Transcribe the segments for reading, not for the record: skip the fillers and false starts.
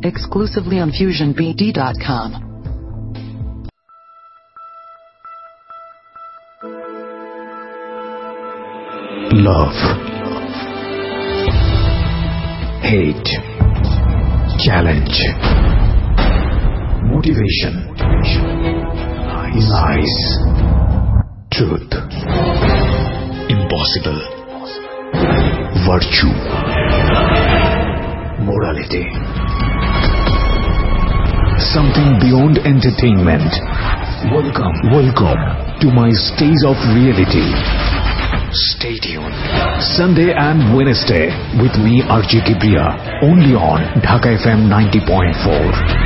exclusively on FusionBD.com. Love, hate, challenge, motivation, lies, truth, impossible, virtue, morality, something beyond entertainment. Welcome to my stage of reality. Stay tuned. Sunday and Wednesday with me, RJ Kibriya, only on Dhaka FM 90.4.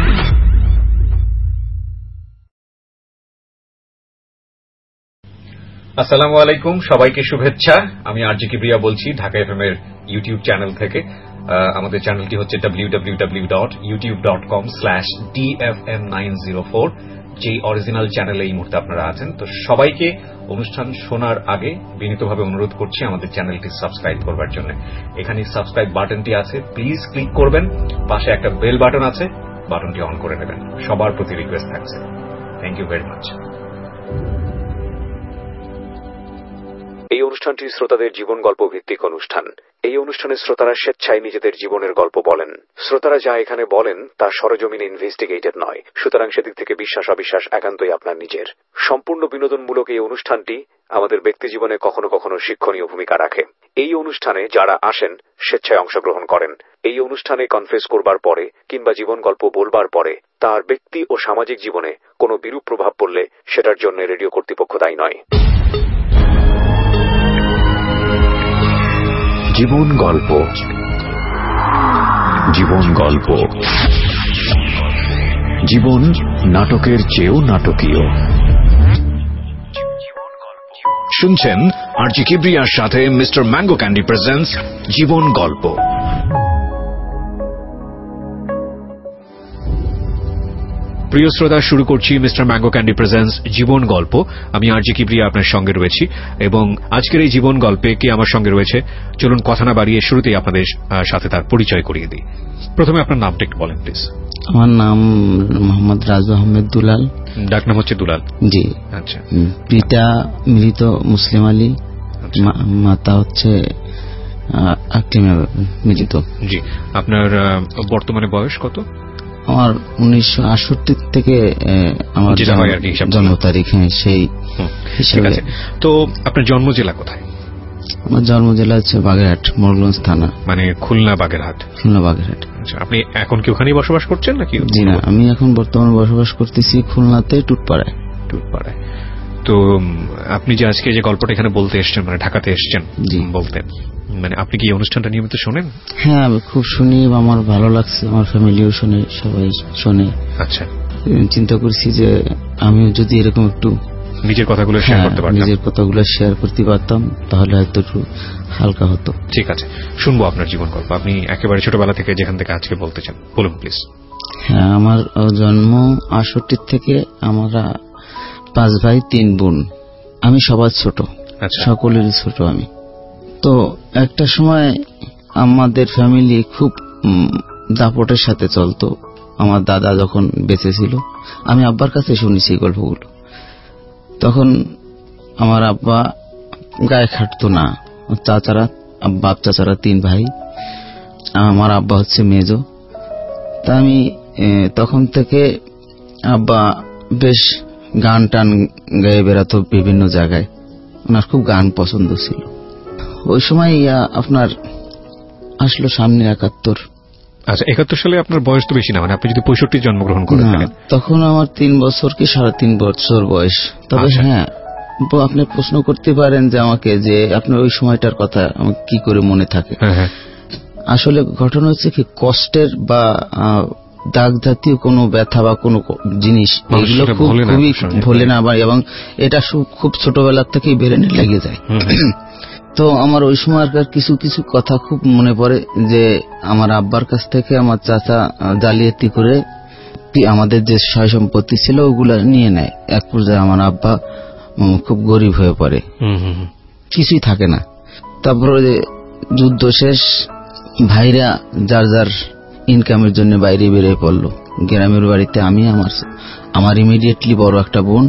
আসসালামু আলাইকুম, সবাইকে শুভেচ্ছা। আমি RJ Kibria বলছি Dhaka FM এর YouTube channel থেকে। আমাদের চ্যানেলটি হচ্ছে www.youtube.com/dfm904, যেই অরিজিনাল চ্যানেলে এই মুহূর্তে আপনারা আছেন। তো সবাইকে অনুষ্ঠান শোনার আগে বিনীতভাবে অনুরোধ করছি আমাদের চ্যানেলটি সাবস্ক্রাইব করবার জন্য। এখানে সাবস্ক্রাইব বাটনটি আছে, প্লিজ ক্লিক করবেন। পাশে একটা বেল বাটন আছে, বাটনটি অন করে নেবেন। সবার প্রতি রিকোয়েস্ট থাকছে। Thank you very much. এই অনুষ্ঠানটি শ্রোতাদের জীবন গল্প ভিত্তিক অনুষ্ঠান। এই অনুষ্ঠানে শ্রোতারা স্বেচ্ছায় নিজেদের জীবনের গল্প বলেন। শ্রোতারা যা এখানে বলেন তা সরজমিনে ইনভেস্টিগেটেড নয়, সুতরাং সেদিক থেকে বিশ্বাস অবিশ্বাস একান্তই আপনার নিজের। সম্পূর্ণ বিনোদনমূলক এই অনুষ্ঠানটি আমাদের ব্যক্তি জীবনে কখনো কখনো শিক্ষণীয় ভূমিকা রাখে। এই অনুষ্ঠানে যারা আসেন স্বেচ্ছায় অংশগ্রহণ করেন। এই অনুষ্ঠানে কনফেস করবার পরে কিংবা জীবন গল্প বলবার পরে তার ব্যক্তি ও সামাজিক জীবনে কোনো বিরূপ প্রভাব পড়লে সেটার জন্য রেডিও কর্তৃপক্ষ দায়ী নয়। জীবন গল্প, জীবন গল্প, জীবন নাটকের চেয়েও নাটকীয়। শুনছেন আরজি কিবরিয়ার সাথে মিস্টার ম্যাঙ্গো ক্যান্ডি প্রেজেন্টস জীবন গল্প। প্রিয় শ্রোতা, শুরু করছি মিস্টার ম্যাঙ্গো ক্যান্ডি প্রেজেন্টস জীবন গল্প। আমি আরজি কিবরিয়া আপনার সঙ্গে রয়েছি এবং আজকের এই জীবন গল্পে কে আমার সঙ্গে রয়েছে চলুন কথা না বাড়িয়ে শুরুতেই আপনাদের সাথে তার পরিচয় করিয়ে দিই। প্রথমে আপনার নামটা একটু বলেন প্লিজ। আমার নাম মোহাম্মদ রাজু আহমেদ দুলাল। ডাক নাম হচ্ছে দুলাল? জি। আচ্ছা। পিতা মৃত মুসলিম আলী, মাতা হচ্ছে আকলিমা মৃত। জি। আপনার বর্তমানে বয়স কত? আমার 1968 থেকে আমার জন্ম তারিখ। সেই হিসেবে। তো আপনার জন্ম জেলা কোথায়? আমার জন্ম জেলা হচ্ছে বাগেরহাট, মোরগঞ্জ থানা। মানে খুলনা বাগেরহাট? খুলনা বাগেরহাট। আচ্ছা, আপনি এখন কি ওখানেই বসবাস করছেন নাকি? জি না, আমি এখন বর্তমানে বসবাস করতেছি খুলনাতে টুটপাড়ায়। টুটপাড়ায়। তো আপনি যে আজকে যে গল্পটা এখানে বলতে এসছেন, মানে ঢাকাতে এসছেন বলতেন, মানে আপনি কি এই অনুষ্ঠানটা নিয়মিত শোনেন? হ্যাঁ, আমি খুব শুনি, আমার ভালো লাগছে, আমার ফ্যামিলিও শুনে, সবাই শোনে। আচ্ছা। চিন্তা করছি যে আমিও যদি এরকম একটু নিজের কথাগুলো শেয়ার করতে পারতাম, নিজের কথাগুলো শেয়ার করতে পারতাম, তাহলে হয়তো একটু হালকা হতো। ঠিক আছে, শুনবো আপনার জীবন গল্প। আপনি একেবারে ছোটবেলা থেকে যেখান থেকে আজকে বলতে চান বলুন প্লিজ। হ্যাঁ, আমার জন্ম 68 থেকে। আমরা 5 ভাই 3 বোন। আমি সবার ছোট, সকলেরই ছোট আমি। তো একটা সময় আমাদের ফ্যামিলি খুব দাপটের সাথে চলতো। আমার দাদা যখন বেঁচে ছিল, আমি আব্বার কাছে শুনেছি গল্পগুলো। তখন আমার আব্বা গায়ে খাটতো না। চাচারা, বাপ চাচারা 3 ভাই, আমার আব্বা হচ্ছে মেজো। তা আমি তখন থেকে আব্বা বেশ গান টান গায়ে বেড়াতো বিভিন্ন জায়গায়। ওনার খুব গান পছন্দ ছিল। ওই সময় আপনার আসলো সামনে 71। আচ্ছা, 71 সালে আপনার বয়স তো বেশি না, মানে আপনি যদি 65 জন্মগ্রহণ করেন। তখন আমার 3 বছর কি 3.5 বছর বয়স। তবে হ্যাঁ, আপনি প্রশ্ন করতে পারেন যে আমাকে, যে আপনার ওই সময়টার কথা আমার কি করে মনে থাকে। আসলে ঘটনা হচ্ছে কি, কষ্টের বা দাগ জাতীয় কোনো ব্যথা বা কোনো জিনিস, এগুলো খুবই ভোলে না, এবং এটা খুব ছোটবেলার থেকেই ব্রেনে লেগে যায়। তো আমার ওই সময়কার কিছু কিছু কথা খুব মনে পড়ে, যে আমার আব্বার কাছ থেকে আমার চাচা জালিয়াতি করে আমাদের যে সয় সম্পত্তি ছিল ওগুলা নিয়ে নেয়। এক পর্যায়ে আমার আব্বা খুব গরিব হয়ে পড়ে, কিছুই থাকে না। তারপরে যুদ্ধ শেষ, ভাইরা যার যার ইনকামের জন্য বাইরে বেরিয়ে পড়লো। গ্রামের বাড়িতে আমি, আমার ইমিডিয়েটলি বড় একটা বোন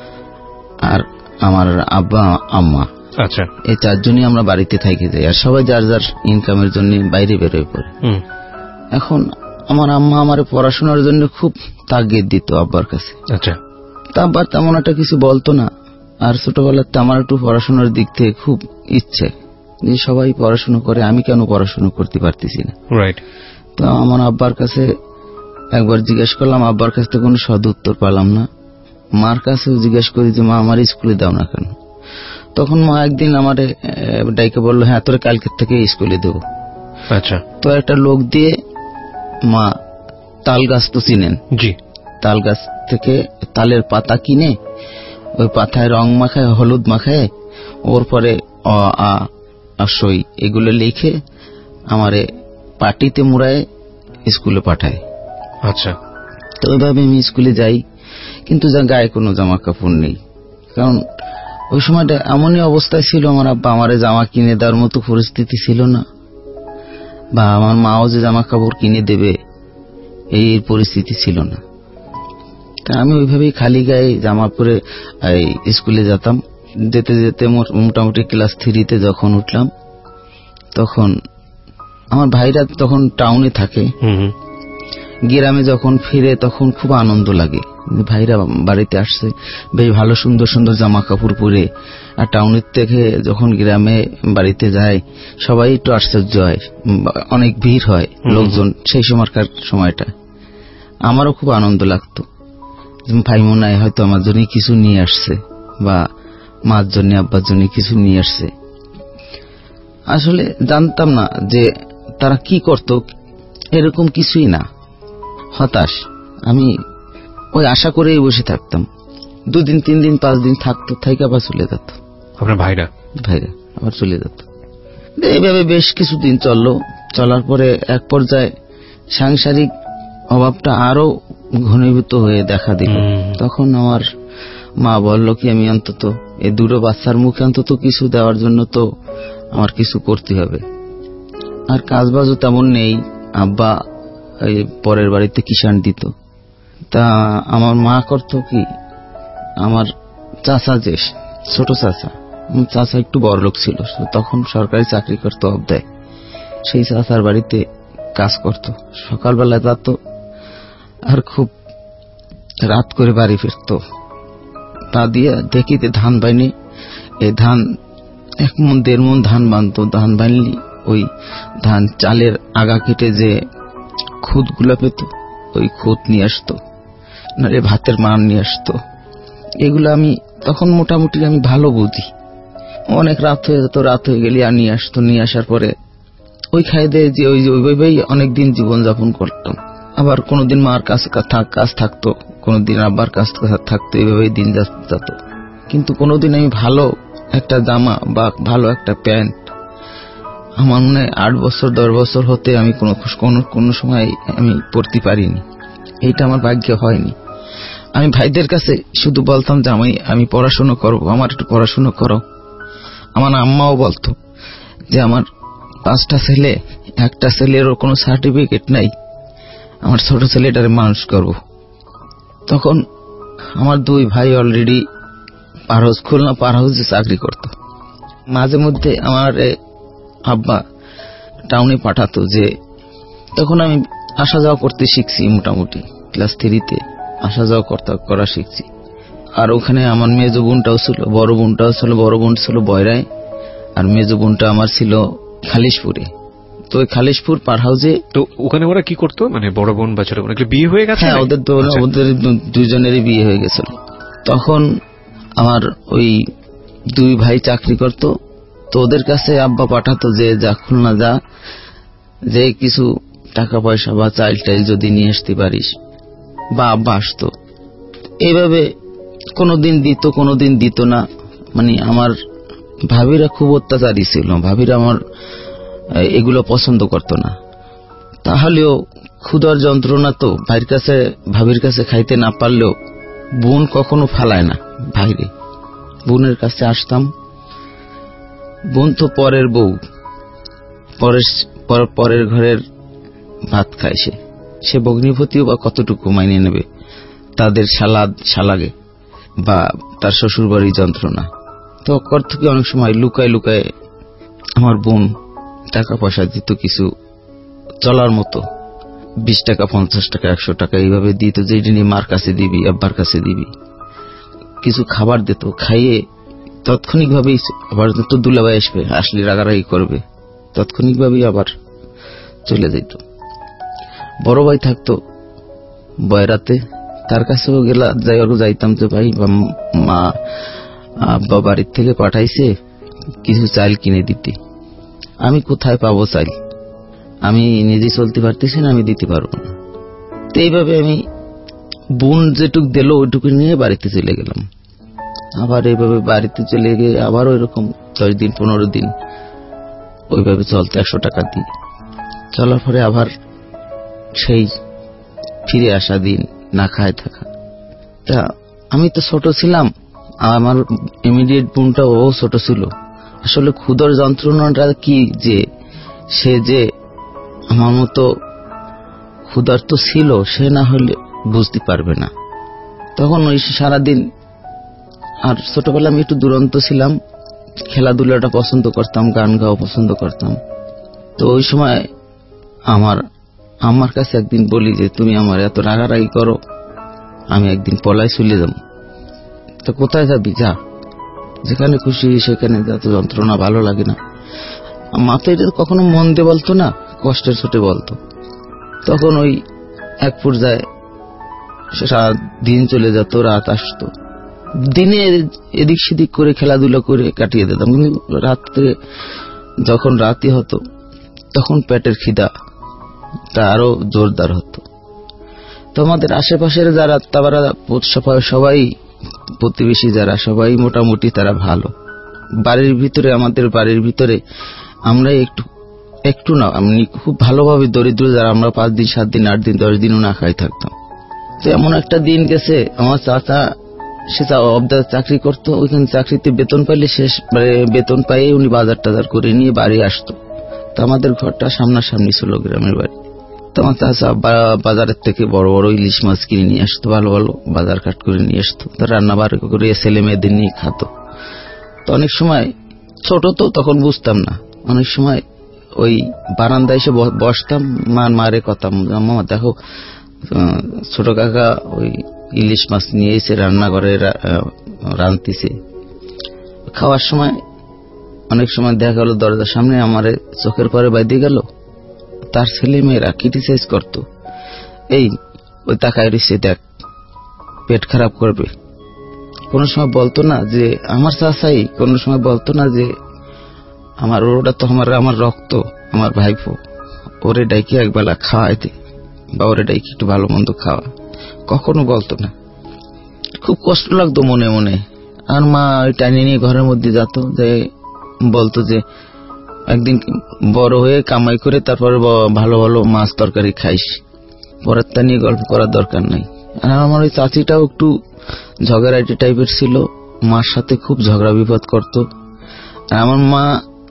আর আমার আব্বা আম্মা, আচ্ছা, এই 4 জনই আমরা বাড়িতে থাকি যাই, আর সবাই যার যার ইনকামের জন্য বাইরে বেরোয় পড়ে। এখন আমার আম্মা আমার পড়াশোনার জন্য খুব তাগিদ দিত আব্বার কাছে। আচ্ছা, তা আব্বা তেমন একটা কিছু বলতো না। আর ছোটবেলাতে আমার একটু পড়াশোনার দিক থেকে খুব ইচ্ছে যে সবাই পড়াশোনা করে, আমি কেন পড়াশোনা করতে পারতেছি না। রাইট। তো আমার আব্বার কাছে একবার জিজ্ঞেস করলাম, আব্বার কাছ থেকে কোনো সদ উত্তর পেলাম না। মার কাছেও জিজ্ঞেস করি যে মা আমার স্কুলে দাও না কেন। তখন মা একদিন আমার ডাইকে বললো, হ্যাঁ তোরে কালকের থেকে স্কুলে দেবো। আচ্ছা। তো একটা লোক দিয়ে মা তাল গাছ তো চিনেন? জি। তাল গাছ থেকে তালের পাতা কিনে ওই পাতায় রং মাখায়, হলুদ মাখায়, ওর পরে অ আ সই এগুলো লিখে আমারে পাটিতে মুড়ায় স্কুলে পাঠায়। আচ্ছা। তো ওইভাবে আমি স্কুলে যাই, কিন্তু গায়ে কোনো জামা কাপড় নেই। কারণ ওই সময়টা এমনই অবস্থায় ছিল, আমার আব্বা আমারে জামা কিনে দেওয়ার মতো পরিস্থিতি ছিল না, বা আমার মাও যে জামা কাপড় কিনে দেবে এই পরিস্থিতি ছিল না। তা আমি ওইভাবেই খালি গায়ে জামা পরে স্কুলে যেতাম। যেতে যেতে মোটামুটি ক্লাস 3-তে যখন উঠলাম, তখন আমার ভাইরা তখন টাউনে থাকে, গ্রামে যখন ফিরে তখন খুব আনন্দ লাগে, ভাইরা বাড়িতে আসছে, বেশ ভালো সুন্দর সুন্দর জামা কাপড় পরে। আর টাউনের থেকে যখন গ্রামে বাড়িতে যায় সবাই একটু আশ্চর্য হয়, অনেক ভিড় হয় লোকজন সেই সময়টা। আমারও খুব আনন্দ লাগতো, ভাই মনে হয় হয়তো আমার জন্য কিছু নিয়ে আসছে, বা মার জন্য আব্বার জন্য কিছু নিয়ে আসছে। আসলে জানতাম না যে তারা কি করত, এরকম কিছুই না। হতাশ আমি ওই আশা করেই বসে থাকতাম। 2 দিন 3 দিন 5 দিন থাকতো, থাইকা আবার চলে যেত। আপনার ভাইরা আবার চলে যেত। এইভাবে বেশ কিছুদিন চললো। চলার পরে এক পর্যায়ে সাংসারিক অভাবটা আরো ঘনীভূত হয়ে দেখা দিল। তখন আমার মা বলল কি, আমি অন্তত এই 2 বাচ্চার মুখে অন্তত কিছু দেওয়ার জন্য তো আমার কিছু করতে হবে। আর কাজবাজও তেমন নেই, আব্বা এই পরের বাড়িতে কিষাণ দিত। তা আমার মা করত কি, আমার চাচা যে ছোট চাচা একটু বড় লোক ছিল, তখন সরকারি চাকরি করতো অবদায়, সেই চাচার বাড়িতে কাজ করত। সকালবেলা যেত আর খুব রাত করে বাড়ি ফিরত। তা দিয়ে দেখিতে ধান বাইনি, এই ধান 1 মণ 1.5 মণ ধান বানতো। ধান বানলি ওই ধান চালের আগা কেটে যে খুদগুলা পেত, ওই খুদ নিয়ে আসতো, নারে ভাতের মান নিয়ে আসতো। এগুলো আমি তখন মোটামুটি আমি ভালো বুঝি। অনেক রাত হয়ে যেত, রাত হয়ে গেলে আর নিয়ে আসতো। নিয়ে আসার পরে ওই খাই দিয়ে যে ওইভাবেই অনেকদিন জীবনযাপন করতাম। আবার কোনোদিন মার কাছে কাজ থাকতো, কোনোদিন আব্বার কাজ থাকতো, এইভাবেই দিন যেত। কিন্তু কোনোদিন আমি ভালো একটা জামা বা ভালো একটা প্যান্ট, আমার মনে হয় 8 বছর 10 বছর হতে আমি কোনো সময় আমি পড়তে পারিনি। এইটা আমার ভাগ্যে হয়নি। আমি ভাইদের কাছে শুধু বলতাম যে আমি পড়াশোনা করবো, আমার একটু পড়াশোনা করো। আমার আম্মাও বলতো যে আমার 5টা ছেলে, একটা ছেলেরও কোনো সার্টিফিকেট নাই, আমার ছোট ছেলেটারে মানুষ করব। তখন আমার 2 ভাই অলরেডি খুলনা পার হাউসে চাকরি করত। মাঝে মধ্যে আমার আব্বা টাউনে পাঠাতো, যে তখন আমি আসা যাওয়া করতে শিখছি, মোটামুটি ক্লাস 3-তে আসা যাওয়া করা শিখছি। আর ওখানে আমার মেজ বোনটাও ছিল, বড় বোনটাও ছিল। বড় বোন ছিল বয়রায়, আর মেজ বোনটা আমার ছিল খালিশপুরে। তো ওই খালিশপুর পার হাউসে। তো ওখানে ওরা কি করতো, মানে বড় বোন বা ছোট বোন বিয়ে হয়ে গেছে? হ্যাঁ, ওদের 2 জনেরই বিয়ে হয়ে গেছিল। তখন আমার ওই 2 ভাই চাকরি করত। তো ওদের কাছে আব্বা পাঠাতো যে যা খুলনা যা, যে কিছু টাকা পয়সা বা চাইল টাইল যদি নিয়ে আসতে পারিস, বা আব্বা আসতো। এইভাবে কোনোদিন দিত, কোনোদিন দিত না। মানে আমার ভাবিরা খুব অত্যাচারী ছিল, ভাবিরা আমার এগুলো পছন্দ করত না। তাহলেও ক্ষুধার যন্ত্রণা তো ভাবির কাছে খাইতে না পারলেও বোন কখনো ফালায় না ভাইরে। বোনের কাছে আসতাম। বোন তো পরের বউ, পরের ঘরের ভাত খায়, সে ভগ্নিপতিও বা কতটুকু মাইনে নেবে তাদের শালাগে বা তার শ্বশুর বাড়ির যন্ত্রণা। তো কর থেকে অনেক সময় লুকায় লুকায় আমার বোন টাকা পয়সা দিত, কিছু চলার মতো 20 টাকা 50 টাকা 100 টাকা এইভাবে দিত, যে নিয়ে মার কাছে দিবি, আব্বার কাছে দিবি। কিছু খাবার দিত, খাইয়ে তাৎক্ষণিকভাবেই আবার তো দুলাভাই আসলে রাগারাগি করবে, তাৎক্ষণিকভাবেই আবার চলে যেত। বড় ভাই থাকতো বয়রাতে, তার কাছেও যাইতাম যে ভাই মা আব্বা বাড়ির থেকে পাঠাইছে কিছু চাল কিনে দিতে। আমি কোথায় পাবো চাল, আমি নিজে চলতে পারতেছি না, আমি দিতে পারবো না। তো এইভাবে আমি বোন যেটুক দিল ওইটুকু নিয়ে বাড়িতে চলে গেলাম। আবার এইভাবে বাড়িতে চলে গিয়ে আবার ওইরকম 10 দিন 15 দিন ওইভাবে চলতে 100 টাকা দিই। চলার পরে আবার সেই ফিরে আসা দিন, না খায় থাকা। তা আমি তো ছোট ছিলাম, আমার ইমিডিয়েট বোনটা ও ছোট ছিল। আসলে ক্ষুধার যন্ত্রণাটা কি, যে সে যে আমার মতো ক্ষুধার তো ছিল, সে না হলে বুঝতে পারবে না। তখন ওই সারাদিন, আর ছোটবেলা আমি একটু দুরন্ত ছিলাম, খেলাধুলাটা পছন্দ করতাম, গান গাওয়া পছন্দ করতাম। তো ওই সময় আমার কাছে একদিন বলি যে তুমি আমার এত রাগারাগি করো, আমি একদিন পলায় চলে যাব। তো কোথায় যাবি, যা, যেখানে খুশি সেখানে যা, তো যন্ত্রণা ভালো লাগে না। মাথায় এটা কখনো মন দিয়ে বলতো না, কষ্টের ছোটে বলতো। তখন ওই এক পর্যায়ে দিন চলে যেত, রাত আসতো, দিনে এদিক সেদিক করে খেলাধুলা করে কাটিয়ে দিতাম। কিন্তু রাত্রে যখন রাতি হতো তখন পেটের খিদা তা আরো জোরদার হতো। তো আমাদের আশেপাশের যারা তারা সবাই প্রতিবেশী যারা সবাই মোটামুটি তারা ভালো। বাড়ির ভিতরে, আমাদের বাড়ির ভিতরে আমরা একটু না, আমি খুব ভালোভাবে দরিদ্র যারা, আমরা 5 দিন 7 দিন 8 দিন 10 দিনও না খাই থাকতাম। তো এমন একটা দিন গেছে, আমার চাচা সে অবদার চাকরি করতো, ওইখানে চাকরিতে বেতন পাইলে শেষ বেতন পাইয়ে উনি বাজার টাজার করে নিয়ে বাড়ি আসতো। তো আমাদের ঘরটা সামনাসামনি ছিল গ্রামের বাড়ি। তো আমার চাচা বাজারের থেকে বড় বড় ইলিশ মাছ কিনে নিয়ে আসতো, ভালো ভালো বাজার কাট করে নিয়ে আসতো, তো রান্না বার করে ছেলে মেয়েদের নিয়ে খাতো। তো অনেক সময় ছোট তো তখন বুঝতাম না, অনেক সময় ওই বারান্দায় এসে বসতাম, মারে কথা, মামা দেখো ছোট কাকা ওই ইলিশ মাছ নিয়ে এসে রান্না করে রাঁধতেছে। খাওয়ার সময় অনেক সময় দেখা গেল দরজার সামনে আমার চোখের পরে বাইরে গেল, তার ছেলে মেয়েরা ক্রিটিসাইজ করতো, এই ওই তাকায় রয়েছে, দেখ পেট খারাপ করবে। কোন সময় বলতো না যে আমার চাচাই, কোন সময় বলতো না যে আমার ওটা তো আমার রক্ত, আমার ভাইপো, ওরে ডাইকে একবেলা খাওয়াইতে বা ওরে ডাইকে একটু ভালো মন্দ খাওয়া, কখনো বলতো না। খুব কষ্ট লাগতো মনে মনে। আর মা ওই টাইনে নিয়ে ঘরের মধ্যে যেত, যে বলতো যে একদিন বড় হয়ে কামাই করে তারপরে ভালো ভালো মাছ তরকারি খাইস, পরের তা নিয়ে গল্প করার দরকার নাই। আর আমার ওই চাচিটাও একটু ঝগড়াইটি টাইপের ছিল, মার সাথে খুব ঝগড়া বিপদ করত। আর আমার মা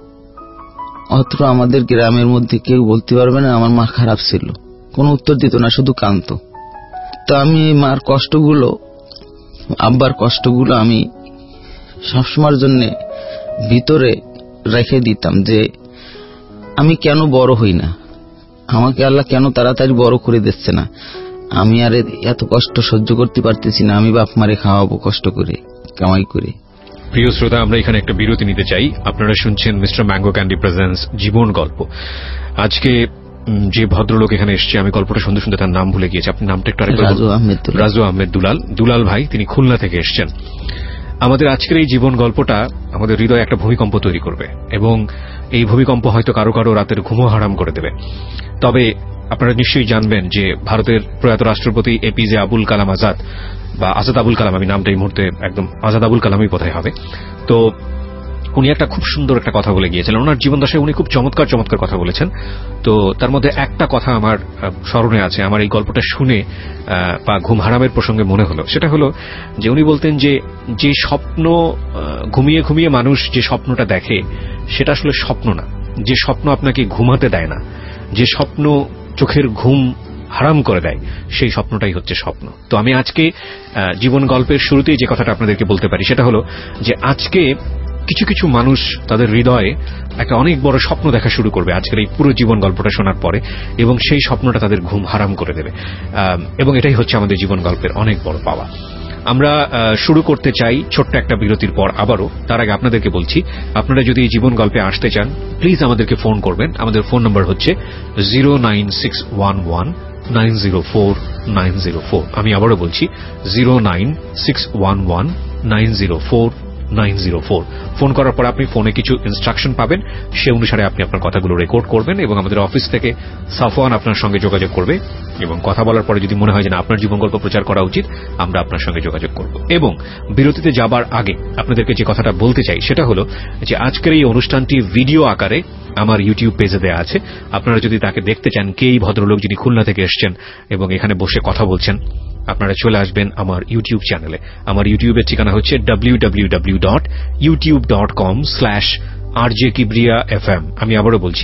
অত আমাদের গ্রামের মধ্যে কেউ বলতে পারবে না আমার মা খারাপ ছিল, কোনো উত্তর দিত না, শুধু কাঁদতো। তো আমি মার কষ্টগুলো, আব্বার কষ্টগুলো আমি সবসময়ের জন্য ভিতরে রেখে দিতাম, যে আমি কেন বড় হই না, আমাকে আল্লাহ কেন তাড়াতাড়ি বড় করে দিচ্ছে না, আমি আর এত কষ্ট সহ্য করতে পারতেছি না, আমি বাপ মারে খাওয়াবো কষ্ট করে কামাই করে। প্রিয় শ্রোতা, আমরা এখানে একটা বিরতি নিতে চাই। আপনারা শুনছেন মিস্টার ম্যাঙ্গো ক্যান্ডি প্রেজেন্টস জীবন গল্প। আজকে যে ভদ্রলোক এখানে এসছে, আমি গল্পটা শুনতে শুনতে তার নাম ভুলে গিয়েছি, আপনার নামটা একটু আরেকবার। রাজু আহমেদ দুলাল ভাই, তিনি খুলনা থেকে এসছেন। আমাদের আজকের এই জীবন গল্পটা আমাদের হৃদয়ে একটা ভূমিকম্প তৈরি করবে, এবং এই ভূমিকম্প হয়তো কারো কারো রাতের ঘুমও হারাম করে দেবে। তবে আপনারা নিশ্চয়ই জানবেন যে ভারতের প্রয়াত রাষ্ট্রপতি এপিজে আবুল কালাম আজাদ, বা আজাদ আবুল কালাম, আমি নামটা এই মুহূর্তে একদম আজাদ আবুল কালামই বোধহয় হবে। তো উনি একটা খুব সুন্দর একটা কথা বলে গিয়েছিলেন, ওনার জীবনদশায় উনি খুব চমৎকার কথা বলেছেন। তো তার মধ্যে একটা কথা আমার স্মরণে আছে, আমার এই গল্পটা শুনে বা ঘুম হারামের প্রসঙ্গে মনে হলো। সেটা হলো যে উনি বলতেন যে স্বপ্ন ঘুমিয়ে ঘুমিয়ে মানুষ যে স্বপ্নটা দেখে সেটা আসলে স্বপ্ন না, যে স্বপ্ন আপনাকে ঘুমাতে দেয় না, যে স্বপ্ন চোখের ঘুম হারাম করে দেয়, সেই স্বপ্নটাই হচ্ছে স্বপ্ন। তো আমি আজকে জীবন গল্পের শুরুতেই যে কথাটা আপনাদেরকে বলতে পারি সেটা হলো যে আজকে কিছু কিছু মানুষ তাদের হৃদয়ে একটা অনেক বড় স্বপ্ন দেখা শুরু করবে আজকের এই পুরো জীবন গল্পটা শোনার পরে, এবং সেই স্বপ্নটা তাদের ঘুম হারাম করে দেবে, এবং এটাই হচ্ছে আমাদের জীবন গল্পের অনেক বড় পাওয়া। আমরা শুরু করতে চাই ছোট্ট একটা বিরতির পর আবারও। তার আগে আপনাদেরকে বলছি, আপনারা যদি এই জীবন গল্পে আসতে চান প্লিজ আমাদেরকে ফোন করবেন। আমাদের ফোন নম্বর হচ্ছে 09611904904। আমি আবারও বলছি 09611904904। ফোন করার পর আপনি ফোনে কিছু ইনস্ট্রাকশন পাবেন, সে অনুসারে আপনি আপনার কথাগুলো রেকর্ড করবেন এবং আমাদের অফিস থেকে সাফওয়ান আপনার সঙ্গে যোগাযোগ করবে, এবং কথা বলার পরে যদি মনে হয় যে আপনার জীবন গল্প প্রচার করা উচিত, আমরা আপনার সঙ্গে যোগাযোগ করব। এবং বিরতিতে যাবার আগে আপনাদেরকে যে কথাটা বলতে চাই সেটা হলো যে আজকের এই অনুষ্ঠানটি ভিডিও আকারে আমার ইউটিউব পেজে দেওয়া আছে। আপনারা যদি তাকে দেখতে চান, কে এই ভদ্রলোক যিনি খুলনা থেকে এসছেন এবং এখানে বসে কথা বলছেন, আপনারা চলে আসবেন আমার ইউটিউব চ্যানেলে। আমার ইউটিউবের ঠিকানা হচ্ছে www.youtube.com/rjkibriya.fm। আমি আবারও বলছি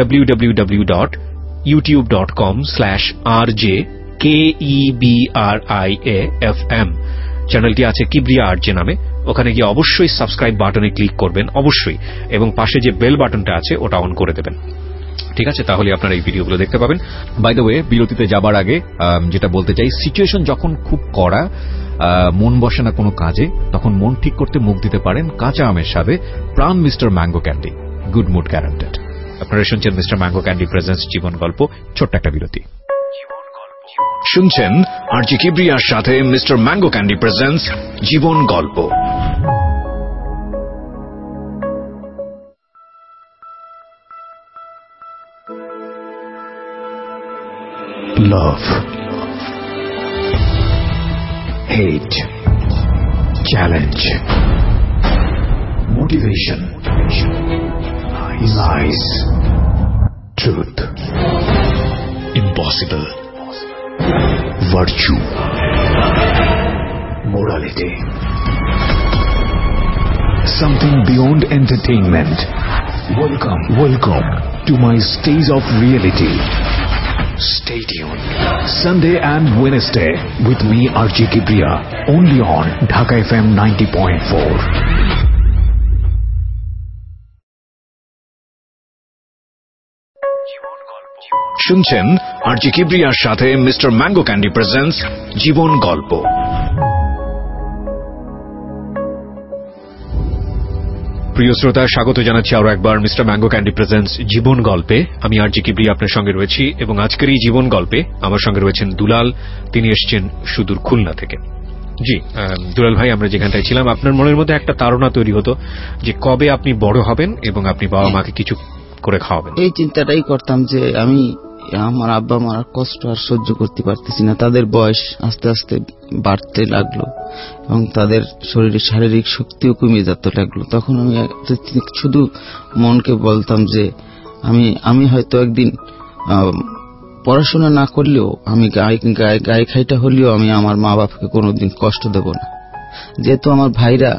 www.youtube.com/rjkibriya.fm। চ্যানেলটি আছে কিবরিয়া আরজে নামে। ওখানে গিয়ে অবশ্যই সাবস্ক্রাইব বাটনে ক্লিক করবেন অবশ্যই, এবং পাশে যে বেল বাটনটা আছে ওটা অন করে দেবেন। ঠিক আছে, তাহলে আপনারা এই ভিডিওগুলো দেখতে পাবেন। বাই দ্য ওয়ে, বিরতিতে যাবার আগে যেটা বলতে চাই, সিচুয়েশন যখন খুব কড়া, মন বসে না কোনো কাজে, তখন মন ঠিক করতে মুখ দিতে পারেন কাঁচা আমের স্বাদে Pran Mister Mango Candy, good mood guaranteed. আপনারা শুনছেন মিস্টার ম্যাঙ্গো ক্যান্ডি প্রেজেন্টস জীবন গল্প। ছোট্ট একটা বিরতি। শুনছেন আরজে কিবরিয়ার সাথে মিস্টার ম্যাঙ্গো ক্যান্ডি প্রেজেন্টস জীবন গল্প। Love, hate, challenge, motivation, lies, truth, impossible, virtue, morality, something beyond entertainment. Welcome to my stage of reality. Stay tuned. Sunday and Wednesday with me RJ Kibriya, only on Dhaka FM 90.4. শুনছেন RJ কিবরিয়ার সাথে Mister Mango Candy presents জীবন গল্প। প্রিয় শ্রোতা, স্বাগত জানাচ্ছি আরো একবার মিস্টার ম্যাঙ্গো ক্যান্ডি প্রেজেন্টস জীবন গল্পে। আমি আরজে কিবরিয়া আপনার সঙ্গে রয়েছি, এবং আজকের এই জীবন গল্পে আমার সঙ্গে রয়েছেন দুলাল। তিনি এসেছেন সুদূর খুলনা থেকে। জি দুলাল ভাই, আমরা যেখানটায় ছিলাম, আপনার মনের মধ্যে একটা তাড়না তৈরি হতো যে কবে আপনি বড় হবেন এবং আপনি বাবা মাকে কিছু করে খাওয়াবেন। এই চিন্তাটাই করতাম যে আমি আমার আব্বা মার কষ্ট আর সহ্য করতে পারতেছি না। তাদের বয়স আস্তে আস্তে বাড়তে লাগলো এবং তাদের শরীরে শারীরিক শক্তিও কমে যেতে লাগলো। তখন আমি শুধু মনকে বলতাম যে আমি হয়তো একদিন পড়াশোনা না করলেও, আমি গায়ে খাইটা হলেও আমি আমার মা বাবাকে কোনোদিন কষ্ট দেব না। যেহেতু আমার ভাইরা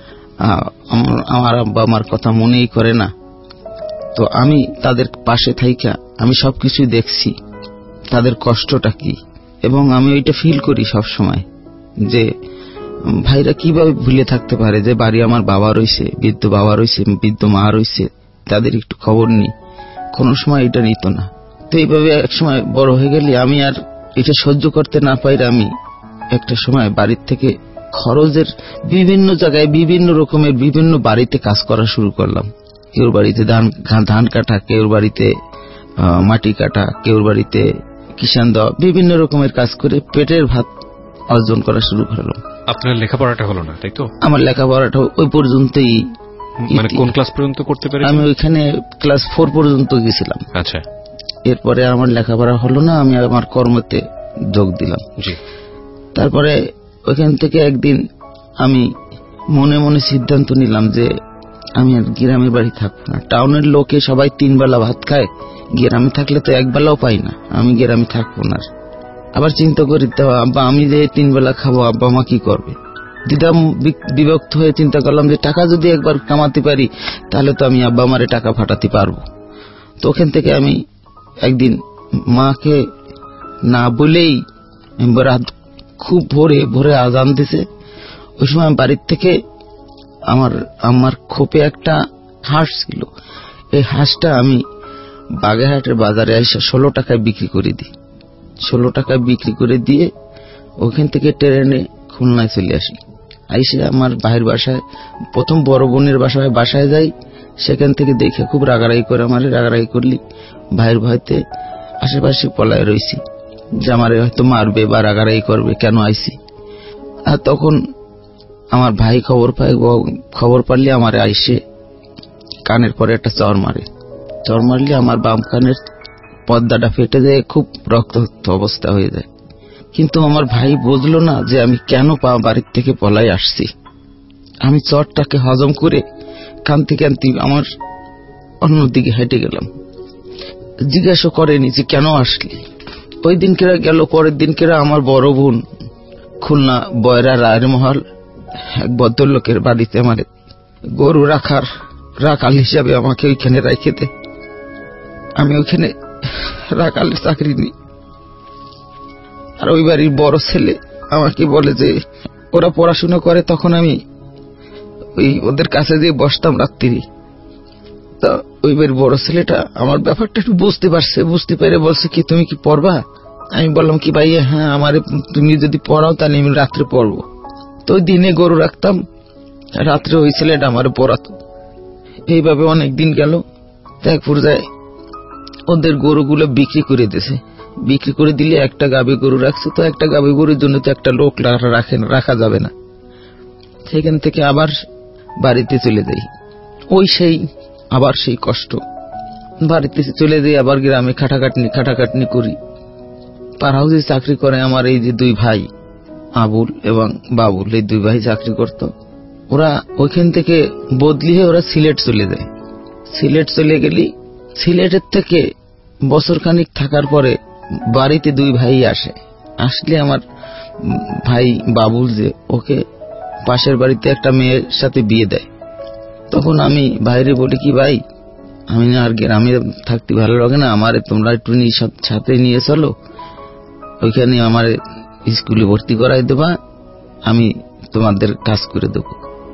আমার আব্বা আমার কথা মনেই করে না, তো আমি তাদের পাশে থাইকা আমি সবকিছু দেখছি তাদের কষ্টটা কি, এবং আমি ওইটা ফিল করি সব সময় যে ভাইরা কিভাবে ভুলে থাকতে পারে যে বাড়ি আমার বাবা রইছে, বৃদ্ধ বাবা রইছে, বৃদ্ধ মা রইছে, তাদের একটু খবর নেই, কোনো সময় এটা নিত না। তো এইভাবে এক সময় বড় হয়ে গেলে আমি আর এটা সহ্য করতে না পাইলে আমি একটা সময় বাড়ির থেকে খরচের বিভিন্ন জায়গায় বিভিন্ন রকমের বিভিন্ন বাড়িতে কাজ করা শুরু করলাম। কেউর বাড়িতে ধান কাটা, কেউর বাড়িতে মাটি কাটা, কেউর বাড়িতে কিষান দেওয়া, বিভিন্ন রকমের কাজ করে পেটের ভাত অর্জন করা শুরু করলাম। আপনার লেখাপড়াটা হলো না, তাই তো? আমার লেখাপড়াটা ওই পর্যন্তই। মানে কোন ক্লাস পর্যন্ত করতে পেরেছেন? আমি ওইখানে ক্লাস 4 পর্যন্ত গেছিলাম। আচ্ছা। এরপরে আমার লেখাপড়া হলো না, আমি আমার কর্মতে যোগ দিলাম। জি। তারপরে ওইখান থেকে একদিন আমি মনে মনে সিদ্ধান্ত নিলাম যে আমি আর গ্রামের বাড়ি থাকবো না। টাউনের লোকে সবাই 3 বেলা ভাত খায়, গ্রামে থাকলে তো 1 বেলাও পাই না। আমি গ্রামে থাকবো না। আবার চিন্তা করি, আব্বা আমি যে 3 বেলা খাবো, আব্বা মা কি করবে? দ্বিধা বিভক্ত হয়ে চিন্তা করলাম যে টাকা যদি একবার কামাতে পারি তাহলে তো আমি আব্বা মারে টাকা ফাটাতে পারবো। তো ওখান থেকে আমি একদিন মাকে না বলেই রাত খুব ভোরে ভোরে আজান দিছে। ওই সময় বাড়ির থেকে আমার খোপে একটা হাঁস ছিল, এই হাঁসটা আমি বাগেরহাটের বাজারে এসে 16 টাকায় বিক্রি করে দিই। 16 টাকায় বিক্রি করে দিয়ে ওখান থেকে ট্রেনে খুলনায় চলে আসি। আইসে আমার ভাইয়ের বাসায়, প্রথম বড় বোনের বাসায় যাই। সেখান থেকে দেখে খুব রাগারাগি করে, আমারে রাগারাগি করলি ভাইয়ের ভয়তে আশেপাশে পলায় রয়েছি যে আমারে হয়তো মারবে বা রাগারাগি করবে, কেন আইসি। আর তখন আমার ভাই খবর পারলে আমারে আইসে কানের পরে একটা চর মারলে আমার বাম কানের পর্দাটা ফেটে যায়, খুব রক্তাক্ত অবস্থা হয়ে যায়। কিন্তু আমার ভাই বুঝলো না যে আমি কেন বাড়ির থেকে পলাই আসছি। আমি চরটাকে হজম করে কানতে কানতে আমার অন্যদিকে হেঁটে গেলাম। জিজ্ঞাসা করেনি যে কেন আসলি। ওই দিনকেরা গেল। পরের দিনকেরা আমার বড় বোন খুলনা বয়রা রায়ের মহল এক ভদ্রলোকের বাড়িতে আমার গরু রাখাল হিসাবে আমাকে ওইখানে রেখে দেয়। আমি ওইখানে রাখালের চাকরি নিই। আর ওই বাড়ির বড় ছেলে আমাকে বলে যে ওরা পড়াশোনা করে, তখন আমি ওই ওদের কাছে যে বসতাম রাত্রি। তা ওই বাড়ির বড় ছেলেটা আমার ব্যাপারটা একটু বুঝতে পেরে বলছে কি তুমি কি পড়বা। আমি বললাম কি ভাই, হ্যাঁ আমারে তুমি যদি পড়াও তাহলে আমি রাত্রে পড়বো। তো দিনে গরু রাখতাম, রাত্রে ওই ছেলেটা আমারে পড়াতো। এইভাবে অনেক দিন গেল। এক পর্যায়ে ওদের গরুগুলো বিক্রি করে দিয়েছে। বিক্রি করে দিলে একটা গাভী গরু রাখছে, তো একটা গাভী গরুর জন্য তো একটা লোক রাখা যাবে না। সেখান থেকে আবার বাড়িতে চলে যাই। আবার সেই কষ্ট। বাড়িতে চলে যাই, আবার গ্রামে খাটাখাটনি করি। পার হাউসে চাকরি করে আমার এই যে দুই ভাই আবুল এবং বাবুল, এই দুই ভাই চাকরি করত। ওরা ওইখান থেকে বদলি হয়ে ওরা সিলেট চলে যায়। সিলেট চলে গেলি, সিলেটের থেকে বছর খানিক থাকার পরে বাড়িতে দুই ভাই আসলে আমার ভাই বাবুল যে ওকে পাশের বাড়িতে একটা মেয়ের সাথে বিয়ে দেয়। তখন আমি ভাইরে বলি কি ভাই, আমি আর গ্রামে থাকতে ভালো লাগে না, আমারে তোমরা একটু সাথে নিয়ে চলো, ওইখানে আমার স্কুলে ভর্তি করাই দেবা, আমি তোমাদের কাজ করে দেবো।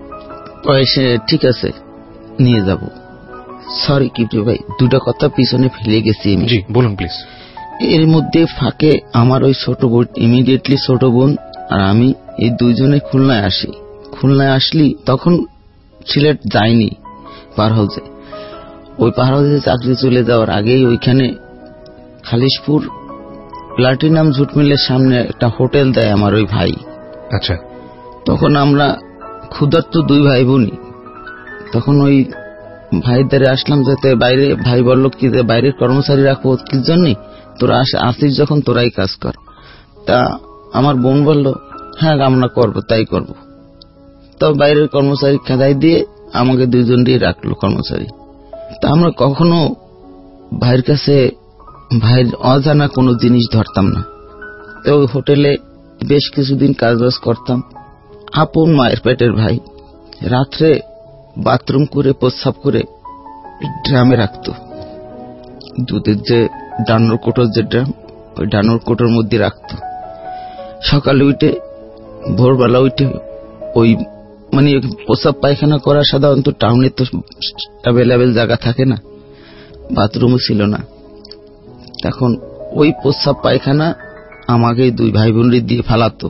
সে ঠিক আছে নিয়ে যাব। সরি কিপ্টে ভাই, দুটো কথা পিছনে ফেলে গেছি আমি। জি বলুন প্লিজ। এর মধ্যে ফাঁকে আমার ওই ছোট বোন, ইমিডিয়েটলি ছোট বোন আর আমি এই দুইজনে খুলনায় আসি। খুলনায় আসলি তখন সিলেট যাইনি পার হাউসে। ওই পার হাউসে চাকরি চলে যাওয়ার আগেই ওইখানে খালিশপুর প্লাটিনাম জুট মিলের সামনে একটা হোটেল দেয় আমার ওই ভাই। আচ্ছা। তখন আমরা ক্ষুধার্ত দুই ভাই বোনই। তখন ওই ভাইদের আসলাম যাতে বাইরে, ভাই বলল কি যে বাইরের কর্মচারী রাখবো কি জন্য, তোরা আসিস যখন তোরাই কাজ কর। তা আমার বোন বলল হ্যাঁ আমরা করবো, তাই করবো। তো বাইরের কর্মচারী খেদাই দিয়ে আমাকে দুইজন দিয়ে রাখলো কর্মচারী। তা আমরা কখনো ভাইয়ের কাছে ভাইয়ের অজানা কোনো জিনিস ধরতাম না। তো ওই হোটেলে বেশ কিছুদিন কাজবাজ করতাম। আপন মায়ের পেটের ভাই রাত্রে বাথরুম করে প্রস্রাব করে ড্রামে রাখত। দুধের যে ডানোর কোটোর যে ড্রাম, ওই ডানোর কোটোর মধ্যে রাখত। সকালে উঠে ভোরবেলা উঠে ওই মানে প্রস্রাব পায়খানা করা সাধারণত টাউনে তো অ্যাভেলেবেল জায়গা থাকে না, বাথরুমও ছিল না। তখন ওই প্রস্রাব পায়খানা আমাকে দুই ভাই বোনরে দিয়ে ফেলাতো,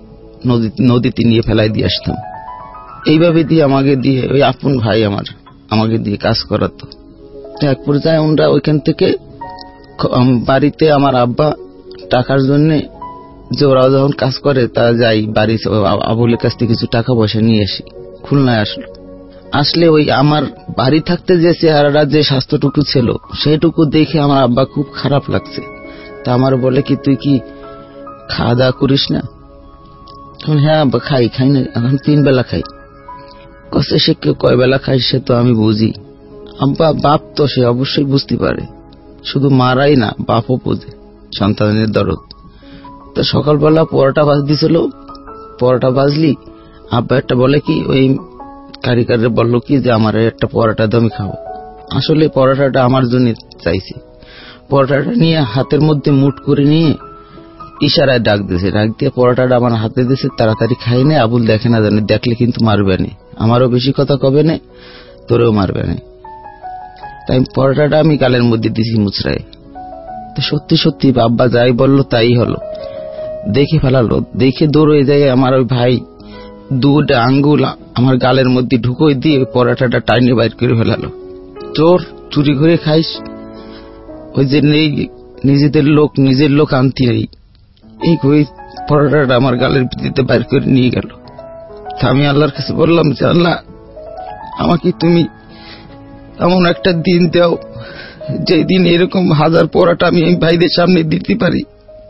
নদীতে নিয়ে ফেলাই দিয়ে আসতাম। এইভাবে দিয়ে আমাকে দিয়ে ওই আপন ভাই আমাকে দিয়ে কাজ করাতো। এক পর্যায়ে আমরা ওইখান থেকে বাড়িতে আমার আব্বা টাকার জন্য যে ওরা যখন কাজ করে তা যাই বাড়ি আবুলের কাছ থেকে কিছু টাকা পয়সা নিয়ে আসি। খুলনায় আসলে ওই আমার বাড়ি থাকতে যে চেহারাটা যে স্বাস্থ্যটুকু ছিল সেটুকু দেখে আমার আব্বা খুব খারাপ লাগছে। তা আমার বলে কি তুই কি খাওয়া দাওয়া করিস না? হ্যাঁ আব্বা খাই না, এখন 3 বেলা খাই। কষ্ট সে কেউ কয় বেলা খাই সে তো আমি বুঝি। আব্বা বাপ তো সে অবশ্যই বুঝতে পারে, শুধু মারাই না বাপও বোঝে সন্তানের দরদ। তো সকালবেলা পরোটা দিছিল, পরোটা ভাজলি আব্বা একটা বলে কি ওই কারিগরে বললো কি যে আমার একটা পরোটা দমি খাবো। আসলে পরোটাটা আমার জন্য চাইছি। পরোটাটা নিয়ে হাতের মধ্যে মুঠ করে নিয়ে ইশারায় ডাক দিয়েছে, ডাক দিয়ে পরোটাটা আমার হাতে দিয়েছে, তাড়াতাড়ি খাই নে, আবুল দেখে না জানে, দেখলে কিন্তু মারবে না, আমারও বেশি কথা কবে না, তোরেও মারবে না। তাই পরোটাটা আমি গালের মধ্যে দিছি মুচড়ায়। তো সত্যি সত্যি আব্বা যাই বললো তাই হলো, দেখে ফেলালো। দেখে দৌড়ে যায় আমার ওই ভাই, দুটা আঙ্গুল আমার গালের মধ্যে ঢুকোই দিয়ে পরোটাটা টাইনে বাইর করে ফেলালো। চোর, চুরি করে খাইস, ওই যে নেই নিজেদের লোক নিজের লোক আনতে নেই, এই পরোটাটা আমার গালের ভিত্তিতে বাইর করে নিয়ে গেল। আমি আল্লাহর কাছে বললাম যে আল্লাহ, আমাকে তুমি এমন একটা দিন দাও যে দিন এরকম 1000 পরোটা আমি এই ভাইদের সামনে দিতে পারি।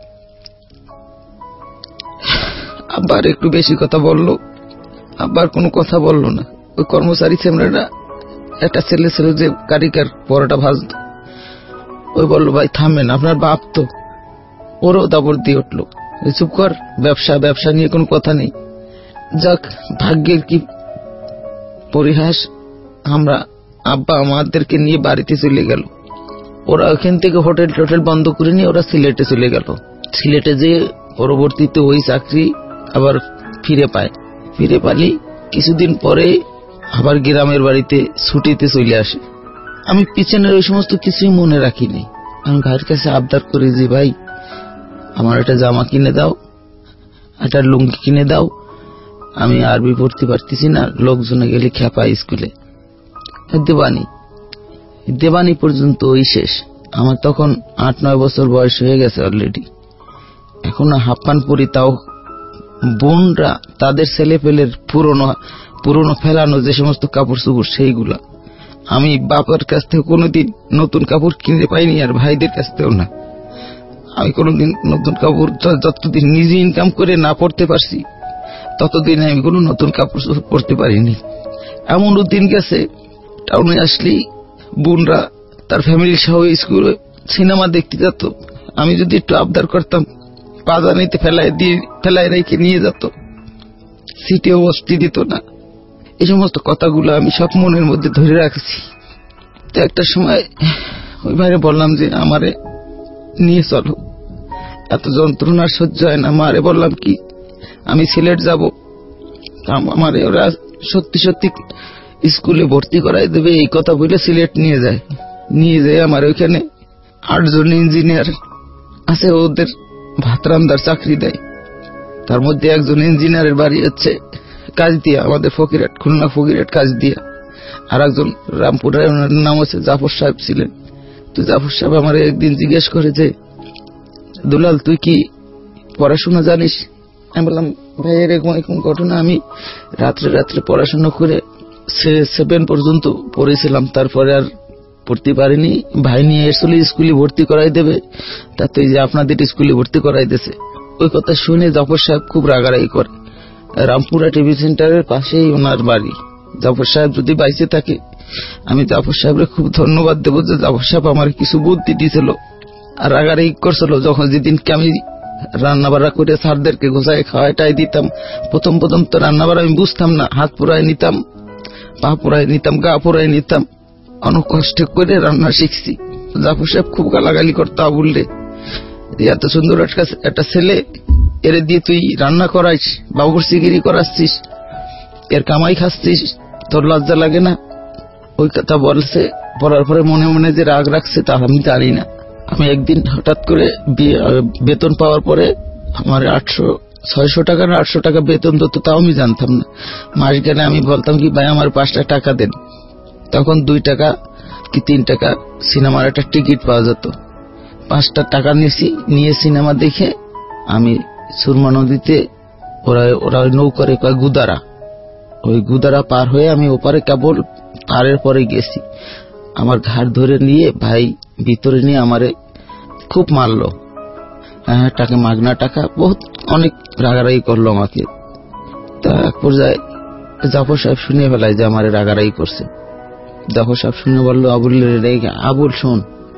আব্বার একটু বেশি কথা বললো, আব্বার কোনো কথা বললো না। ওই কর্মচারী ছেলেরা, একটা ছেলে ছিল যে কারিকার পরোটা ভাজত, ওই বললো ভাই থামেন, আপনার বাপ তো, ওরও দাবর দিয়ে উঠলো, চুপ কর, ব্যবসা ব্যবসা নিয়ে কোনো কথা নেই। যাক, ভাগ্যের কি পরিহাস, আমরা আব্বা আমাদেরকে নিয়ে বাড়িতে চলে গেল। ওরা ওখান থেকে হোটেল টোটেল বন্ধ করে নিয়ে ওরা সিলেটে চলে গেল। সিলেটে যে পরবর্তীতে ওই চাকরি আবার ফিরে পায়, ফিরে পালি কিছুদিন পরে আবার গ্রামের বাড়িতে ছুটিতে চলে আসে। আমি পিছনের ওই সমস্ত কিছুই মনে রাখিনি। আমি ভাইয়ের কাছে আবদার করি যে ভাই আমার একটা জামা কিনে দাও, একটা লুঙ্গি কিনে দাও, আমি আরবি পড়তে পারতেছি না, লোকজনে গেলে খেপা স্কুলে। দেবানি পর্যন্ত ওই শেষ। আমার তখন 8-9 বছর বয়স হয়ে গেছে অলরেডি, এখনো হাফ-প্যান্ট পরি। তাও বোনরা তাদের ছেলে পেলের পুরনো ফেলানো যে সমস্ত কাপড় চোপড় সেইগুলা, আমি বাবার কাছ থেকে কোনোদিন নতুন কাপড় কিনে পাইনি, আর ভাইদের কাছ থেকেও না। আমি কোনোদিন নতুন কাপড় যতদিন নিজে ইনকাম করে না পড়তে পারছি ততদিন আমি কোনো নতুন কাপড় পরতে পারিনি। এমনও দিন গেছে, টাউনে আসলেই বোনরা তার ফ্যামিলি সহ স্কুলে সিনেমা দেখতে যেত, আমি যদি একটু আবদার করতাম বাজানিতে ফেলায় রেখে নিয়ে যেত, সিটেও বসতে দিত না। এই সমস্ত কথাগুলো আমি সব মনের মধ্যে ধরে রাখছি। তো একটা সময় ওই ভাইরে বললাম যে আমারে নিয়ে চলো, এত যন্ত্রণার সহ্য হয় না। মারে বললাম কি আমি সিলেট যাব, আমারে ওরা সত্যি সত্যি স্কুলে ভর্তি করাই দেবে এই কথা বলে সিলেট নিয়ে যায়। আমার ওইখানে 8 জন ইঞ্জিনিয়ার আছে, ওদের ভাত রান্দার চাকরি দেয়। তার মধ্যে একজন ইঞ্জিনিয়ারের বাড়ি হচ্ছে কাজ দিয়া, আমাদের ফকিরহাট, খুলনা ফকিরহাট কাজ দিয়া। আর একজন রামপুরের, ওনার নাম হচ্ছে জাফর সাহেব ছিলেন। তো জাফর সাহেব আমার একদিন জিজ্ঞেস করে যে দুলাল তুই কি পড়াশোনা জানিস? আমি বললাম ভাই এরকম ঘটনা, আমি রাত্রে পড়াশোনা করে 7 পর্যন্ত পড়েছিলাম, তারপরে আর পড়তে পারিনি। ভাই নিয়ে এসে স্কুলে ভর্তি করাই দেবে, তাতে যে আপনাদের স্কুলে ভর্তি করাই দিয়েছে। ওই কথা শুনে জাফর সাহেব খুব রাগারাগি করে। রামপুরা টিভি সেন্টারের পাশেই ওনার বাড়ি। জাফর সাহেব যদি বাইচে থাকে আমি জাফর সাহেবরে খুব ধন্যবাদ দেবো যে জাফর সাহেব আমার কিছু বুদ্ধি দিয়েছিল আর রাগারাগি করছিল। যখন যেদিনকে আমি রান্না বাড়া করে স্যারদেরকে গোছায় খাওয়াটাই দিতাম, প্রথম তো রান্না বাড়া আমি বুঝতাম না, হাত পোড়ায় নিতাম, পা পোড়ায় নিতাম, গা পোড়ায় নিতাম, অনেক কষ্ট করে রান্না শিখছি। জাফর সাহেব খুব গালাগালি করতো, বললে এত সুন্দর একটা ছেলে, এর দিয়ে তুই রান্না করাইস, বাবুর্চিগিরি করাচ্ছিস, এর কামাই খাচ্ছিস, তোর লজ্জা লাগে না? ওই কথা বলছে। বলার পরে মনে মনে যে রাগ রাখছে তা আমি জানি না। আমি একদিন হঠাৎ করে বেতন পাওয়ার পরে আমার 600 টাকা না 800 টাকা বেতন দিত, তাও আমি জানতাম না। মাস গেলে আমি বলতাম কি ভাই আমার 5টা টাকা দেন। তখন 2 টাকা কি 3 টাকা সিনেমার একটা টিকিট পাওয়া যেত। 5টা টাকা নিয়ে সিনেমা দেখে আমি সুরমা নদীতে, ওরা নৌকারে কয় গুদারা, ওই গুদারা পার হয়ে আমি ওপারে কেবল পারের পরে গেছি। আমার ঘাড় ধরে নিয়ে ভাই ভিতরে নিয়ে আমারে খুব মারলো। টাকা মাগনা টাকা, বহুত অনেক রাগারাগি করলো আমাকে। তা এক পর্যায়ে জাফর সাহেব শুনে ফেলায় যে আমারে রাগারাগি করছে। জাফর সাহেব শুনে বললো আবুল শোন,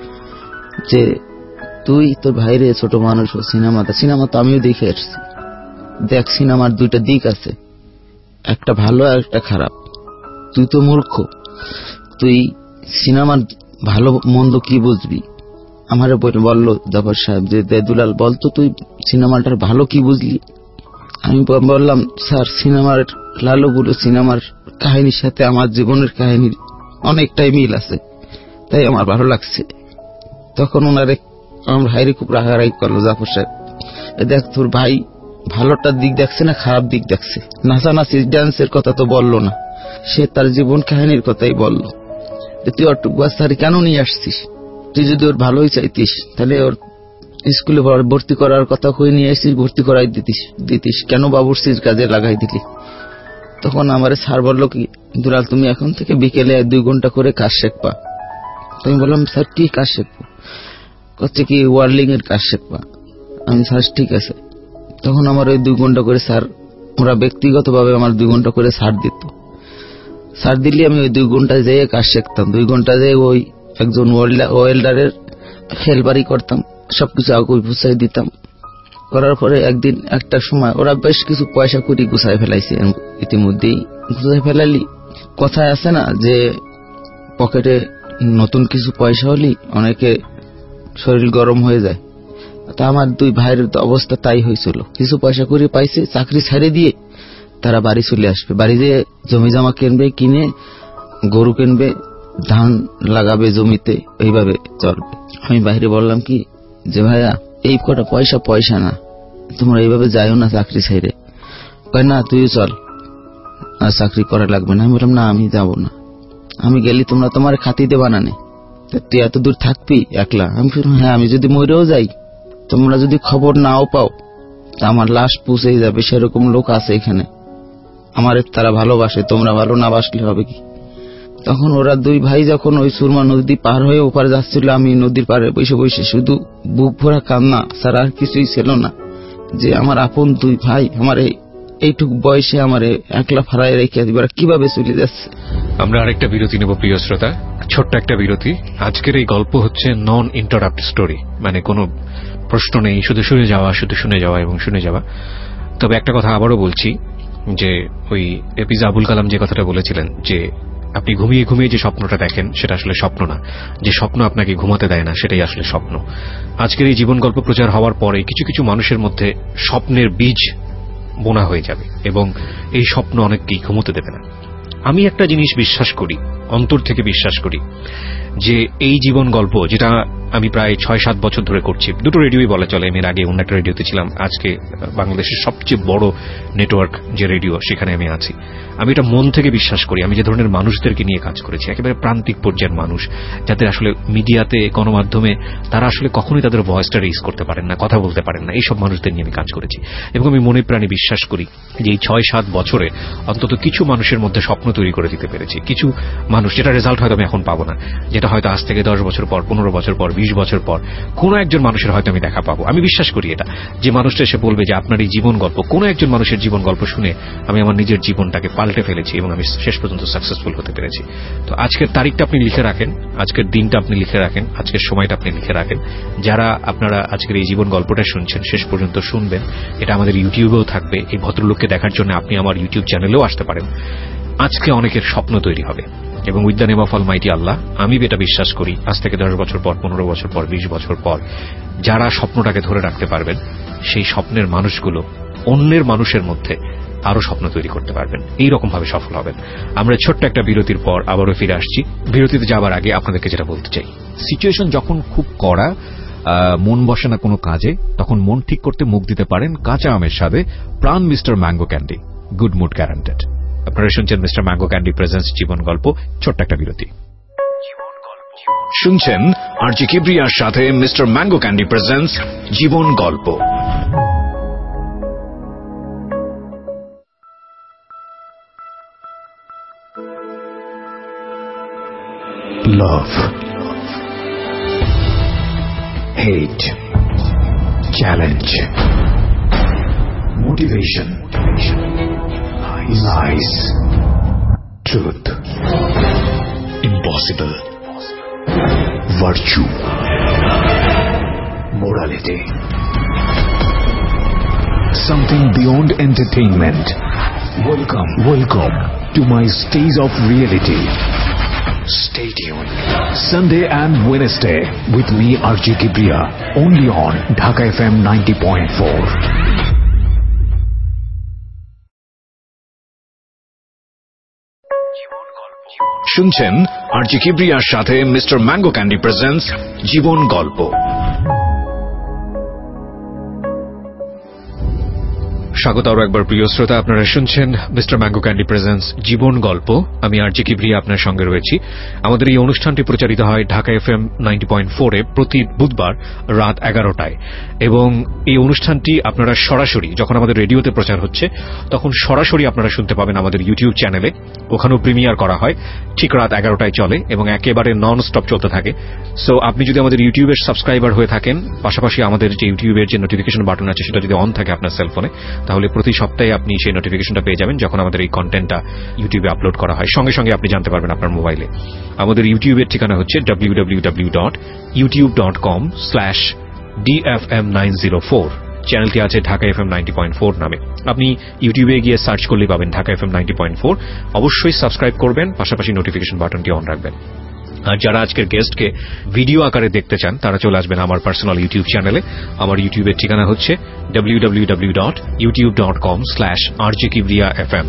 যে তুই তোর ভাইরে ছোট মানুষ, সিনেমা তো আমিও দেখে আসছি, দেখ সিনেমার 2টা দিক আছে, একটা ভালো আর একটা খারাপ। তুই তো মূর্খ, তুই সিনেমার ভালো মন্দ কি বুঝবি? আমার বলল জাফর সাহেব যে দুলাল বলতো তুই সিনেমাটার ভালো কি বুঝলি। আমি বললাম স্যার সিনেমার লালুগুলো সিনেমার কাহিনীর সাথে আমার জীবনের কাহিনীর অনেকটাই মিল আছে, তাই আমার ভালো লাগছে। তখন ওনারে আমার ভাইরে খুব রাগারাগি করলো, জাফর সাহেব দেখ তোর ভাই ভালোটার দিক দেখছে না খারাপ দিক দেখছে, নাচানাচি ডান্সের কথা তো বললো না, সে তার জীবন কাহিনীর কথাই বললো। তুই ওর বাচ্চারে কেন নিয়ে আসছিস, তুই যদি ওর ভালোই চাইতিস তাহলে ওর স্কুলে ভর্তি করার কথা কই নিয়ে আসছিস, ভর্তি করাই দিতিস কেন বাবুর্চির কাজে লাগাই দিলি। তখন আমার স্যার বললো কি দুলাল তুমি এখন থেকে বিকেলে 2 ঘন্টা করে কাজ শিখবা। আমি বললাম স্যার কি কাজ শিখবো, করছে কি ওয়ার্লিং এর কাজ শিখবা। আমি স্যার ঠিক আছে। তখন আমার ওই 2 ঘন্টা করে স্যার, ওরা ব্যক্তিগতভাবে আমার 2 ঘন্টা করে ছাড় দিত। ছাড় দিলে আমি ওই 2 ঘন্টা যেয়ে কাজ শিখতাম, 2 ঘন্টা যেয়ে ওই একজন ওয়েল্ডারের হেল্পারি করতাম, সবকিছু আগুই গুছাই দিতাম। করার পরে একদিন একটা সময় ওরা বেশ কিছু পয়সা করি গুছাই ফেলাইছে, ইতিমধ্যেই গুছাই ফেলালি। কথায় আছে না যে পকেটে নতুন কিছু পয়সা হলি অনেকে শরীর গরম হয়ে যায়, তা আমার 2 ভাইয়ের অবস্থা তাই হয়েছিল। কিছু পয়সা করে পাইছে, চাকরি ছেড়ে দিয়ে তারা বাড়ি চলে আসবে, বাড়ি যেয়ে জমি জমা কিনবে, কিনে গরু কিনবে, ধান লাগাবে জমিতে, এইভাবে চলবে। আমি বাইরে বললাম কি যে ভাইয়া এই কটা পয়সা না, তোমরা এইভাবে যাইও না চাকরি ছেড়ে। কয় না তুই চল, আর চাকরি করা লাগবে না। আমি বললাম না আমি যাব না, আমি গেলি তোমরা তোমার খাতি দেবা না, তুই এত দূর থাকবি একলা। আমি হ্যাঁ আমি যদি মরেও যাই তোমরা যদি খবর নাও পাও আমার লাশ পৌঁছেই যাবে, সেরকম লোক আছে এখানে, আমার তারা ভালোবাসে, তোমরা ভালো না বাসলে হবে কি। তখন ওরা 2 ভাই যখন ওই সুরমা নদী পার হয়ে ওপারে যাচ্ছিল, আমি নদীর পারে বসে বসে শুধু বুক ভরা কান্না, স্যার আর কিছুই ছিল না, যে আমার আপন 2 ভাই আমার এইটুক বয়সে আমার একলা ফারায় রেখে দিবার কিভাবে চলে যাচ্ছে। আমরা আরেকটা বিরতি নেব প্রিয় শ্রোতা, ছোট্ট একটা বিরতি। আজকের এই গল্প হচ্ছে নন ইন্টারাপ্ট স্টোরি, মানে কোনো প্রশ্ন নেই, শুধু শুনে যাওয়া এবং শুনে যাওয়া। তবে একটা কথা আবারও বলছি যে ওই এপিজে আবুল কালাম যে কথাটা বলেছিলেন যে আপনি ঘুমিয়ে ঘুমিয়ে যে স্বপ্নটা দেখেন সেটা আসলে স্বপ্ন না, যে স্বপ্ন আপনাকে ঘুমাতে দেয় না সেটাই আসলে স্বপ্ন। আজকের এই জীবন গল্প প্রচার হওয়ার পরে কিছু কিছু মানুষের মধ্যে স্বপ্নের বীজ বোনা হয়ে যাবে এবং এই স্বপ্ন অনেককেই ঘুমোতে দেবে না। আমি একটা জিনিস বিশ্বাস করি, অন্তর থেকে বিশ্বাস করি, যে এই জীবন গল্প যেটা আমি প্রায় 6-7 বছর ধরে করছি, 2টো রেডিওই বলা চলে, আমি আগে অন্য একটা রেডিওতে ছিলাম, আজকে বাংলাদেশের সবচেয়ে বড় নেটওয়ার্ক যে রেডিও সেখানে আমি আছি। আমি এটা মন থেকে বিশ্বাস করি। আমি যে ধরনের মানুষদেরকে নিয়ে কাজ করেছি, একেবারে প্রান্তিক পর্যায়ের মানুষ, যাদের আসলে মিডিয়াতে গণমাধ্যমে তারা আসলে কখনোই তাদের ভয়েসটা রেইজ করতে পারেন না, কথা বলতে পারেন না, এইসব মানুষদের নিয়ে আমি কাজ করেছি। এবং আমি মনে প্রাণে বিশ্বাস করি যে এই 6-7 বছরে অন্তত কিছু মানুষের মধ্যে স্বপ্ন তৈরি করে দিতে পেরেছি। কিছু মানুষ, যেটা রেজাল্ট হয়তো আমি এখন পাবো না, যেটা হয়তো আজ থেকে 10 বছর পর, 15 বছর পর, 20 বছর পর কোনো একজন মানুষের হয়তো আমি দেখা পাবো। আমি বিশ্বাস করি এটা, যে মানুষটা এসে বলবে যে আপনার এই জীবন গল্প, কোনো একজন মানুষের জীবন গল্প শুনে আমি আমার নিজের জীবনটাকে পাল্টে ফেলেছি এবং আমি শেষ পর্যন্ত সাকসেসফুল হতে পেরেছি। তো আজকের তারিখটা আপনি লিখে রাখেন, আজকের দিনটা আপনি লিখে রাখেন, আজকের সময়টা আপনি লিখে রাখেন। যারা আপনারা আজকের এই জীবন গল্পটা শুনছেন শেষ পর্যন্ত শুনবেন, এটা আমাদের ইউটিউবেও থাকবে। এই ভদ্রলোককে দেখার জন্য আপনি আমার ইউটিউব চ্যানেলেও আসতে পারেন। আজকে অনেকের স্বপ্ন তৈরি হবে এবং with the name of almighty Allah আমি এটা বিশ্বাস করি আজ থেকে 10 বছর পর, 15 বছর পর, 20 বছর পর যারা স্বপ্নটাকে ধরে রাখতে পারবেন, সেই স্বপ্নের মানুষগুলো অন্যের মানুষের মধ্যে আরো স্বপ্ন তৈরি করতে পারবেন, এইরকম ভাবে সফল হবেন। আমরা ছোট্ট একটা বিরতির পর আবারও ফিরে আসছি। বিরতিতে যাবার আগে আপনাদেরকে যেটা বলতে চাই, সিচুয়েশন যখন খুব কড়া, মন বসে না কোনো কাজে, তখন মন ঠিক করতে মুখ দিতে পারেন কাঁচা আমের স্বাদে Pran Mister Mango Candy, good mood guaranteed. আপনারা শুনছেন মিস্টার ম্যাঙ্গো ক্যান্ডি প্রেজেন্টস জীবন গল্প। ছোট্ট একটা বিরতি শুনছেন আরজি কিবরিয়ার সাথে মিস্টার ম্যাঙ্গো ক্যান্ডি প্রেজেন্টস জীবন গল্প। Love, hate, challenge, motivation, lies, truth, impossible, virtue, morality, something beyond entertainment. Welcome to my stage of reality. Stay tuned. Sunday and Wednesday with me RJ Kibriya only on Dhaka FM 90.4. শুনছেন RJ কিবরিয়ার সাথে Mister Mango Candy presents জীবন গল্প। স্বাগত আরো একবার প্রিয় শ্রোতা, আপনারা শুনছেন মিস্টার ম্যাঙ্গো ক্যান্ডি প্রেজেন্টস জীবন গল্প। আমি আরজি কিবরিয়া আপনার সঙ্গে রয়েছি। আমাদের এই অনুষ্ঠানটি প্রচারিত হয় ঢাকা FM 90.4-এ প্রতি বুধবার রাত 11টায়, এবং এই অনুষ্ঠানটি আপনারা সরাসরি যখন আমাদের রেডিওতে প্রচার হচ্ছে তখন সরাসরি আপনারা শুনতে পাবেন আমাদের ইউটিউব চ্যানেলে। ওখানেও প্রিমিয়ার করা হয়, ঠিক রাত 11টায় চলে এবং একেবারে নন স্টপ চলতে থাকে। সো আপনি যদি আমাদের ইউটিউবের সাবস্ক্রাইবার হয়ে থাকেন, পাশাপাশি আমাদের যে ইউটিউবের যে নোটিফিকেশন বাটন আছে সেটা যদি অন থাকে আপনার সেলফোনে, তাহলে প্রতি সপ্তাহে আপনি সেই নোটিফিকেশনটা পেয়ে যাবেন যখন আমাদের এই কন্টেন্টটা ইউটিউবে আপলোড করা হয়। সঙ্গে সঙ্গে আপনি জানতে পারবেন আপনার মোবাইলে। আমাদের ইউটিউবের ঠিকানা হচ্ছে www.youtube.com/DFM904। চ্যানেলটি আছে ঢাকা FM 90.4 নামে। আপনি ইউটিউবে গিয়ে সার্চ করলেই পাবেন ঢাকা FM 90.4। অবশ্যই সাবস্ক্রাইব করবেন, পাশাপাশি নোটিফিকেশন বাটনটি অন রাখবেন। আর যারা আজকের গেস্টকে ভিডিও আকারে দেখতে চান তারা চলে আসবেন আমার পার্সোনাল ইউটিউব চ্যানেলে। আমার ইউটিউবের ঠিকানা হচ্ছে www.youtube.com/RJKibriyaFM,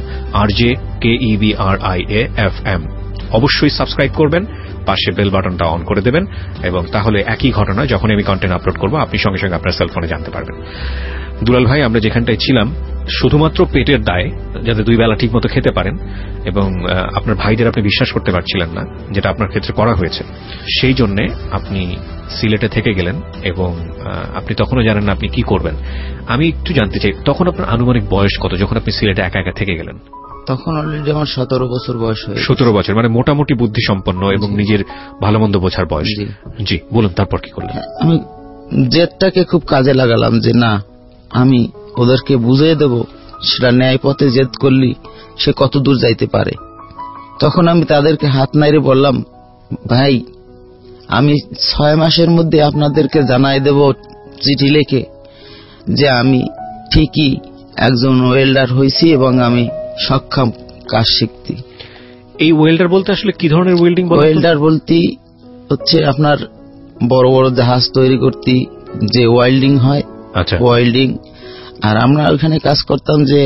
RJKEBRIAFM। অবশ্যই সাবস্ক্রাইব করবেন, পাশে বেল বাটনটা অন করে দেবেন, এবং তাহলে একই ঘটনা যখন আমি কন্টেন্ট আপলোড করব আপনি সঙ্গে সঙ্গে আপনার সেলফোনে জানতে পারবেন। দুলাল ভাই, আমরা যেখানটায় ছিলাম শুধুমাত্র পেটের দায়ে, যাতে দুই বেলা ঠিক মতো খেতে পারেন, এবং আপনার ভাইদের আপনি বিশ্বাস করতে পারছিলেন না যেটা আপনার ক্ষেত্রে করা হয়েছে, সেই জন্য আপনি সিলেটে থেকে গেলেন এবং আপনি তখনও জানেন না আপনি কি করবেন। আমি একটু জানতে চাই, তখন আপনার আনুমানিক বয়স কত যখন আপনি সিলেটে একা একা থেকে গেলেন? তখন অলরেডি আমার 17 বছর বয়স হয়ে। 17 বছর, মানে মোটামুটি বুদ্ধি সম্পন্ন এবং নিজের ভালো মন্দ বোঝার বয়স। জি বলুন, তারপর কি করলেন? আমি জেদটাকে খুব কাজে লাগালাম যে না, আমি ওদেরকে বুঝিয়ে দেব সেটা ন্যায় পথে জেদ করলি সে কত দূর যাইতে পারে। তখন আমি তাদেরকে হাত নাড়িয়ে বললাম, ভাই আমি 6 মাসের মধ্যে আপনাদেরকে জানাই দেব চিঠি লিখে যে আমি ঠিকই একজন ওয়েল্ডার হয়েছি এবং আমি সক্ষম কাজ শিখতে। এই ওয়েল্ডার বলতে আসলে কি ধরনের ওয়েল্ডিং? ওয়েল্ডার বলতে হচ্ছে আপনার বড় বড় জাহাজ তৈরি করতে যে ওয়েল্ডিং হয়, ওয়েল্ডিং। আর আমরা ওখানে কাজ করতাম যে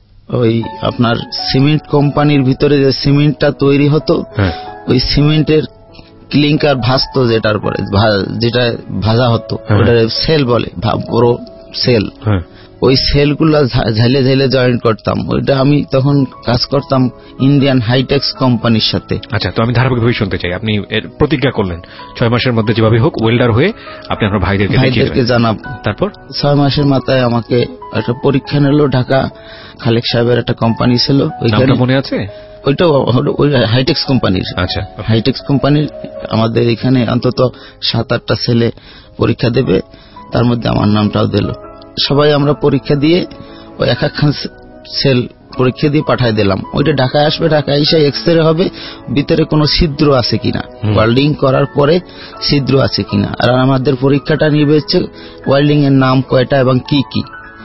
ওই আপনার সিমেন্ট কোম্পানির ভিতরে যে সিমেন্টটা তৈরি হতো, ওই সিমেন্টের ক্লিংকার ভাজতো, যেটার পরে যেটা ভাজা হতো ওটা সেল বলে, বড় সেল। ওই সেলগুলো ঝালে ঝালে জয়েন করতাম। ওইটা আমি তখন কাজ করতাম ইন্ডিয়ান হাইটেক্স কোম্পানির সাথে। আচ্ছা, তো আমি ধারাবাহিকভাবে শুনতে চাই, আপনি প্রতিজ্ঞা করলেন 6 মাসের মধ্যে যেভাবে হোক ওয়েল্ডার হয়ে আপনি আপনার ভাইদেরকে জানাবো। তারপর 6 মাসের মাথায় আমাকে একটা পরীক্ষা নিল। ঢাকা খালেক সাহেবের একটা কোম্পানি ছিল, ওইখানে মনে আছে? ওইটা ওই হাইটেক্স কোম্পানির। আচ্ছা, হাইটেক্স কোম্পানির আমাদের এখানে অন্তত 7-8টা ছেলে পরীক্ষা দেবে, তার মধ্যে আমার নামটাও দিল। সবাই আমরা পরীক্ষা দিয়ে ওই একখান সেল পরীক্ষা দিয়ে পাঠাই দিলাম। ওইটা ঢাকায় আসবে, ঢাকায় এসে এক্সরে হবে ভিতরে কোনো ছিদ্র আছে কিনা, ওয়েল্ডিং করার পরে ছিদ্র আছে কিনা। আর আমাদের পরীক্ষাটা নিবে হচ্ছে ওয়েল্ডিং এর নাম কয়টা এবং কি কি।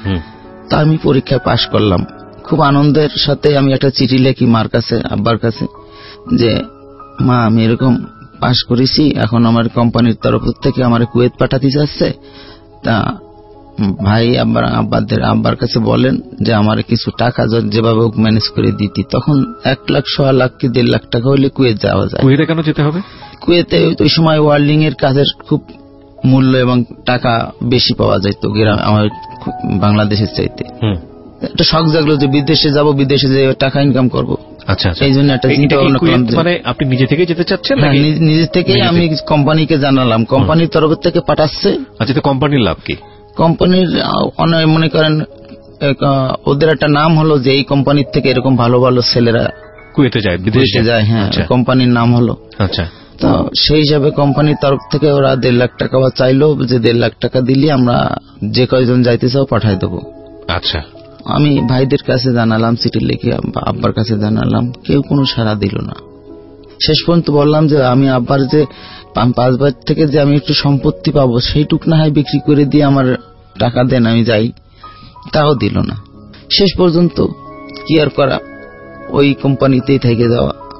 তা আমি পরীক্ষায় পাশ করলাম। খুব আনন্দের সাথে আমি একটা চিঠি লিখি মার কাছে, আব্বার কাছে, যে মা আমি এরকম পাশ করেছি, এখন আমার কোম্পানির তরফ থেকে আমার কুয়েত পাঠাতে যাচ্ছে। তা ভাই আব্বার কাছে বলেন যে আমার কিছু টাকা যেভাবে ম্যানেজ করে দিতি। তখন 1 লাখ 1.25 লাখ কি 1.5 লাখ টাকা হলে কুয়েত যাওয়া যায়। কুয়েতে কেন যেতে হবে? কুয়েতে ওই সময় ওয়েল্ডিং এর কাজের খুব মূল্য এবং টাকা বেশি পাওয়া যেত আমার বাংলাদেশের চাইতে। একটা শখ জাগলো যে বিদেশে যাব, বিদেশে যে টাকা ইনকাম করব। আচ্ছা, এই জন্য একটা চিন্তা ভাবনা করলাম। মানে আপনি নিজে থেকে যেতে চাচ্ছেন? নিজে থেকেই আমি কোম্পানিকে জানালাম, কোম্পানির তরফ থেকে পাঠাচ্ছে। আচ্ছা, তো কোম্পানির লাভ কি? কোম্পানির মনে করেন ওদের একটা নাম হলো যে এই কোম্পানির থেকে এরকম ভালো ভালো ছেলেরা কুয়েতে যায়, বিদেশে যায়। হ্যাঁ, কোম্পানির নাম হলো। আচ্ছা, তো সেই হিসাবে কোম্পানির তরফ থেকে ওরা 1.5 লাখ টাকা চাইলো, যে 1.5 লাখ টাকা দিলে আমরা যে কয়জন যাইতে চাও পাঠাই দেবো। আচ্ছা, আমি ভাইদের কাছে জানালাম, চিঠি লিখে আব্বার কাছে জানালাম, কেউ কোনো সাড়া দিল না। শেষ পর্যন্ত বললাম যে আমি আব্বার যে 5 বার থেকে যে আমি একটু সম্পত্তি পাবো সেইটুক না হয় বিক্রি করে দিয়ে আমার টাকা দেন, আমি যাই। তাও দিল না। শেষ পর্যন্ত কি আর করা, ওই কোম্পানিতেই থেকে যাওয়া।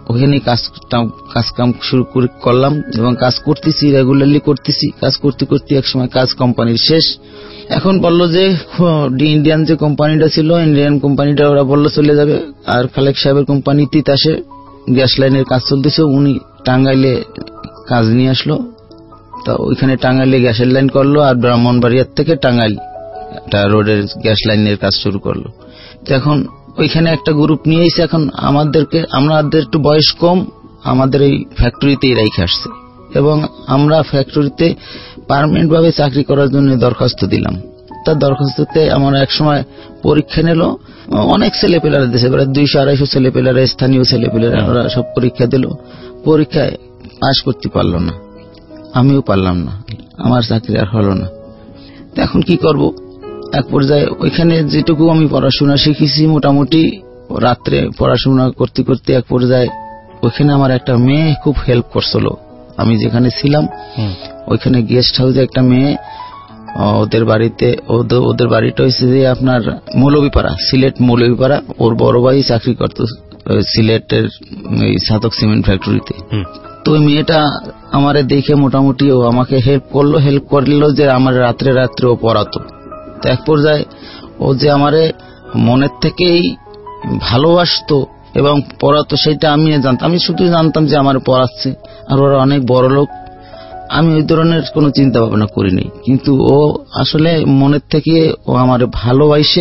ওখানে কাজ কাম শুরু করলাম এবং কাজ করতেছি, রেগুলারলি করতেছি। কাজ করতে করতে এক সময় কাজ কোম্পানির শেষ। এখন বললো যে ইন্ডিয়ান যে কোম্পানিটা ছিল, ইন্ডিয়ান কোম্পানিটা ওরা বললো চলে যাবে। আর খালেক সাহেবের কোম্পানি তিতাসে গ্যাস লাইনের কাজ চলতেছে, উনি টাঙ্গাইলে কাজ নিয়ে আসলো। তা ওইখানে টাঙ্গাইলে গ্যাসের লাইন করলো, আর ব্রাহ্মণবাড়িয়ার থেকে টাঙ্গাইল একটা রোডের গ্যাস লাইনের কাজ শুরু করলো। এখন ওইখানে একটা গ্রুপ নিয়ে এসে এখন আমাদের একটু বয়স কম, আমাদের এই ফ্যাক্টরিতেই রেখে আসছে এবং আমরা ফ্যাক্টরিতে পার্মানেন্ট ভাবে চাকরি করার জন্য দরখাস্ত দিলাম। তার দরখাস্ততে আমার এক সময় পরীক্ষা নিল, অনেক ছেলেপেলারা দেশে প্রায় 200-250 ছেলেপেলারা, স্থানীয় ছেলেপেলারা, ওরা সব পরীক্ষা দিল। পরীক্ষায় পাশ করতে পারলো না, আমিও পারলাম না, আমার চাকরি আর হলো না। এখন কি করব? এক পর্যায়ে ওইখানে যেটুকু আমি পড়াশোনা শিখেছি মোটামুটি রাত্রে পড়াশোনা করতে করতে এক পর্যায়ে ওইখানে আমার একটা মেয়ে খুব হেল্প করছিল। আমি যেখানে ছিলাম ওইখানে গেস্ট হাউসে একটা মেয়ে, ওদের বাড়িটা হয়েছে যে আপনার মৌলভীপাড়া, সিলেট মৌলভীপাড়া। ওর বড় ভাই চাকরি করতো সিলেটের সাতক সিমেন্ট ফ্যাক্টরিতে। তো ওই মেয়েটা আমারে দেখে মোটামুটি ও আমাকে হেল্প করলো যে আমার রাত্রে ও পড়াতো। তো এক পর্যায়ে ও যে আমারে মনের থেকেই ভালোবাসতো এবং পড়াতো সেটা আমি জানতাম। আমি শুধু জানতাম যে আমার পড়াচ্ছে, আর ওরা অনেক বড় লোক। আমি ওই ধরনের কোনো চিন্তা ভাবনা করিনি, কিন্তু ও আসলে মনের থেকে ও আমার ভালোবাসে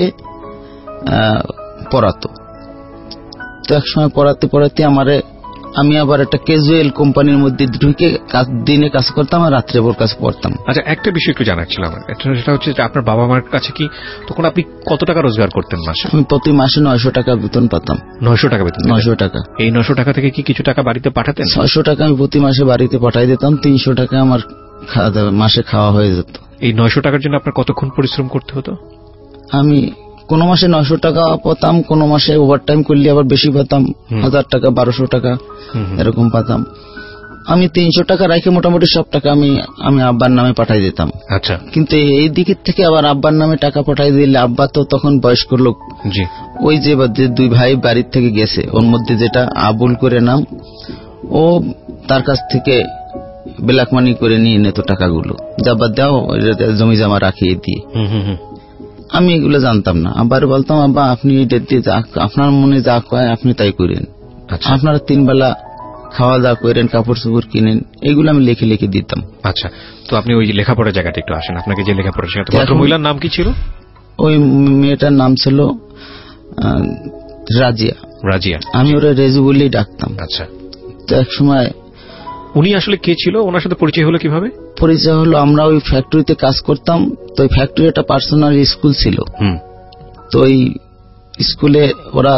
পড়াতো। তো এক সময় পড়াতে পড়াতে আমি আবার একটা ক্যাজুয়াল কোম্পানির মধ্যে ঢুকে দিনে কাজ করতাম আর রাত্রে ওর কাছে পড়তাম। আচ্ছা, একটা বিষয় একটু জানার ছিল আমার, সেটা হচ্ছে যে আপনার বাবা মার কাছে কি তখন আপনি কত টাকা রোজগার করতেন মাসে? আমি প্রতি মাসে 900 টাকা বেতন পেতাম। 900 টাকা বেতন? 900 টাকা। এই 900 টাকা থেকে কি কিছু টাকা বাড়িতে পাঠাতেন? 600 টাকা আমি প্রতি মাসে বাড়িতে পাঠাই দিতাম। 300 টাকা আমার মাসে খাওয়া হয়ে যেত। এই 900 টাকার জন্য আপনার কতক্ষণ পরিশ্রম করতে হতো? আমি কোন মাসে 900 টাকা পেতাম, কোন মাসে ওভারটাইম করলে আবার বেশি পেতাম, 1000 টাকা 1200 টাকা এরকম পেতাম। আমি 300 টাকা রাখে মোটামুটি সব টাকা আমি আব্বার নামে পাঠাই দিতাম। আচ্ছা। কিন্তু এই দিকের থেকে আবার আব্বার নামে টাকা পাঠাই দিলে আব্বা তো তখন বয়স্ক লোক। জি। ওই যে 2 ভাই বাড়ির থেকে গেছে, ওর মধ্যে যেটা আবুল করে নাম, ও তার কাছ থেকে ব্ল্যাক মানি করে নিয়ে নিত টাকাগুলো, যাবার দাও জমি জমা রাখিয়ে দিয়ে। আমি এগুলো জানতাম না। আব্বার বলতাম, আব্বা আপনি আপনার মনে যা কয় আপনি তাই করেন, আপনারা 3 বেলা খাওয়া দাওয়া করেন, কাপড় চোপড় কিনেন, এগুলো আমি লিখে লিখে দিতাম। আচ্ছা, তো আপনি ওই লেখাপড়ার জায়গাটা একটু আসেন। আপনাকে যে লেখাপড়া শেখাতো ভদ্রমহিলার নাম কি ছিল? ওই মেয়েটার নাম ছিল রাজিয়া। আমি ওরা রেজু বলেই ডাকতাম। আচ্ছা। তো এক সময় উনি আসলে কে ছিল? ওনার সাথে পরিচয় হলো কিভাবে? পরিচয় হলো, আমরা ওই ফ্যাক্টরিতে কাজ করতাম। তো ওই ফ্যাক্টরি একটা পার্সোনাল স্কুল ছিল। তো ওই স্কুলে ওরা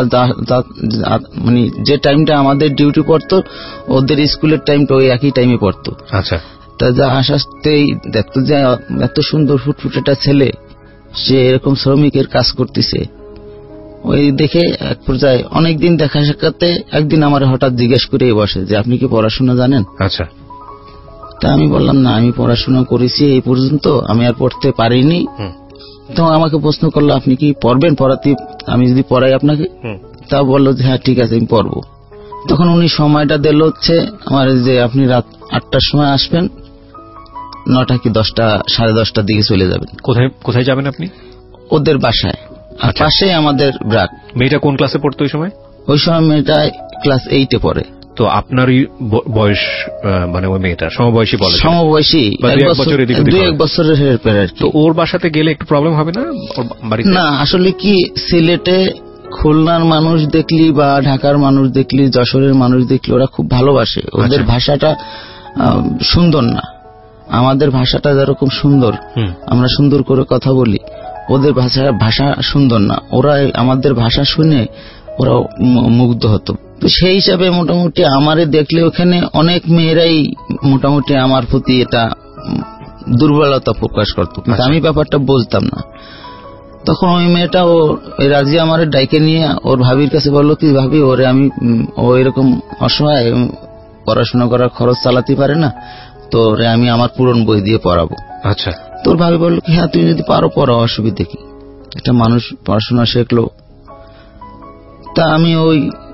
মানে যে টাইমটা আমাদের ডিউটি পড়তো, ওদের স্কুলের টাইমটা ওই একই টাইমে পড়তো। আচ্ছা। তা যা আসাতেই দেখতো যে এত সুন্দর ফুটফুটেটা ছেলে, সে এরকম শ্রমিকের কাজ করতেছে। ওই দেখে এক পর্যায়ে অনেকদিন দেখা সাক্ষাতে একদিন আমার হঠাৎ জিজ্ঞেস করে বসে যে আপনি কি পড়াশোনা জানেন? আচ্ছা। তা আমি বললাম, না, আমি পড়াশোনা করেছি এই পর্যন্ত, আমি আর পড়তে পারিনি। তো আমাকে প্রশ্ন করলো, আপনি কি পড়বেন? পড়াতে আমি যদি পড়াই আপনাকে? তা বললো যে হ্যাঁ ঠিক আছে, আমি পড়বো। তখন উনি সময়টা দিল হচ্ছে আমার যে আপনি রাত 8টার সময় আসবেন, 9টা কি 10টা 10:30টার দিকে চলে যাবেন। কোথায় যাবেন আপনি? ওদের বাসায়, আর পাশে আমাদের ব্রাক। মেয়েটা কোন ক্লাসে পড়তো ওই সময়? ওই সময় মেয়েটা ক্লাস 8-এ পড়ে। তো আপনারই বয়স, মানে ওই মেয়েটা সমবয়সী? বলে সমবয়সী, 2-1 বছরের হেরফের আর কি। তো ওর বাসাতে গেলে একটু প্রবলেম হবে না? না, আসলে কি সিলেটে খুলনার মানুষ দেখলি বা ঢাকার মানুষ দেখলি, যশোরের মানুষ দেখলি, ওরা খুব ভালোবাসে। ওদের ভাষাটা সুন্দর না, আমাদের ভাষাটা যেরকম সুন্দর, আমরা সুন্দর করে কথা বলি, ওদের ভাষা সুন্দর না। ওরা আমাদের ভাষা শুনে ওরা মুগ্ধ হতো। তো সেই হিসাবে মোটামুটি আমারে দেখলে ওখানে অনেক মেয়েরাই মোটামুটি আমার প্রতি এটা দুর্বলতা প্রকাশ করত, কিন্তু আমি ব্যাপারটা বুঝতাম না। তখন ওই মেয়েটা ওই রাজি আমারে ডাইকে নিয়ে ওর ভাবির কাছে বললো, কি ভাবি, ওরে আমি ও এরকম অসহায়, পড়াশোনা করার খরচ চালাতে পারে না, তো ওরে আমি আমার পুরনো বই দিয়ে পড়াবো। আচ্ছা। তোর ভাবি বললো, হ্যাঁ তুমি যদি পারো পড়াও, অসুবিধে কি, একটা মানুষ পড়াশোনা শেখলো। তা আমি ওই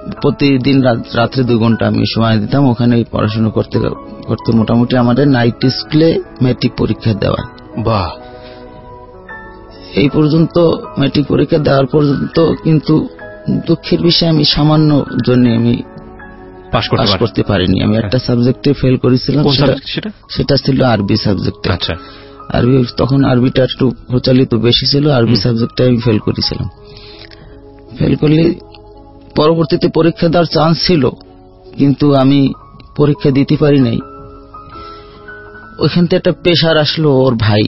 প্রতিদিন রাত্রে 2 ঘন্টা আমি সময় দিতাম ওখানে পড়াশোনা করতে করতে। মোটামুটি আমাদের নাইট স্কুলে ম্যাট্রিক পরীক্ষা দেওয়া। বাহ, এই পর্যন্ত ম্যাট্রিক পরীক্ষা দেওয়ার পর্যন্ত কিন্তু দুঃখের বিষয় আমি সামান্য জন্য আমি পাস করতে পারিনি। আমি একটা সাবজেক্টে ফেল করেছিলাম, সেটা ছিল আরবি সাবজেক্টে। আচ্ছা, আরবি তখন আরবিটা একটু প্রচলিত বেশি ছিল, আরবি সাবজেক্টে আমি ফেল করেছিলাম। ফেল করলে পরবর্তীতে পরীক্ষা দেওয়ার চান্স ছিল, কিন্তু আমি পরীক্ষা দিতে পারি নাই। ওইখান থেকে একটা প্রেশার আসলো। ওর ভাই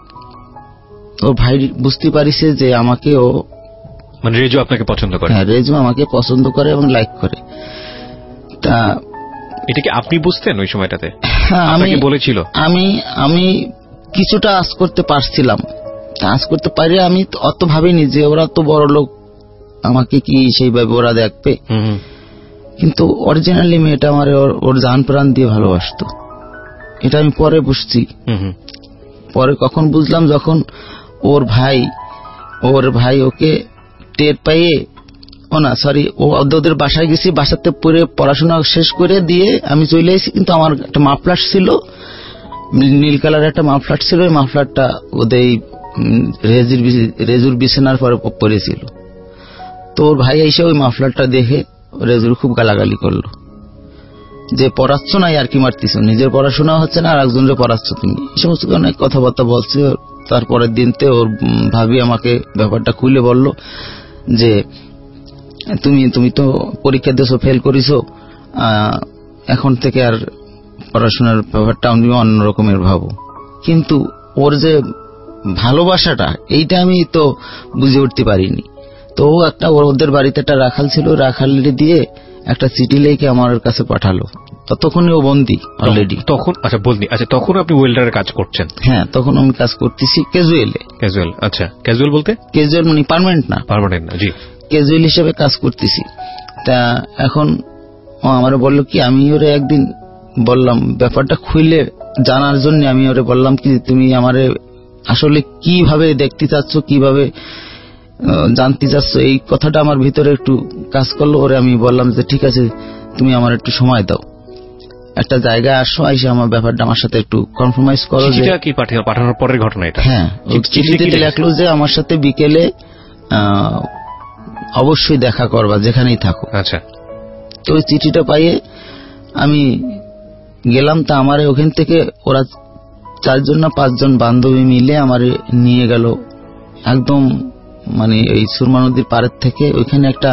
বুঝতে পারিছে যে আমাকে ও মানে রেজু আপনাকে পছন্দ করে। হ্যাঁ, রেজু আমাকে পছন্দ করে এবং লাইক করে। তা এটা কি আপনি বুঝতেন ওই সময়টাতে? হ্যাঁ, আমি বলেছিল আমি কিছুটা আজ করতে পারছিলাম, আজ করতে পারি। আমি অত ভাবিনি যে ওরা তো বড় লোক, আমাকে কি সেইভাবে ওরা দেখবে। কিন্তু অরিজিনালি মেয়েটা আমার ওর জান প্রাণ দিয়ে ভালোবাসতো। এটা আমি পরে বুঝছি। পরে কখন বুঝলাম, যখন ওর ভাই ওকে টের পাইয়ে, ওদের বাসায় গেছি, বাসাতে পরে পড়াশোনা শেষ করে দিয়ে আমি চলে এসেছি। কিন্তু আমার একটা মাফলার ছিল, নীল কালার একটা মাফলার ছিল। ওই মাফলারটা ওদের রেজুর বিছানার পরে পড়েছিল। তো ওর ভাই এসে ওই মাফলারটা দেখে রেজুর খুব গালাগালি করলো যে পড়াচ্ছ না, আর কি মারতিস, নিজের পড়াশোনা হচ্ছে না আর একজনের পড়াচ্ছ তুমি। এই সমস্ত অনেক কথাবার্তা বলছে। তারপরের দিনতে ওর ভাবি আমাকে ব্যাপারটা খুলে বলল যে তুমি তো পরীক্ষা দিয়েছো, ফেল করেছো, এখন থেকে আর পড়াশোনার ব্যাপারটা আমি অন্য রকমের ভাবো। কিন্তু ওর যে ভালোবাসাটা, এইটা আমি তো বুঝে উঠতে পারিনি। তো একটা ওদের বাড়িতে একটা রাখাল ছিল, রাখাল দিয়ে একটা চিঠি লিখে আমার কাছে পাঠালো। ততক্ষণে ও বন্দী অলরেডি। তখন আচ্ছা বলনি, আচ্ছা তখন আপনি ওয়েল্ডারের কাজ করছেন? হ্যাঁ, তখন আমি কাজ করতেছি ক্যাজুয়াল। আচ্ছা, ক্যাজুয়াল বলতে? ক্যাজুয়াল মানে পার্মানেন্ট না। জি, ক্যাজুয়াল হিসেবে কাজ করতেছি। তা এখন ও আমারে বলল কি, আমি ওরে একদিন বললাম ব্যাপারটা খুলে জানার জন্য, আমি ওরে বললাম কি তুমি আমারে আসলে কিভাবে দেখতে চাচ্ছ, কিভাবে জানতে চাচ্ছ, এই কথাটা আমার ভিতরে একটু কাজ করলো। ওরে আমি বললাম যে ঠিক আছে, তুমি আমার একটু সময় দাও, একটা জায়গায় আসো, আইসে আমার ব্যাপারটা আমার সাথে একটু কম্প্রোমাইজ করো। চিঠিটা কি পাঠানোর পরের ঘটনা এটা? হ্যাঁ, চিঠিতে লেখলো যে আমার সাথে বিকেলে অবশ্যই দেখা করবা যেখানেই থাকো। আচ্ছা। তো ওই চিঠিটা পাইয়ে আমি গেলাম। তা আমার ওখান থেকে ওরা 4জন না 5জন বান্ধবী মিলে আমার নিয়ে গেল একদম মানে ওই সুরমা নদীর পাড়ের থেকে। ওইখানে একটা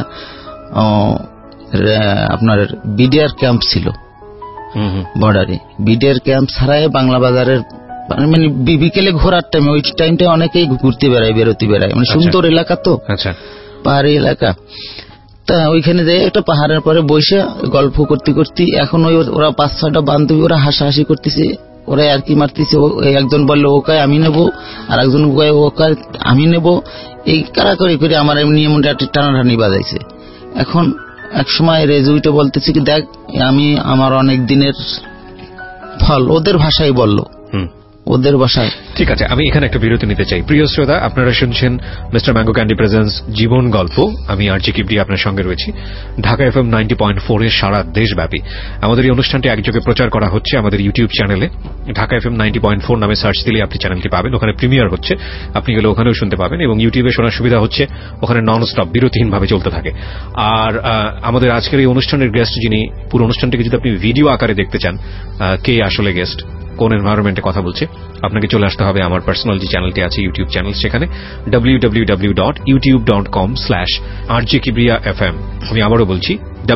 আপনার বিডিআর ক্যাম্প ছিল বর্ডারে। বিডিআর ক্যাম্প ছাড়াই বাংলা বাজারের মানে বিকেলে ঘোরার টাইম, ওই টাইমটা অনেকেই ঘুরতে বেরোতে বেড়ায়, মানে সুন্দর এলাকা তো, পাহাড়ি এলাকা। তা ওইখানে যাই একটা পাহাড়ের পরে বসে গল্প করতে করতে, এখন ওরা 5-6টা বান্ধবী, ওরা হাসাহাসি করতেছে, ওরা আর কি মারতেছে। একজন বললো ওকে আমি নেবো, আর একজন ওকে আমি নেবো, এই কারাকারি করে আমার এমনি এমন একটা টানাটানি বাজাইছে। এখন এক সময় রেজুইটা বলতেছি কি দেখ, আমি আমার অনেক দিনের ফল, ওদের ভাষায় বললো, ওদের ভাষায়। ঠিক আছে, আমি এখানে একটা বিরতি নিতে চাই। প্রিয় শ্রোতা, আপনারা শুনছেন মিস্টার ম্যাঙ্গো ক্যান্ডি প্রেজেন্স জীবন গল্প। আমি আরজি কিবরি আপনার সঙ্গে রয়েছি ঢাকা FM 90.4 এর সারা দেশব্যাপী। আমাদের এই অনুষ্ঠানটি একযোগে প্রচার করা হচ্ছে আমাদের ইউটিউব চ্যানেলে। ঢাকা FM 90.4 নামে সার্চ দিলে আপনি চ্যানেলটি পাবেন, ওখানে প্রিমিয়ার হচ্ছে, আপনি গেলে ওখানেও শুনতে পাবেন। এবং ইউটিউবে শোনার সুবিধা হচ্ছে, ওখানে নন স্টপ বিরতিহীনভাবে চলতে থাকে। আর আমাদের আজকের এই অনুষ্ঠানের গেস্ট, যিনি পুরো অনুষ্ঠানটিকে যদি আপনি ভিডিও আকারে দেখতে চান, কে আসলে গেস্ট, কোন এনভায়রনমেন্টে কথা বলছে, আপনাকে চলে আসতে হবে আমার পার্সোনাল যে চ্যানেলটি আছে ইউটিউব চ্যানেল, সেখানে www.youtube.com/rjkibriya.fm। আমি আবারও বলছি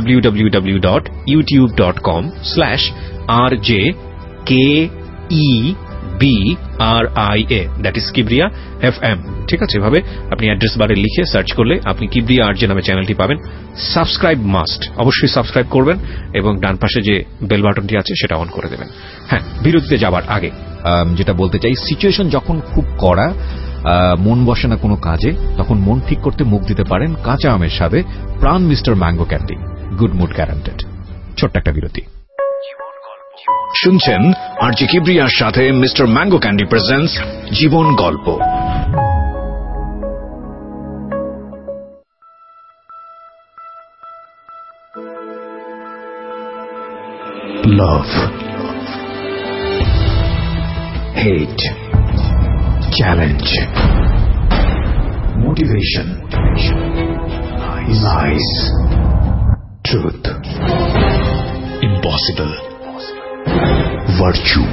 www.youtube.com/rjkibriya, that is Kibria FM। ঠিক আছে, এভাবে আপনি অ্যাড্রেস বারে লিখে সার্চ করলে আপনি কিবরিয়া আরজে নামে চ্যানেলটি পাবেন। সাবস্ক্রাইব মাস্ট, অবশ্যই সাবস্ক্রাইব করবেন এবং ডান পাশে যে বেল বাটনটি আছে সেটা অন করে দেবেন। হ্যাঁ, বিরতিতে যাবার আগে যেটা বলতে চাই, সিচুয়েশন যখন খুব কড়া, মন বসে না কোনো কাজে, তখন মন ঠিক করতে মুখ দিতে পারেন কাঁচা আমের স্বাদে Pran Mister Mango Candy, good mood guaranteed. ছোট্ট একটা বিরতি। শুনছেন আরজি কিবরিয়ার সাথে মিস্টার ম্যাঙ্গো ক্যান্ডি প্রেজেন্টস জীবন গল্প। love, hate, challenge, motivation, lies, truth, impossible, virtue,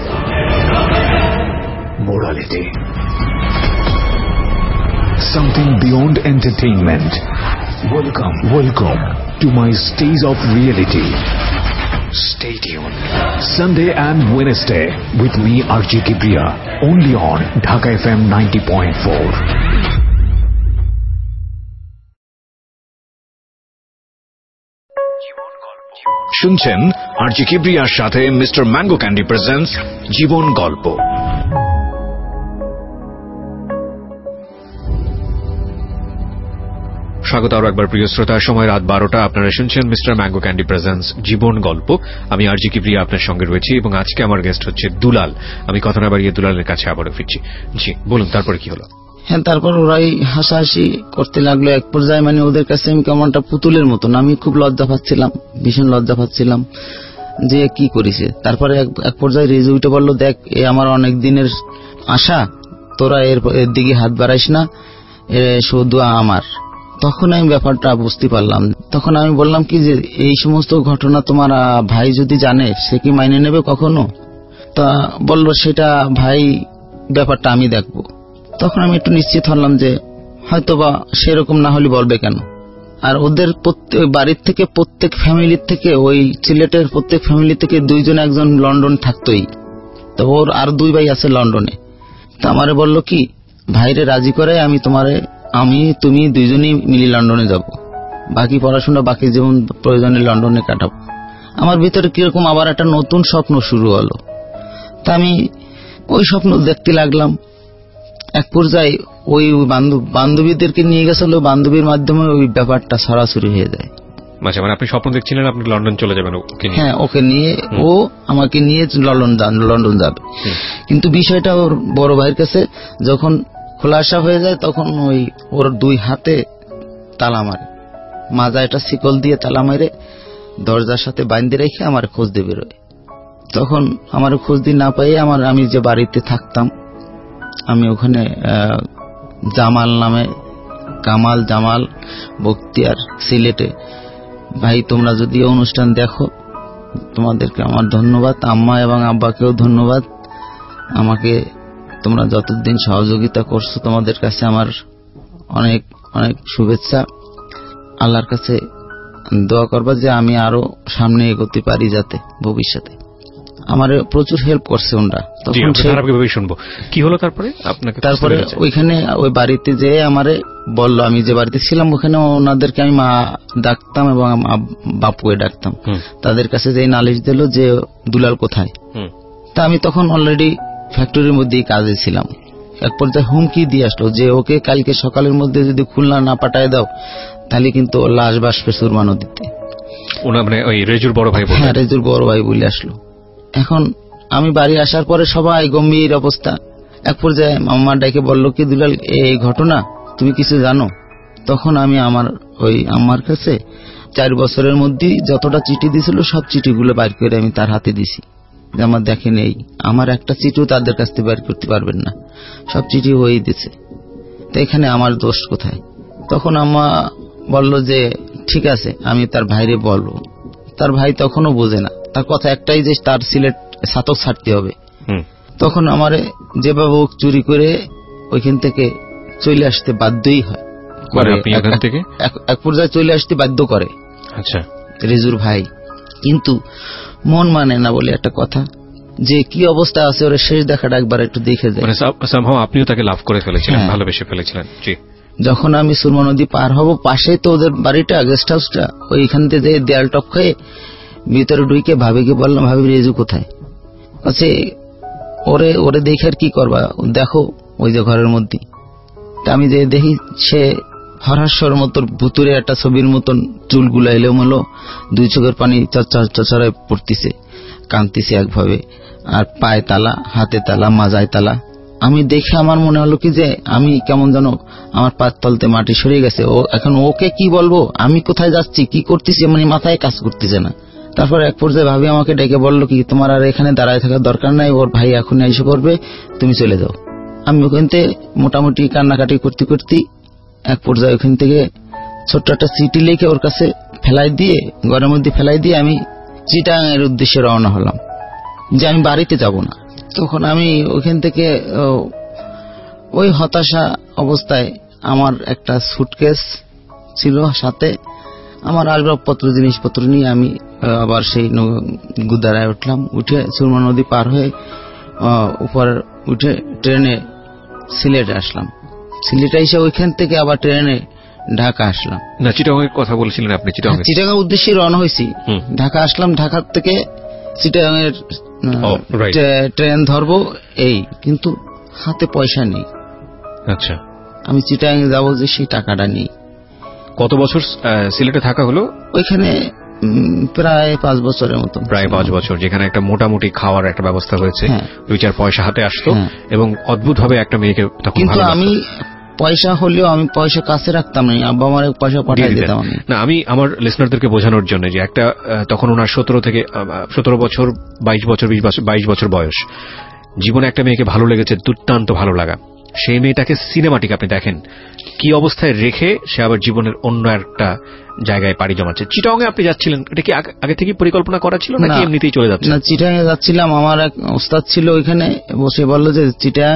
morality, something beyond entertainment. Welcome to my stage of reality. Stay tuned. Sunday and Wednesday with me RJ Kibriya, only on Dhaka FM 90.4. শুনছেন RJ কিবরিয়ার সাথে Mister Mango Candy presents জীবন গল্প। স্বাগত আরো একবার প্রিয় শ্রোতা, সময় রাত 12টা। আপনারা শুনছেন মিস্টার ম্যাঙ্গো ক্যান্ডি প্রেজেন্টস জীবন গল্প। আমি আরজি কিবরিয়া আপনার সঙ্গে রয়েছি এবং আজকে আমার গেস্ট হচ্ছে দুলাল। আমি কথা না বাড়িয়ে দুলালের কাছে আবারও ফিরছি। জি বলুন, তারপরে কি হলো? হ্যাঁ, তারপর ওরাই হাসাহাসি করতে লাগলো। এক পর্যায়ে মানে ওদের কাছে আমি কেমনটা পুতুলের মতন, আমি খুব লজ্জা পাচ্ছিলাম, ভীষণ লজ্জা পাচ্ছিলাম যে কি করেছে। তারপরে এক পর্যায়ে রেজু উঠে বললো, দেখ এ আমার অনেক দিনের আশা, তোরা এর দিকে হাত বাড়াইস না, শুধু আমার। তখন আমি ব্যাপারটা বুঝতে পারলাম। তখন আমি বললাম কি যে এই সমস্ত ঘটনা তোমার ভাই যদি জানে সে কি মাইনে নেবে কখনো? তা বলল সেটা ভাই ব্যাপারটা আমি দেখবো। তখন আমি একটু নিশ্চিত হলাম যে হয়তো বা সেরকম না হলে বলবে কেন। আর ওদের বাড়ির থেকে প্রত্যেক ফ্যামিলির থেকে, ওই সিলেটের প্রত্যেক ফ্যামিলি থেকে দুইজন একজন লন্ডন থাকতোই। তো ওর আর দুই ভাই আছে লন্ডনে। তা আমারে বলল কি, ভাইরে রাজি করে আমি তুমি দুইজনই মিলি লন্ডনে যাব, বাকি পড়াশোনা বাকি জীবন প্রয়োজনে লন্ডনে কাটাবো। আমার ভিতরে কিরকম আবার একটা নতুন স্বপ্ন শুরু হলো। তা আমি ওই স্বপ্ন দেখতে লাগলাম। এক পর্যায়ে ওই বান্ধবীদেরকে নিয়ে গেছিল, বান্ধবীর মাধ্যমে ওই ব্যাপারটা সরাসরি হয়ে যায়। মানে আপনি স্বপ্ন দেখছিলেন আপনি লন্ডন চলে যাবেন? হ্যাঁ, ওকে নিয়ে, ও আমাকে নিয়ে লন্ডন যাবে। কিন্তু বিষয়টা ওর বড় ভাইয়ের কাছে যখন খোলাসা হয়ে যায় তখন ওর দুই হাতে তালা মারে, মাজা একটা শিকল দিয়ে তালা মেরে দরজার সাথে বাঁধে রেখে আমার খোঁজ দিয়ে বেরোয়। তখন আমার খোঁজ দিয়ে না পাই আমি যে বাড়িতে থাকতাম, আমি ওখানে জামাল নামে, কামাল জামাল বখতিয়ার সিলেটে। ভাই তোমরা যদি অনুষ্ঠান দেখো তোমাদেরকে আমার ধন্যবাদ, আম্মা এবং আব্বাকেও ধন্যবাদ। আমাকে তোমরা যতদিন সহযোগিতা করছো তোমাদের কাছে আমার অনেক অনেক শুভেচ্ছা। আল্লাহর কাছে দোয়া করবা যে আমি আরো সামনে এগোতে পারি, যাতে ভবিষ্যতে। আমার প্রচুর হেল্প করছে ওনারা। তখন শুনবো কি হলো তারপরে। তারপরে ওইখানে ওই বাড়িতে যে আমারে বললো, আমি যে বাড়িতে ছিলাম ওখানে ওনাদেরকে আমি মা ডাকতাম এবং বাপুকে ডাকতাম। তাদের কাছে যে নালিশ দিল যে দুলাল কোথায়। তা আমি তখন অলরেডি ফ্যাক্টরির মধ্যেই কাজে ছিলাম। এক পর্যায়ে হুমকি দিয়ে আসলো যে ওকে কালকে সকালের মধ্যে যদি খুলনা না পাঠায় দাও তাহলে কিন্তু লাশ বাসবে সুরমা নদীতে। রেজুর বড় ভাই? হ্যাঁ, রেজুর বড় ভাই বলে আসলো। এখন আমি বাড়ি আসার পরে সবাই গম্ভীর অবস্থা। এক পর্যায়ে আমার ডাকে বলল কি, দুলাল এই ঘটনা তুমি কিছু জানো? তখন আমি আমার কাছে 4 বছরের মধ্যে যতটা চিঠি দিছিল সব চিঠিগুলো বাইর করে আমি তার হাতে দিছি যে আমার দেখেন এই আমার একটা চিঠিও তাদের কাছ থেকে বাইর করতে পারবেন না, সব চিঠি হয়েই দিছে, তো এখানে আমার দোষ কোথায়? তখন আম্মা বলল যে ঠিক আছে আমি তার ভাইরে বলবো। তার ভাই তখনও বোঝে না, তার কথা একটাই যে তার সিলেট ছাতক ছাড়তে হবে। তখন আমারে যেভাবে চুরি করে ওইখান থেকে চলে আসতে বাধ্যই হয়, এক পর্যায়ে চলে আসতে বাধ্য করে। আচ্ছা, রেজুর ভাই কিন্তু মন মানে না বলে একটা কথা, যে কি অবস্থা আছে ওরা শেষ দেখাটা একবার একটু দেখে যায়। আপনিও তাকে লাভ করে ফেলেছিলেন, ভালোবেসে ফেলেছিলেন। জি। যখন আমি সুরমা নদী পার হব, পাশেই তো ওদের বাড়িটা, গেস্ট হাউসটা, ওইখান থেকে দেয়াল টপ খেয়ে ভিতরে ঢুকে ভাবিকে বললাম, ভাবি রেজু কোথায়? আচ্ছা ওরে দেখে আর কি করবা, দেখো ওই যে ঘরের মধ্যে। আমি যে দেখি সে হরহাস্যর মতন ভুতুরে একটা ছবির মতন চুলগুলা এলোমেলো, 2 চোখের পানি চরচরায় পড়তেছে, কাঁদতেছে একভাবে, আর পায়ে তালা, হাতে তালা, মাজায় তালা। আমি দেখে আমার মনে হলো কি যে আমি কেমন যেন আমার পায়ের তলতে মাটি সরে গেছে। ও এখন ওকে কি বলবো, আমি কোথায় যাচ্ছি, কি করতেছি, মানে মাথায় কাজ করতেছে না। তারপর এক পর্যায়ে ভাবি আমাকে ডেকে বলল কি, তোমার আর এখানে দাঁড়ায় থাকার দরকার নাই, ওর ভাই এখন এসে পড়বে, তুমি চলে যাও। আমি ওখান থেকে মোটামুটি কান্নাকাটি করতে করতে এক পর্যায়ে ওখান থেকে ছোট্ট একটা চিঠি লিখে ওর কাছে ফেলাই দিয়ে, ঘরের মধ্যে ফেলাই দিয়ে আমি চিটাগাং এর উদ্দেশ্যে রওনা হলাম, যে আমি বাড়িতে যাব না। তখন আমি ওখান থেকে ওই হতাশা অবস্থায় আমার একটা সুটকেস ছিল সাথে, আমার আসবাবপত্র জিনিসপত্র নিয়ে আমি আবার সেই গুদারায় উঠলাম। উঠে সুরমা নদী পার হয়ে উপর উঠে ট্রেনে সিলেটে আসলাম। সিলেটে এসে ওইখান থেকে আবার ট্রেনে ঢাকা আসলাম। না, চিটাগাংয়ের কথা বলছিলেন আপনি? চিটাগাং উদ্দেশ্যে রওনা হয়েছি, ঢাকা আসলাম। ঢাকার থেকে চিটাগাংয়ের ট্রেন ধরবো এই, কিন্তু হাতে পয়সা নেই। আচ্ছা, আমি চিটাগাং যাবো যে সেই টাকাটা নেই। কত বছর সিলেটে থাকা হলো? ওইখানে প্রায় 5 বছরের মতো। প্রায় 5 বছর, যেখানে একটা মোটামুটি খাওয়ার একটা ব্যবস্থা হয়েছে, 2-4 পয়সা হাতে আসতো এবং অদ্ভুত ভাবে একটা মেয়েকে তখন। কিন্তু আমি পয়সা হলেও আমি পয়সা কাছে রাখতাম না, আব্বা আমার পয়সা পাঠিয়ে দিতাম। না, আমি আমার লিসনারদেরকে বোঝানোর জন্য যে একটা তখন ওনার 17 বছর 22 বছর বয়স, জীবনে একটা মেয়েকে ভালো লেগেছে, দুর্দান্ত ভালো লাগা। সেই মেয়েটাকে সিনেমাটিক আপনি দেখেন কি অবস্থায় রেখে সে আবার জীবনের অন্য একটা জায়গায় পাড়ি জমাচ্ছে। চিটাগাংয়ে আপনি যাচ্ছিলেন, এটা কি আগে থেকে পরিকল্পনা করা ছিল নাকি এমনিতেই চলে যাচ্ছে? না, চিটাগাংয়ে যাচ্ছিলাম। আমার এক ওস্তাদ ছিল ওইখানে, বসে বলল যে চিটাগাং,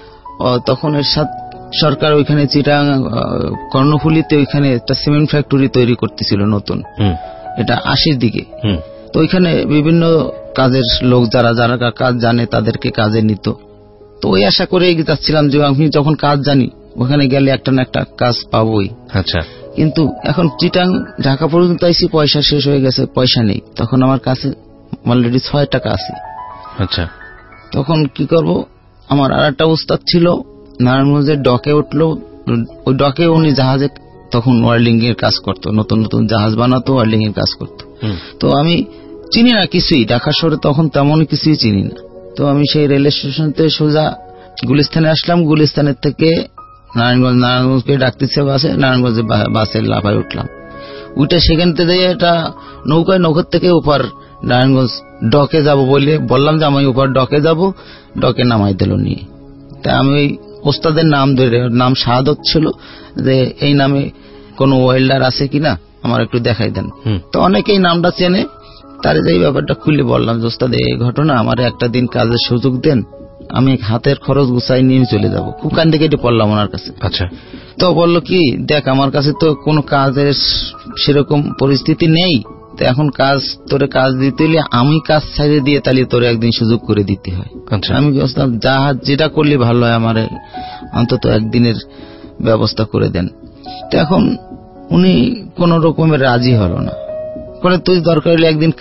তখন এরশাদ সরকার ওইখানে চিটাগাং কর্ণফুলীতে ওইখানে একটা সিমেন্ট ফ্যাক্টরি তৈরি করতেছিল নতুন, এটা 80-র দিকে। তো ওইখানে বিভিন্ন কাজের লোক যারা যারা কাজ জানে তাদেরকে কাজে নিত। তো ওই আশা করে যাচ্ছিলাম যে আমি যখন কাজ জানি ওখানে গেলে একটা না একটা কাজ পাবোই। আচ্ছা, কিন্তু এখন চিটাং ঢাকা পর্যন্ত আইসি, পয়সা শেষ হয়ে গেছে, পয়সা নেই। তখন আমার কাছে অলরেডি 6 টাকা আছে। আচ্ছা, তখন কি করব? আমার আর একটা উস্তাদ ছিল নারায়ণগঞ্জের ডকে উঠলো, ওই ডকে উনি জাহাজে তখন ওয়ার্ল্ডিং এর কাজ করতো, নতুন নতুন জাহাজ বানাতো, ওয়ার্ল্ডিং এর কাজ করতো। তো আমি চিনি না কিছুই, ঢাকা শহরে তখন তেমন কিছুই চিনি না। তো আমি সেই রেল স্টেশন থেকে সোজা গুলিস্তানে আসলাম। গুলিস্তানের থেকে নারায়ণগঞ্জকে ডাকতেছে বাসে, নারায়ণগঞ্জে বাসে লাফায় উঠলাম। উঠে সেখান থেকে একটা নৌকার থেকে উপর নারায়ণগঞ্জ ডকে যাব বলে বললাম যে আমি উপর ডকে যাব, ডকে নামাই দিল নিয়ে। তা আমি ওই ওস্তাদের নাম ধরে, নাম শাহাদত ছিল, যে এই নামে কোন ওয়েল্ডার আছে কিনা আমার একটু দেখাই দেন। তো অনেকেই নামটা চেনে, তার যে ব্যাপারটা খুলে বললাম যে ওস্তাদ এই ঘটনা, আমার একটা দিন কাজের সুযোগ দেন, আমি হাতের খরচ গুছাই নিয়ে চলে যাব। খুব কান থেকে পড়লাম ওনার কাছে। আচ্ছা, তো বলল কি, দেখ আমার কাছে তো কোনো কাজের সেরকম পরিস্থিতি নেই, তো এখন তোরে কাজ দিতে হলে আমি কাজ ছাড়ে দিয়ে তাহলে তোরে একদিন সুযোগ করে দিতে হয়। আমি বললাম যেটা করলে ভালো হয়, আমার অন্তত একদিনের ব্যবস্থা করে দেন। তো এখন উনি কোন রকমের রাজি হলো না, বলে তুই দরকার হলে একদিন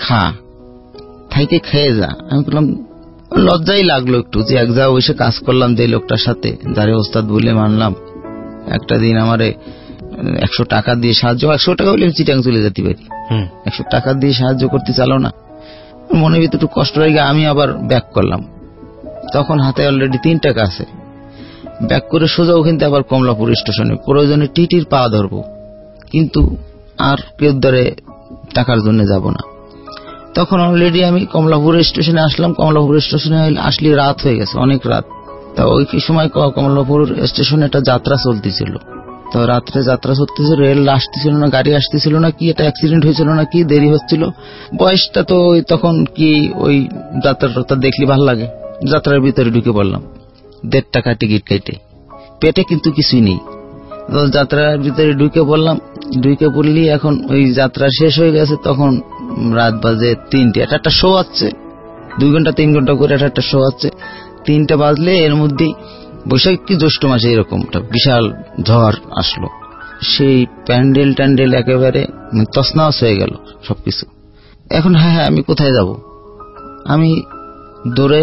থাইকে খেয়ে যা। আমি বললাম, লজ্জাই লাগলো একটু যে এক জায়গায় বসে কাজ করলাম যে লোকটার সাথে, যারে ওস্তাদ বলে মানলাম, একটা দিন আমারে 100 টাকা দিয়ে সাহায্য, 100 টাকা হলে চিটাং চলে যেতে পারি, 100 টাকা দিয়ে সাহায্য করতে চালো না। মনের ভিতরে একটু কষ্ট লাগে। আমি আবার ব্যাক করলাম, তখন হাতে অলরেডি 3 টাকা আছে। ব্যাক করে সোজা ওখানে আবার কমলাপুর স্টেশনে, প্রয়োজনে টিটির পা ধরবো, কিন্তু আর কেউ ধরে টাকার জন্য যাব না। তখন অলরেডি আমি কমলাপুর স্টেশনে আসলাম। কমলাপুর স্টেশনে আসলে রাত হয়ে গেছে, অনেক রাত। তা ওই সময় কমলাপুর স্টেশনে একটা যাত্রা চলতেছিল। তো রাত্রে যাত্রা চলতেছিল, রেল আসতেছিল না, গাড়ি আসতেছিল না, কি একটা অ্যাক্সিডেন্ট হয়েছিল না কি, দেরি হচ্ছিল। বয়সটা তো তখন কি ওই যাত্রাটা দেখলে ভাল লাগে, যাত্রার ভিতরে ঢুকে পড়লাম। 1.5 টাকা টিকিট কেটে, পেটে কিন্তু কিছুই নেই। যাত্রার ভিতরে ঢুকে পড়লাম। ঢুকে পড়লি এখন ওই যাত্রা শেষ হয়ে গেছে, তখন রাত বাজে 3টে। একটা শো আছে, 2 ঘন্টা 3 ঘন্টা করে একটা শো আছে। 3টে বাজলে এর মধ্যে বৈশাখ কি জ্যৈষ্ঠ মাসে এরকম একটা বিশাল ঝড় আসলো। সেই প্যান্ডেল একেবারে তছনছ হয়ে গেল সবকিছু। এখন হ্যাঁ আমি কোথায় যাব? আমি দৌড়ে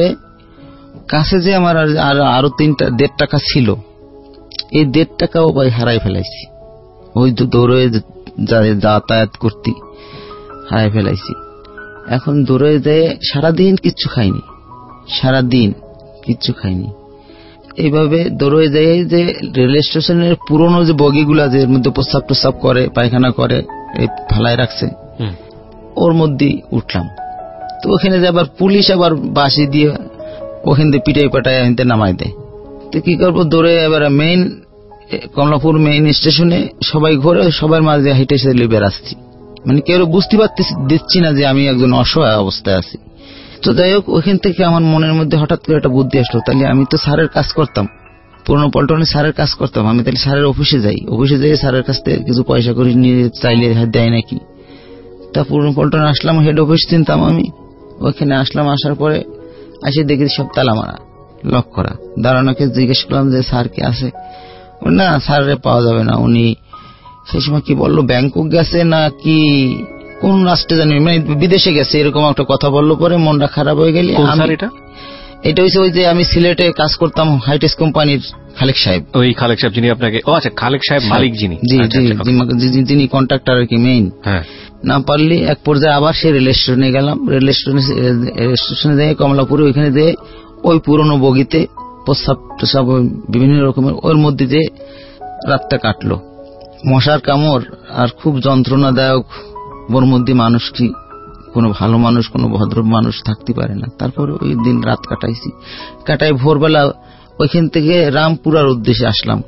কাছে যে আমার আরো 1.5 টাকা ছিল, এই 1.5 টাকাও ভাই হারাই ফেলাইছি। ওই দৌড়ে যাতায়াত করতে হারাই ফেলাইছি। এখন দৌড়ে যেয়ে সারাদিন কিচ্ছু খাইনি, সারাদিন কিচ্ছু খাইনি। এইভাবে দৌড়ে যেয়ে যে রেল স্টেশনের পুরনো যে বগিগুলা, যে এর মধ্যে প্রস্রাব করে, পায়খানা করে, এই ফালায় রাখছে, ওর মধ্যে উঠলাম। তো ওখানে যে আবার পুলিশ আবার বাঁশি দিয়ে ওখান থেকে পিটাই পাটায় এখান থেকে নামাই দেয়। তো কি করবো, দৌড়ে এবার মেইন কমলাপুর মেইন স্টেশনে সবাই ঘুরে সবার মাঝে হেঁটে সেলে বেড়াচ্ছি, মানে কেউ বুঝতে দিচ্ছি না যে আমি একজন অসহায় অবস্থায় আছি। তো যাই হোক, ওইখান থেকে আমার মনের মধ্যে হঠাৎ করে একটা বুদ্ধি আসলো, তাহলে আমি তো স্যারের কাজ করতাম, পুরনো পল্টনে স্যারের কাজ করতাম, আমি তাহলে স্যারের অফিসে যাই, অফিসে যাই স্যারের কাছ থেকে কিছু পয়সা করে নিয়ে চাইলে দেয় নাকি। তা পুরনো পল্টনে আসলাম, হেড অফিস চিনতাম আমি, ওইখানে আসলাম। আসার পরে আসে দেখি সব তালা মারা, লক করা। দাঁড়ানোকে জিজ্ঞেস করলাম যে স্যার কি আছে? না, স্যারের পাওয়া যাবে না, উনি সেই সময় কি বললো ব্যাংকক গেছে না কি কোন রাষ্ট্রে জানি, মানে বিদেশে গেছে, এরকম একটা কথা বললো। পরে মনটা খারাপ হয়ে গেল। এটা হচ্ছে ওই যে আমি সিলেটে কাজ করতাম হাইটেক্স কোম্পানির খালেক সাহেব। ওই খালেক সাহেব যিনি আপনাকে, ও আচ্ছা, খালেক সাহেব মালিক যিনি, যিনি কন্ট্রাক্টর আর কি মেইন। না পারলি এক পর্যায়ে আবার সে রেল স্টেশনে গেলাম। রেল স্টেশনে যেয়ে কমলাপুরে ওইখানে যেয়ে ওই পুরনো বগিতে প্রস্রাব টসাব বিভিন্ন রকমের ওর মধ্যে যে রাতটা কাটলো। মশার কামড় আর খুব যন্ত্রণাদায়ক। ওর মধ্যে মানুষ কি কোনো ভালো মানুষ, কোনো ভদ্র মানুষ থাকতে পারে না। তারপর ওই দিন রাত কাটাই ভোরবেলা ওইখান থেকে রামপুরার উদ্দেশ্যে আসলাম।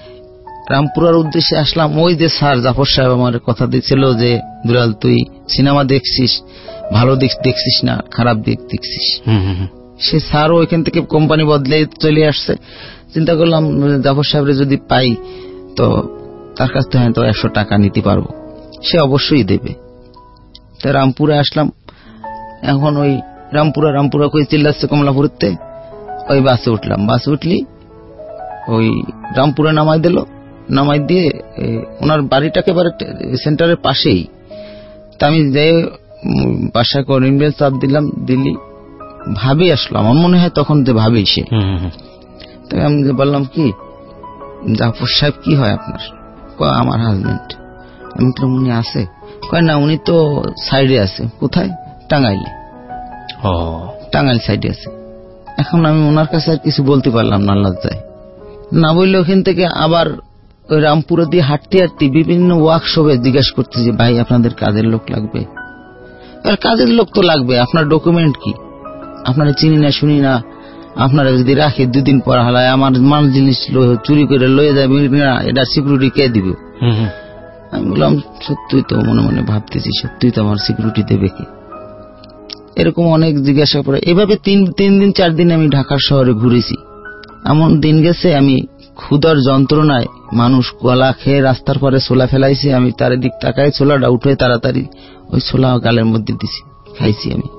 ওই যে স্যার জাফর সাহেব আমার কথা দিয়েছিল যে দুলাল তুই সিনেমা দেখছিস, ভালো দিক দেখছিস না, খারাপ দিক দেখছিস। সে স্যারও ওইখান থেকে কোম্পানি বদলে চলে আসছে। চিন্তা করলাম জাফর সাহেবরে যদি পাই তো তার কাছ থেকে হয়তো 100 টাকা নিতে পারবো, সে অবশ্যই দেবে। তা রামপুরে আসলাম। এখন ওই রামপুরা কই চিল্লাচ্ছে কমলাপুরতে, ওই বাসে উঠলাম। বাসে উঠলি ওই রামপুরে নামাই দিল, নামাই দিয়ে ওনার বাড়িটা একেবারে সেন্টারের পাশেই। তা আমি যাই বাসায় করিমবেল চাপ দিলাম, দিল্লি ভাবি আসলো, আমার মনে হয় তখন যে ভাবি সে। তাই আমি বললাম কি জাফর সাহেব কি হয় আপনার? আমার হাজবেন্ড। আমি তো উনি আছে? কয় না, উনি তো সাইডে আছে। কোথায়? টাঙ্গাইলে। টাঙ্গাইল সাইডে আছে। এখন আমি ওনার কাছে আর কিছু বলতে পারলাম না, লজ্জায় না বললে। ওখান থেকে আবার ওই রামপুরা দিয়ে হাঁটতে হাঁটতে বিভিন্ন ওয়ার্কশপে জিজ্ঞাসা করতে যে ভাই আপনাদের কাজের লোক লাগবে? আর কাজের লোক তো লাগবে, আপনার ডকুমেন্ট কি? আপনারা চিনি না শুনি না, আপনারা যদি রাখে 2 দিন পর হালায় আমার মাল জিনিস চুরি করে লয়ে যাবে না, এটা সিকিউরিটি কে দিবে? আমি বললাম সত্যই তো, মনে মনে ভাবতেছি সত্যই তো আমার সিকিউরিটি দেবে কি? এরকম অনেক জিজ্ঞাসা করে এভাবে 3 দিন 4 দিন আমি ঢাকার শহরে ঘুরেছি। এমন দিন গেছে আমি ক্ষুধার যন্ত্রণায় মানুষ কলা খেয়ে রাস্তার পরে ছোলা ফেলাইছি, আমি তার দিক তাকায় ছোলাটা উঠে তাড়াতাড়ি ওই ছোলা গালের মধ্যে দিছি, খাইছি আমি।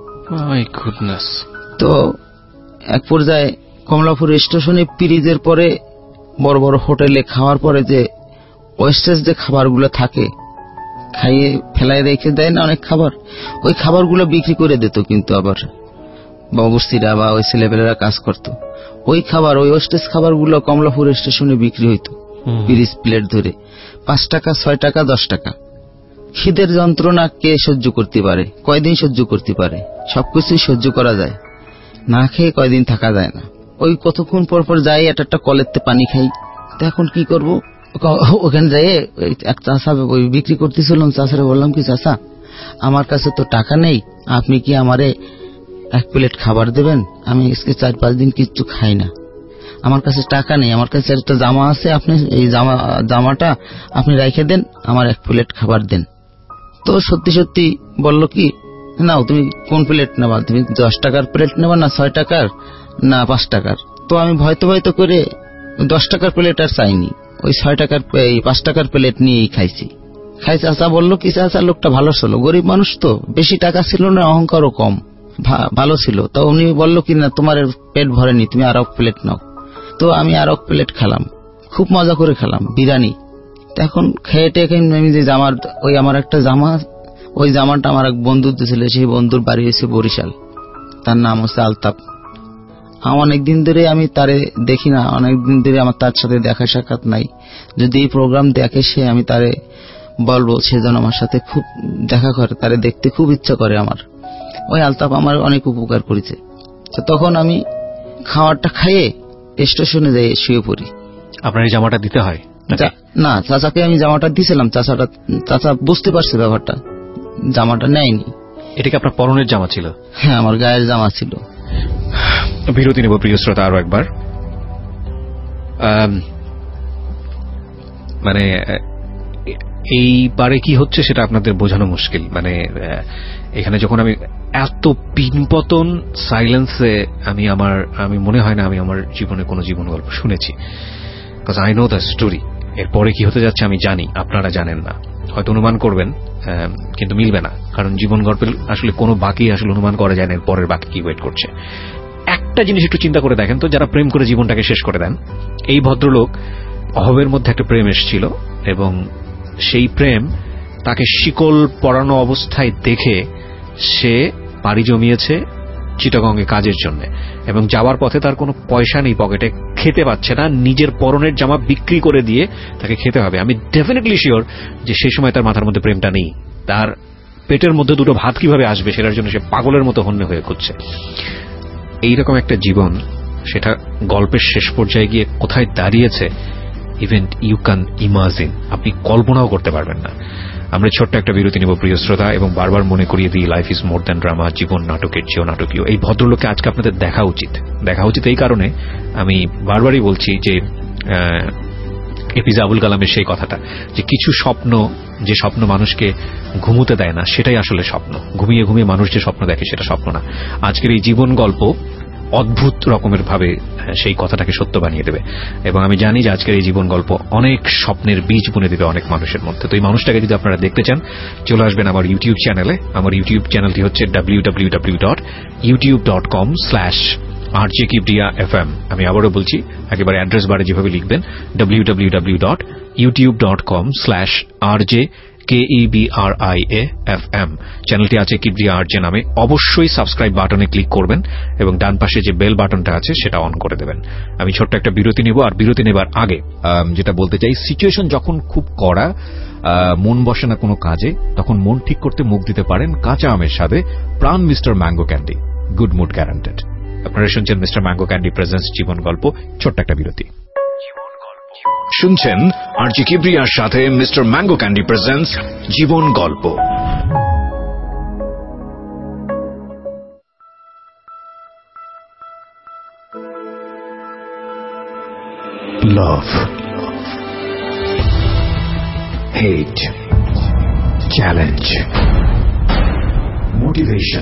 তো এক পর্যায়ে কমলাপুর স্টেশনে পিরিজের পরে বড় বড় হোটেলে খাওয়ার পরে যে ওয়েস্টেজ যে খাবারগুলো থাকে, খাইয়ে ফেলায় রেখে দেয় না অনেক খাবার, ওই খাবারগুলো বিক্রি করে দিত। কিন্তু আবার বাবুর্চিরা বা ওই ছেলেপেলেরা কাজ করত, ওই খাবার, ওই ওয়েস্টেজ খাবারগুলো কমলাপুর স্টেশনে বিক্রি হইতো পিরিজ প্লেট ধরে 5 টাকা, 6 টাকা, 10 টাকা। খিদের যন্ত্রণা কে সহ্য করতে পারে? কয়দিন সহ্য করতে পারে? সবকিছুই সহ্য করা যায়, না খেয়ে কয়দিন থাকা যায় না। ওই কতক্ষণ পর পর যাই একটা কলেরতে পানি খাই। তো এখন কি করব? ওখানে যাই এক চাষা ওই বিক্রি করতেছিলাম, চাষারে বললাম কি চাষা আমার কাছে তো টাকা নেই, আপনি কি আমারে 1 প্লেট খাবার দেবেন? আমি আজকে 4-5 দিন কিছু খাই না, আমার কাছে টাকা নেই, আমার কাছে একটা জামা আছে, আপনি এই জামাটা আপনি রেখে দেন, আমার 1 প্লেট খাবার দেন। তো সত্যি সত্যি বলল কি নাও, তুমি কোন প্লেট নেবা? তুমি 10 টাকার প্লেট নেবা না 6 টাকার না 5 টাকার? তো আমি ভয়তো করে 10 টাকার প্লেট আর চাইনি, ওই 6 টাকার 5 টাকার প্লেট নিয়েই খাইছি। চাচা বললো কি, চাচা লোকটা ভালো ছিল, গরিব মানুষ তো, বেশি টাকা ছিল না, অহংকারও কম, ভালো ছিল। তো উনি বললো কি না তোমার পেট ভরেনি, তুমি আর 1 প্লেট নাও। তো আমি আর 1 প্লেট খেলাম, খুব মজা করে খেলাম বিরিয়ানি। এখন খেয়ে টেকে আমি যে জামার, ওই আমার একটা জামা, ওই জামাটা আমার এক বন্ধু দিয়েছিল, সেই বন্ধুর বাড়ি হয়েছে বরিশাল, তার নাম হচ্ছে আলতাফ। অনেকদিন ধরে আমি তারে দেখি না, অনেকদিন ধরে আমার তার সাথে দেখা সাক্ষাৎ নাই। যদি এই প্রোগ্রাম দেখে সে, আমি তারে বলবো সে যেন আমার সাথে খুব দেখা করে, তারে দেখতে খুব ইচ্ছা করে আমার। ওই আলতাফ আমার অনেক উপকার করেছে। তখন আমি খাবারটা খাইয়ে স্টেশনে যাই শুয়ে পড়ি। আপনার এই জামাটা দিতে হয় না? চাচাকে আমি জামাটা দিয়েছিলাম, চাচা বুঝতে পারছে ব্যাপারটা, জামাটা নেয়নি। এটা কি আপনার পরনের জামা ছিল? হ্যাঁ, আমার গায়ের জামা ছিল। বিরতি নেব প্রিয় শ্রোতা আরো একবার। মানে এইবারে কি হচ্ছে সেটা আপনাদের বোঝানো মুশকিল। মানে এখানে যখন আমি এত পিনপতন সাইলেন্সে আমি মনে হয় না আমি আমার জীবনে কোনো জীবন গল্প শুনেছি, because I know the story. এরপরে কি হতে যাচ্ছে আমি জানি, আপনারা জানেন না, হয়তো অনুমান করবেন কিন্তু মিলবে না, কারণ জীবন গল্পের আসলে কোনো বাকি আসলে অনুমান করা যায় না পরের বাকি কি ওয়েট করছে। একটা জিনিস একটু চিন্তা করে দেখেন তো, যারা প্রেম করে জীবনটাকে শেষ করে দেন, এই ভদ্রলোক অহবের মধ্যে একটা প্রেম এসেছিল এবং সেই প্রেম তাকে শিকল পরানো অবস্থায় দেখে সে পাড়ি জমিয়েছে চিটাগংয়ে কাজের জন্য, এবং যাওয়ার পথে তার কোনো পয়সা নেই পকেটে, খেতে পাচ্ছে না, নিজের পরনের জামা বিক্রি করে দিয়ে তাকে খেতে হবে। আমি ডেফিনেটলি শিওর যে সেই সময় তার মাথার মধ্যে প্রেমটা নেই, তার পেটের মধ্যে দুটো ভাত কিভাবে আসবে সেটার জন্য সে পাগলের মতো হন্যে হয়ে খুঁজছে। এইরকম একটা জীবন, সেটা গল্পের শেষ পর্যায়ে গিয়ে কোথায় দাঁড়িয়েছে ইভেন ইউ ক্যান ইমাজিন, আপনি কল্পনাও করতে পারবেন না। আমরা ছোট্ট একটা বিরতি নেব প্রিয় শ্রোতা, এবং বারবার মনে করিয়ে দিই life is more than drama, জীবন নাটকের চেয়েও নাটকীয়। এই ভদ্রলোককে আজকে আপনাদের দেখা উচিত এই কারণে আমি বারবারই বলছি যে এপিজে আবুল কালামের সেই কথাটা, যে কিছু স্বপ্ন, যে স্বপ্ন মানুষকে ঘুমোতে দেয় না সেটাই আসলে স্বপ্ন, ঘুমিয়ে ঘুমিয়ে মানুষ যে স্বপ্ন দেখে সেটা স্বপ্ন না। আজকের এই জীবন গল্প অদ্ভুত রকমের ভাবে সেই কথাটাকে সত্য বানিয়ে দেবে, এবং আমি জানি যে আজকের এই জীবন গল্প অনেক স্বপ্নের বীজ বুনে দেবে অনেক মানুষের মধ্যে। তো এই মানুষটাকে যদি আপনারা দেখতে চান, চলে আসবেন আমার ইউটিউব চ্যানেলে। আমার ইউটিউব চ্যানেলটি হচ্ছে www.youtube.com/RJKibriya.FM। আমি আবারও বলছি, একেবারে অ্যাড্রেস বারে যেভাবে লিখবেন www.youtube.com/RJKibriya.FM। চ্যানেলটি আছে কিবরিয়া আরজে নামে। অবশ্যই সাবস্ক্রাইব বাটনে ক্লিক করবেন এবং ডান পাশে যে বেল বাটনটা আছে সেটা অন করে দেবেন। আমি ছোট্ট একটা বিরতি নেব, আর বিরতি নেবার আগে যেটা বলতে চাই, সিচুয়েশন যখন খুব কড়া, মন বসে না কোনো কাজে, তখন মন ঠিক করতে মুখ দিতে পারেন কাঁচা আমের স্বাদে Pran Mister Mango Candy, good mood guaranteed. আপনারা শুনছেন মিস্টার ম্যাঙ্গো ক্যান্ডি প্রেজেন্টস জীবন গল্প। ছোট্ট একটা বিরতি। শুনছেন আরজে কিবরিয়ার সাথে মিস্টার ম্যাঙ্গো ক্যান্ডি প্রেজেন্টস জীবন গল্প। Love, hate, challenge, motivation,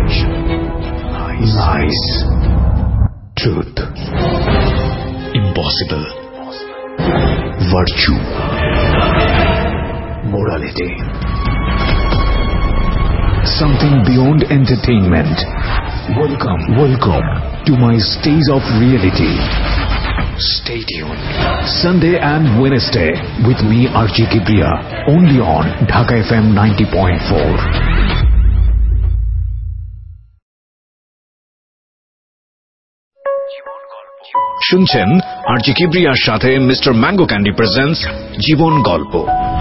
lies, truth, impossible, virtue, morality, something beyond entertainment. Welcome to my stage of reality. Stay tuned. Sunday and Wednesday with me RJ Kibriya, only on Dhaka FM 90.4. শুনছেন RJ কিবরিয়ার সাথে Mister Mango Candy presents জীবন গল্প।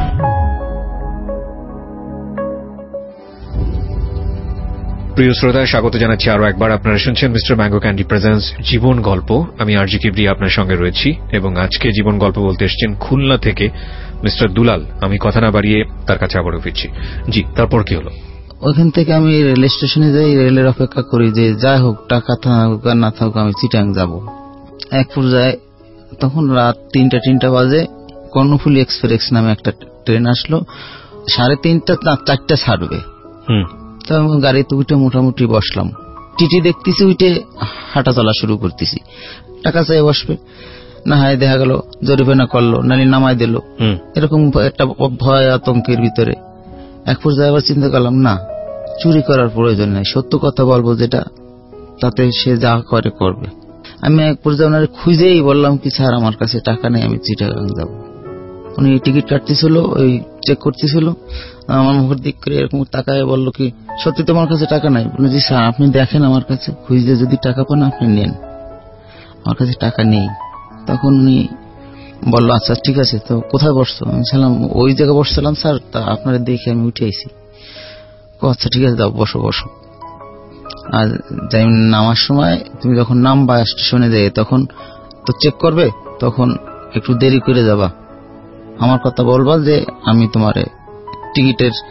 প্রিয় শ্রোতা, স্বাগত জানাচ্ছি আরো একবার। আপনারা শুনছেন মিস্টার ম্যাঙ্গো ক্যান্ডি প্রেজেন্টস জীবন গল্প। আমি আরজে কিবরিয়া আপনার সঙ্গে রয়েছি, এবং আজকে জীবন গল্প বলতে এসেছেন খুলনা থেকে মিস্টার দুলাল। আমি কথা না বাড়িয়ে তার কাছে আবারও ফিরছি। জি, তারপর কি হলো? ওইখান থেকে আমি রেল স্টেশনে যাই, রেলের অপেক্ষা করি যে যাই হোক, টাকা থাকুক আর না থাকুক আমি চিটাং যাব। এক পর্যায়ে তখন রাত 3টা বাজে, কর্ণফুলী এক্সপ্রেস নামে একটা ট্রেন আসলো। 3:30 না 4টা ছাড়বে। তো আমি গাড়িতে উঠে মোটামুটি বসলাম। টিটি দেখতেছি, উঠে হাঁটা চলা শুরু করতেছি। টাকা চাই বসবে না, হয় দেখা গেল জরিমানা করলো, নালি নামাই দিল। এরকম একটা ভয় আতঙ্কের ভিতরে এক পর্যায়ে আবার চিন্তা করলাম, না, চুরি করার প্রয়োজন নেই, সত্য কথা বলবো যেটা, তাতে সে যা করে করবে। আমি এক পর্যায়ে ওনারে খুঁজেই বললাম কি, স্যার আমার কাছে টাকা নেই, আমি চিটাগাং যাব। উনি টিকিট কাটতেছিল, ওই চেক করতেছিল, আমার মুখের দিক করে এরকম তাকায় বললো কি, সত্যি তোমার কাছে টাকা নাই? বললো জি স্যার, আপনি দেখেন আমার কাছে, খুঁজতে যদি টাকা পান আপনি নেন, আমার কাছে টাকা নেই। তখন উনি বললো আচ্ছা ঠিক আছে, তো কোথায় বসছো? আমি ছিলাম ওই জায়গায় বসছিলাম স্যার, তা আপনারা দেখে আমি উঠে আইছি। আচ্ছা ঠিক আছে, দাও বসো বসো। আর যাই নামার সময় তুমি যখন নামবা স্টেশনে যাই, তখন তো চেক করবে, তখন একটু দেরি করে যাবা, আমার কথা বলবা যে আমি তোমার টিকিটের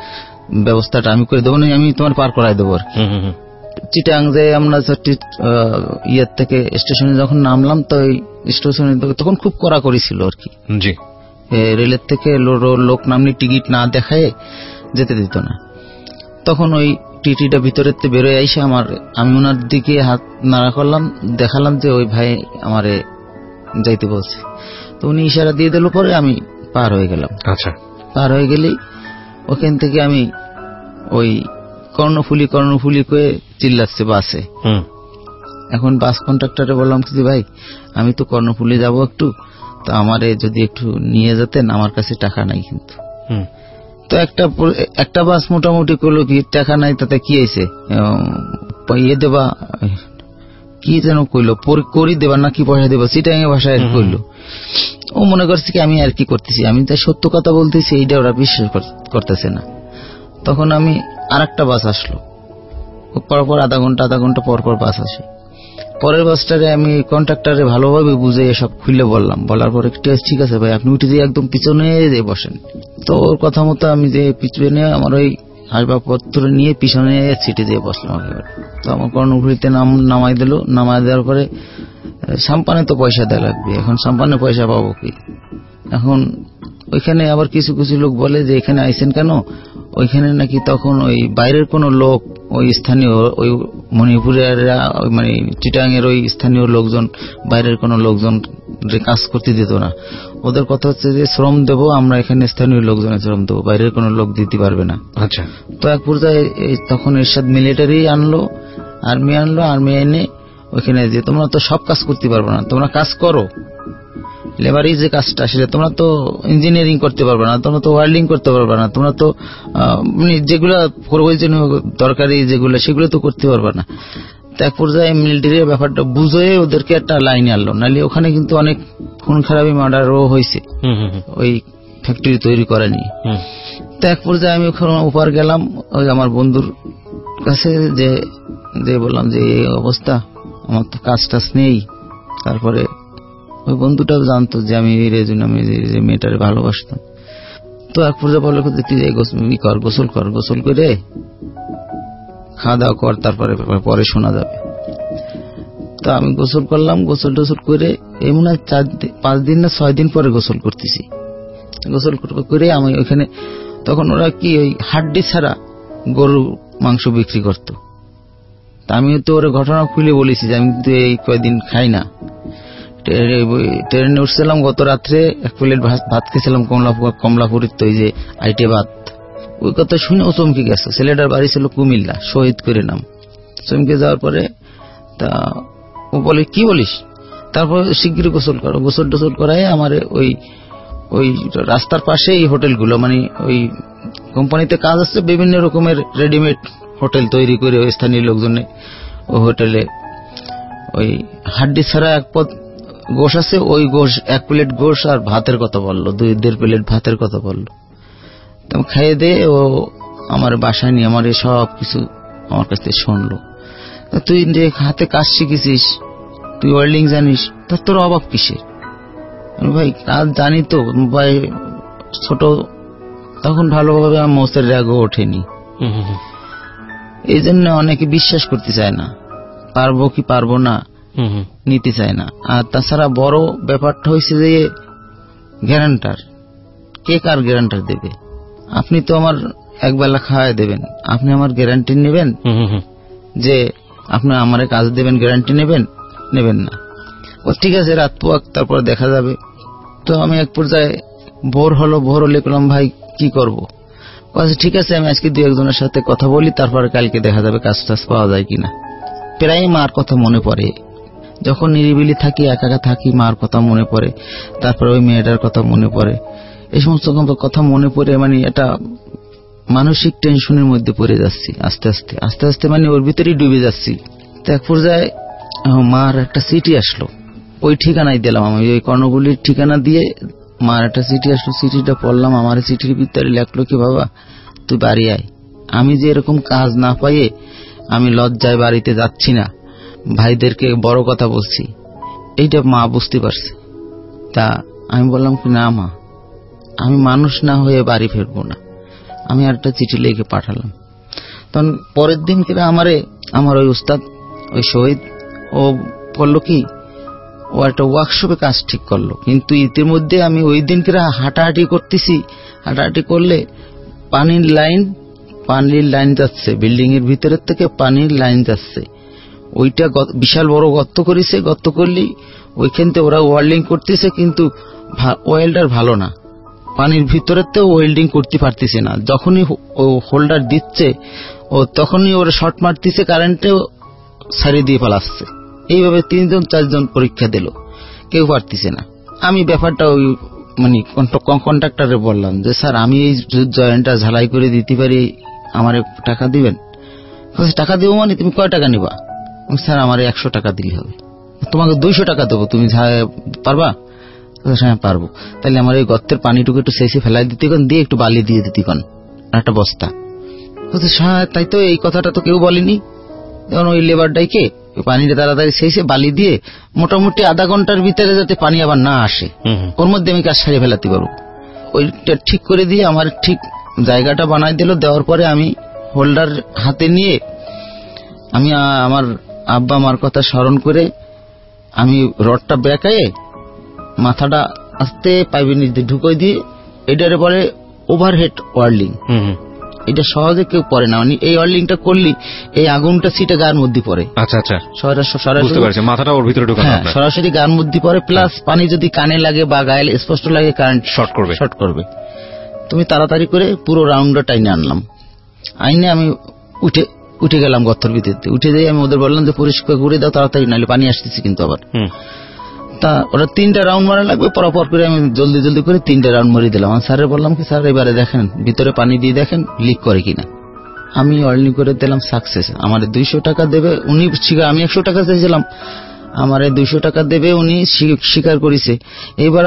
ব্যবস্থাটা আমি করে দেবো না, আমি তোমার পার করাই দেবো আর কি। চিটাং যে আমরা ইয়ের থেকে স্টেশনে যখন নামলাম, তো স্টেশনে তখন খুব কড়াকড়ি ছিল আর কি, রেলের থেকে লোক নামনি টিকিট না দেখায় যেতে দিত না। তখন ওই টিটিটা ভিতরের বেরোয় আইসে আমি ওনার দিকে হাত নাড়া করলাম, দেখালাম যে ওই ভাই আমারে যাইতে বলছে। তো উনি ইশারা দিয়ে দিল, পরে আমি পার হয়ে গেলাম। আচ্ছা, পার হয়ে গেলেই ওখান থেকে আমি ওই কর্ণফুলি করে চিল্লাচ্ছে বাসে। এখন বাস কন্ট্রাক্টরে বললাম যে ভাই আমি তো কর্ণফুলি যাব একটু, তো আমারে যদি একটু নিয়ে যেতেন, আমার কাছে টাকা নাই কিন্তু। তো একটা বাস মোটামুটি করলো কি টাকা নাই, তাতে কি হয়েছে, ইয়ে দেবা কি যেন কইলো, করি দেবা নাকি পয়সা দেবা, চিটাং ভাষায় কইলো। ও মনে করছে কি আমি আর কি করতেছি, আমি তাই সত্য কথা বলতেছি, এইটা ওরা বিশ্বাস করতেছে না। তখন আমি আরেকটা বাস আসলো, পরপর আধা ঘন্টা পরপর বাস আসে। পরের বাসটারে আমি কন্ট্রাক্টরে ভালোভাবে বুঝে সব খুলে বলার পরে ঠিক আছে ভাই আপনি উঠে দিয়ে একদম পিছনে বসেন। তো ওর কথা মতো আমি যে পিছনে আমার ওই আসবাবপত্র নিয়ে পিছনে সিটে দিয়ে বসলাম একেবারে। তো আমার কর্ণফুলিতে নামাই দিল। নামাই দেওয়ার পরে সাম্পানে তো পয়সা দেওয়া লাগবে, এখন সাম্পানে পয়সা পাবো কি? এখন ওইখানে আবার কিছু লোক বলে যে এখানে আইসেন কেন, ওইখানে নাকি তখন ওই বাইরের কোন লোক, ওই স্থানীয় ওই মণিপুরের মানে চিটাং এর ওই স্থানীয় লোকজন বাইরের কোন লোকজন কাজ করতে দিত না। ওদের কথা হচ্ছে যে শ্রম দেবো আমরা, এখানে স্থানীয় লোকজনের শ্রম দেবো, বাইরের কোন লোক দিতে পারবে না। আচ্ছা। তো এক পর্যায়ে তখন এরশাদ মিলিটারি আনলো, আর্মি এনে ওইখানে যে তোমরা তো সব কাজ করতে পারবে না, তোমরা কাজ করো, লেবারি যে কাজটা সেটা তোমরা তো ইঞ্জিনিয়ারিং করতে পারবে না, তোমরা তো ওয়েল্ডিং করতে পারবে না, তোমরা তো যেগুলো প্রয়োজনীয় দরকারি যেগুলো সেগুলো তো করতে পারবে না। এক পর্যায়ে মিলিটারির ব্যাপারটা বুঝে ওদেরকে একটা লাইনে আনলো, নাহলে ওখানে কিন্তু অনেক খুন খারাপি মার্ডারও হয়েছে ওই ফ্যাক্টরি তৈরি করা নিয়ে। তো এক পর্যায়ে আমি ওখানে উপর গেলাম ওই আমার বন্ধুর কাছে, যে বললাম যে এই অবস্থা, আমার তো কাজ টাজ নেই। তারপরে ওই বন্ধুটাও জানতো যে আমি যে মেয়েটারে ভালোবাসতাম। তো এক পর্যায়ে বললো তুই গোসল করে খাওয়া দাওয়া কর, তারপরে পরে শোনা যাবে। তো আমি গোসল করলাম, গোসল করে এই মনে হয় 5 দিন না 6 দিন পরে গোসল করতেছি। গোসল করে আমি ওইখানে তখন ওরা কি ওই হাড্ডি ছাড়া গরু মাংস বিক্রি করত। তা আমি তো ওরা ঘটনা খুলে বলেছি যে আমি কিন্তু এই কয়েকদিন খাই না। ট্রেনে উঠছিলাম গত রাত্রে, 1 প্লেট ভাত খেয়েছিলাম কমলাপুরের, তো যে আইটে ভাত। ওই কথা শুনে ও চমকে গেছে। ছেলেটার বাড়ি ছিল কুমিল্লা, শহীদ করে নাম। চমকে যাওয়ার পরে তা ও বলে কি বলিস, তারপর শিগগির গোসল করো। গোসল করায় আমার ওই রাস্তার পাশে এই হোটেলগুলো, মানে ওই কোম্পানিতে কাজ আছে, বিভিন্ন রকমের রেডিমেড হোটেল তৈরি করে ওই স্থানীয় লোকজনে ওই হোটেলে ওই হাড্ডি ছাড়া 1 পদ গোশ আছে, ওই গোশ 1 প্লেট গোশ আর ভাতের কথা বললো, 2.5 প্লেট ভাতের কথা বললো। খাইয়ে দিয়ে ও আমার বাসায় নিয়ে আমার সব কিছু আমার কাছ থেকে শুনলো। তুই যে হাতে কাজ শিখেছিস, তুই ওয়েল্ডিং জানিস, তোর অভাব কিসে? ভাই কাজ জানি তো ভাই, ছোট তখন ভালোভাবে আমার মোচের রাগও ওঠেনি, এই জন্য অনেকে বিশ্বাস করতে চায় না, পারবো কি পারবো না নিতে চায় না। আর তাছাড়া বড় ব্যাপারটা হয়েছে যে গ্যারান্টার, কে কার গ্যারান্টার দেবে? আপনি তো আমার একবেলা খাওয়াই দেবেন, আপনি আমার গ্যারান্টি নেবেন যে আপনি আমার কাজ দেবেন, গ্যারান্টি নেবেন না। ও ঠিক আছে রাত পোয়াক, তারপর দেখা যাবে। তো আমি এক পর্যায়ে ভোর হলে বললাম ভাই কি করবো? ঠিক আছে আমি আজকে 2-1 জনের সাথে কথা বলি, তারপরে কালকে দেখা যাবে কাজ টাজ পাওয়া যায় কিনা। প্রায় মার কথা মনে পড়ে, যখন নিরিবিলি থাকি, একা থাকি, মার কথা মনে পড়ে, তারপরে ওই মেয়েটার কথা মনে পড়ে। এই সমস্ত কথা মনে পড়ে মানে এটা মানসিক টেনশনের মধ্যে পড়ে যাচ্ছি আস্তে আস্তে মানে ওর ভিতরেই ডুবে যাচ্ছি। তো এক পর্যায়ে মার একটা চিঠি আসলো, ওই ঠিকানায় দিলাম, আমি ওই কর্ণগুলির ঠিকানা দিয়ে মার একটা চিঠি আসলো। চিঠিটা পড়লাম, আমার চিঠির ভিতরে লেখলো কি বাবা তুই বাড়ি আয়, আমি যে এরকম কাজ না পাইয়ে আমি লজ্জায় বাড়িতে যাচ্ছি না, ভাইদেরকে বড় কথা বলছি, এইটা মা বুঝতে পারছে। তা আমি বললাম কি না মা, আমি মানুষ না হয়ে বাড়ি ফিরবো না, আমি আর একটা চিঠি লিখে পাঠালাম। তখন পরের দিন কিনা আমার ওই উস্তাদ, ওই শহীদ, ও বললো কি ও একটা ওয়ার্কশপে কাজ ঠিক করলো, কিন্তু ইতিমধ্যে আমি ওই দিন কিনা হাঁটাহাঁটি করতেছি, হাঁটাহাঁটি করলে পানির লাইন যাচ্ছে, বিল্ডিং এর ভিতরের থেকে পানির লাইন যাচ্ছে। ওইটা বিশাল বড় গর্ত করেছে, গর্ত করলি ওইখান থেকে ওরা ওয়েল্ডিং করতেছে, কিন্তু ওয়েল্ডার ভালো না, পানির ভিতরের তো ওয়েল্ডিং করতে পারতেছে না। যখনই ও হোল্ডার দিচ্ছে ও তখনই ওরা শর্ট মারতেছে, কারেন্টে ছাড়িয়ে দিয়ে পালাচ্ছে। এইভাবে 3জন 4জন পরীক্ষা দিল, কেউ পারতেছে না। আমি ব্যাপারটা ওই মানে কন্ট্রাক্টরে বললাম যে স্যার আমি এই জয়েন্টটা ঝালাই করে দিতে পারি, আমার টাকা দিবেন? টাকা দেবো মানে তুমি কয় টাকা নিবা? স্যার আমার 100 টাকা দিলে হবে। তোমাকে 200 টাকা দেবো, তুমি পারবা? হ্যাঁ পারবো। তাহলে আমার এই গর্তের পানিটুকু একটু শেষে ফেলাই দিতে কন, দিয়ে একটু বালি দিয়ে দিতে কন, একটা বস্তা। তাই তো, এই কথাটা তো কেউ বলেনি। তখন ওই লেবারটাইকে পানিটা তাড়াতাড়ি শেষে বালি দিয়ে মোটামুটি আধা ঘন্টার ভিতরে যাতে পানি আবার না আসে, ওর মধ্যে আমি কাজ সারিয়ে ফেলাতে পারবো। ওইটা ঠিক করে দিয়ে আমার ঠিক জায়গাটা বানাই দিল। দেওয়ার পরে আমি হোল্ডার হাতে নিয়ে আমি আমার আব্বা মার কথা স্মরণ করে আমি রডটা বেঁকায়ে মাথাটা আস্তে পাইপের নিচে ঢুকিয়ে দিয়ে, এটারে বলে ওভারহেড ওয়ার্লিং। এটা সহজে কেউ পড়ে না, মানে এই ওয়ার্লিংটা করলি এই আগুনটা সিটে গায়ের মধ্যে পড়ে। আচ্ছা আচ্ছা, মাথাটা ওর ভিতরে ঢোকানো, সরাসরি গায়ের মধ্যে পড়ে। প্লাস পানি যদি কানে লাগে বা গায়ে স্পষ্ট লাগে, কারেন্ট শর্ট করবে। তুমি তাড়াতাড়ি করে পুরো রাউন্ডটা টাইনে আনলাম। আইনে আমি উঠে গেলাম গর্তের ভিতরে। উঠে যেয়ে আমি ওদের বললাম যে পরিষ্কার করে দাও তাড়াতাড়ি, নাহলে পানি আসতেছে কিন্তু আবার। তা ওরা 3টা রাউন্ড মারা লাগবে, পরপর করে আমি জলদি করে 3টা রাউন্ড মারি দিলাম। আমি স্যারের বললাম কি স্যার এবারে দেখেন ভিতরে পানি দিয়ে দেখেন লিক করে কিনা। আমি ওয়েল্ডিং করে দিলাম, সাকসেস। আমার 200 টাকা দেবে উনি, আমি 100 টাকা চাইছিলাম, আমার 200 টাকা দেবে উনি স্বীকার করেছে। এবার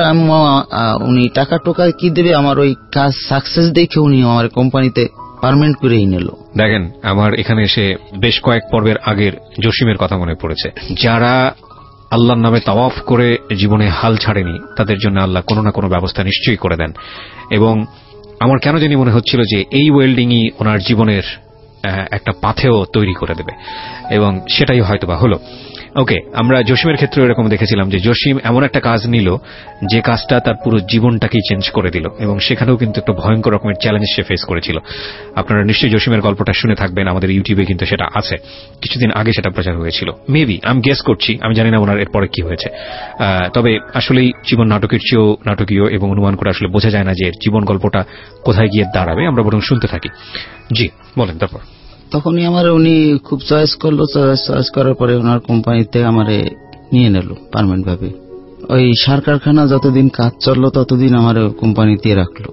উনি টাকা টোকা কি দেবে, আমার ওই কাজ সাকসেস দেখে উনি আমার কোম্পানিতে পার্মানেন্ট করেই নিল। দেখেন, আমার এখানে এসে বেশ কয়েক পর্বের আগের জসিমের কথা মনে পড়েছে। যারা আল্লাহর নামে তাওয়াফ করে জীবনে হাল ছাড়েনি, তাদের জন্য আল্লাহ কোনো না কোনো ব্যবস্থা নিশ্চয়ই করে দেন। এবং আমার কেন জানি মনে হচ্ছিল যে এই ওয়েল্ডিংই ওনার জীবনের একটা পাথেও তৈরি করে দেবে, এবং সেটাই হয়তোবা হলো। ওকে, আমরা জসিমের ক্ষেত্রে এরকম দেখেছিলাম যে জসিম এমন একটা কাজ নিল যে কাজটা তার পুরো জীবনটাকেই চেঞ্জ করে দিল, এবং সেখানেও কিন্তু একটা ভয়ঙ্কর রকমের চ্যালেঞ্জ সে ফেস করেছিল। আপনারা নিশ্চয়ই জসিমের গল্পটা শুনে থাকবেন, আমাদের ইউটিউবে কিন্তু সেটা আছে, কিছুদিন আগে সেটা প্রচার হয়েছিল। মেবি আমি গেস করছি, আমি জানি না ওনার এরপরে কি হয়েছে। তবে আসলেই জীবন নাটকের চেয়েও নাটকীয়, এবং অনুমান করে আসলে বোঝা যায় না যে জীবন গল্পটা কোথায় গিয়ে দাঁড়াবে। আমরা বরং শুনতে থাকি। জি বলেন। তারপর তখনই আমার উনি খুব চয়েস করলো, চয়েস করার পরে ওনার কোম্পানিতে আমারে নিয়ে নিল পার্মানেন্ট ভাবে। ওই সার কারখানা যতদিন কাজ চললো ততদিন আমার কোম্পানিতে রাখলো।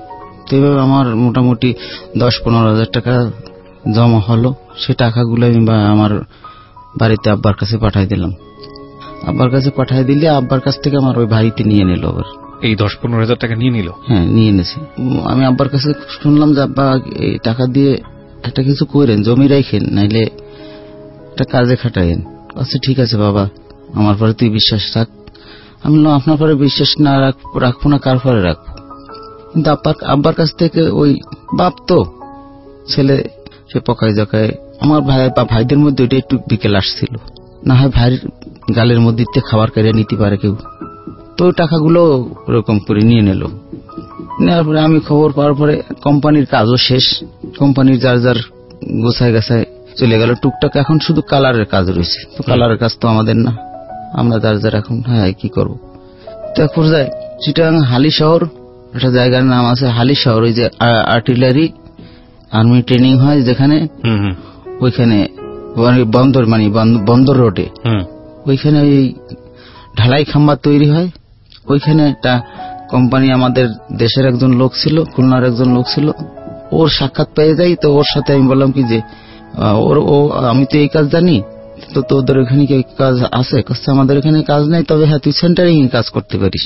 তো এইভাবে আমার মোটামুটি 10-15 হাজার টাকা জমা হলো। সে টাকাগুলো আমি আমার বাড়িতে আব্বার কাছে পাঠাই দিলাম। আব্বার কাছে পাঠাই দিলে আব্বার কাছ থেকে আমার ওই ভাইতে নিয়ে নিল। আবার এই 10-15 হাজার টাকা নিয়ে নিল? হ্যাঁ, নিয়ে নিয়েছে। আমি আব্বার কাছে শুনলাম যে আব্বা এই টাকা দিয়ে একটা কিছু করেন, জমি রাখেন, নাইলে একটা কাজে খাটাইন। আচ্ছা ঠিক আছে বাবা, আমার পরে তুই বিশ্বাস রাখ। আমি বললাম আপনার পরে বিশ্বাস না রাখবো না, কার পরে রাখবো? কিন্তু আব্বার কাছ থেকে ওই বাপ তো ছেলে, সে পকায় জকায়। আমার ভাইদের মধ্যে ওইটা একটু বিকেল আসছিল, না হয় ভাইয়ের গালের মধ্যে খাবার কেড়ে নিতে পারে কেউ। তো টাকাগুলো ওরকম করে নিয়ে নিল। নেওয়ার পরে আমি খবর পাওয়ার পরে কোম্পানির কাজও শেষ, কোম্পানির যার যার গোছায় গাছায় চলে গেল। টুকটাক এখন শুধু কালারের কাজ রয়েছে। তো কালারের কাজ তো আমাদের না, আমরা যার যার এখন হ্যাঁ কি করবো। তারপর যায় চিটাগাং হালি শহর, একটা জায়গার নাম আছে হালি শহর। ওই যে আর্টিলারি আর্মি ট্রেনিং হয় যেখানে, ওইখানে বন্দর, মানে বন্দর রোডে, ওইখানে ওই ঢালাই খাম্বা তৈরি হয়। ওইখানে একটা কোম্পানি, আমাদের দেশের একজন লোক ছিল, খুলনার একজন লোক ছিল, ওর সাক্ষাৎ পেয়ে যাই। তো ওর সাথে আমি বললাম কি যে আমি তো এই কাজ জানি, তো তোদের ওখানে কি কাজ আছে? আমাদের এখানে কাজ নেই, তবে হ্যাঁ তুই সেন্টারিং কাজ করতে পারিস।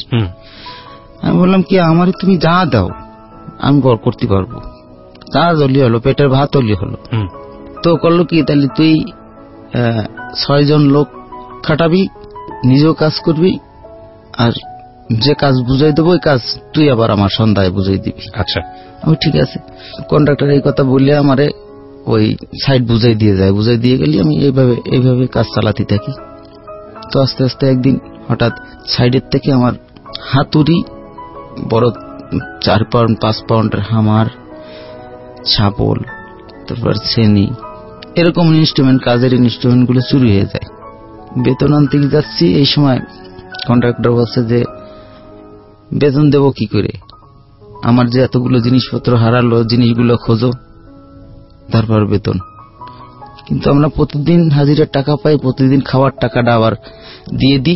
আমি বললাম কি আমার তুমি যা দাও আমি করতে পারবো, যা জলি হলো, পেটের ভাত হলি হলো। তো করলো কি, তাহলে তুই 6 জন লোক খাটাবি, নিজেও কাজ করবি, আর যে কাজ বুঝাই দেবো ওই কাজ তুই আবার আমার সন্ধ্যায় বুঝাই দিবি। আচ্ছা, আমি ঠিক আছে। কন্ট্রাক্টর এই কথা বললে আমারে ওই সাইড বুঝাই দিয়ে যায়, বুঝাই দিয়ে গেলে আমি এইভাবে কাজ চালাতে থাকি। তো আস্তে আস্তে একদিন হঠাৎ সাইডের থেকে আমার হাতুড়ি, বড় 4 পাউন্ড 5 পাউন্ডের হামার, ছাপল, তারপর ছেনি, এরকম ইনস্ট্রুমেন্ট, কাজের ইনস্ট্রুমেন্ট গুলো চুরি হয়ে যায়। বেতন আনতে যাচ্ছি, এই সময় কন্ট্রাক্টর বলছে যে বেতন দেব কি করে, আমার যে এতগুলো জিনিসপত্র হারালো, জিনিসগুলো খোঁজো তারপর বেতন। কিন্তু আমরা প্রতিদিন হাজিরার টাকা পাই, প্রতিদিন খাওয়ার টাকাটা আবার দিয়ে দিই,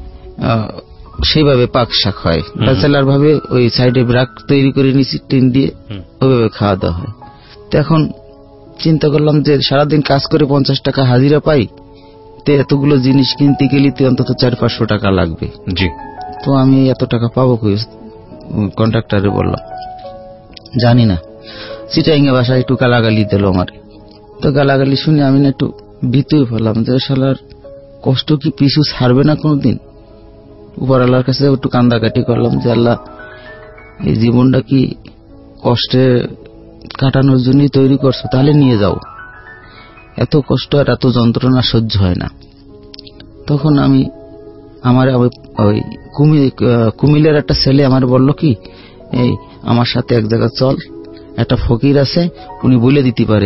সেইভাবে পাক শাক হয়, ব্যাচেলার ভাবে ওই সাইডে ব্রাক তৈরি করে নিচ্ছি টিন দিয়ে, ওইভাবে খাওয়া দাওয়া হয়। তো এখন চিন্তা করলাম যে সারাদিন কাজ করে 50 টাকা হাজিরা পাই, তো এতগুলো জিনিস কিনতে গেলে তো অন্তত 400-500 টাকা লাগবে। জি। তো আমি এত টাকা পাবো কই? কন্ট্রাক্টরে বললাম জানি না। চিটাইঙ্গে বাসায় একটু গালাগালি দিল আমার। তো গালাগালি শুনে আমি না একটু ভীতই হলাম যে শালার কষ্ট কি পিছু ছাড়বে না কোনোদিন। উপর আল্লাহর কাছে একটু কান্দাকাটি করলাম যে আল্লাহ, এই জীবনটা কি কষ্টে কাটানোর জন্যই তৈরি করছো, তাহলে নিয়ে যাও, এত কষ্ট আর এত যন্ত্রণা সহ্য হয় না। তখন আমি আমার ওই কুমিল্লার একটা ছেলে আমার বলল কি, এই আমার সাথে এক জায়গা চল, একটা ফকির আছে, উনি বলে দিতে পারে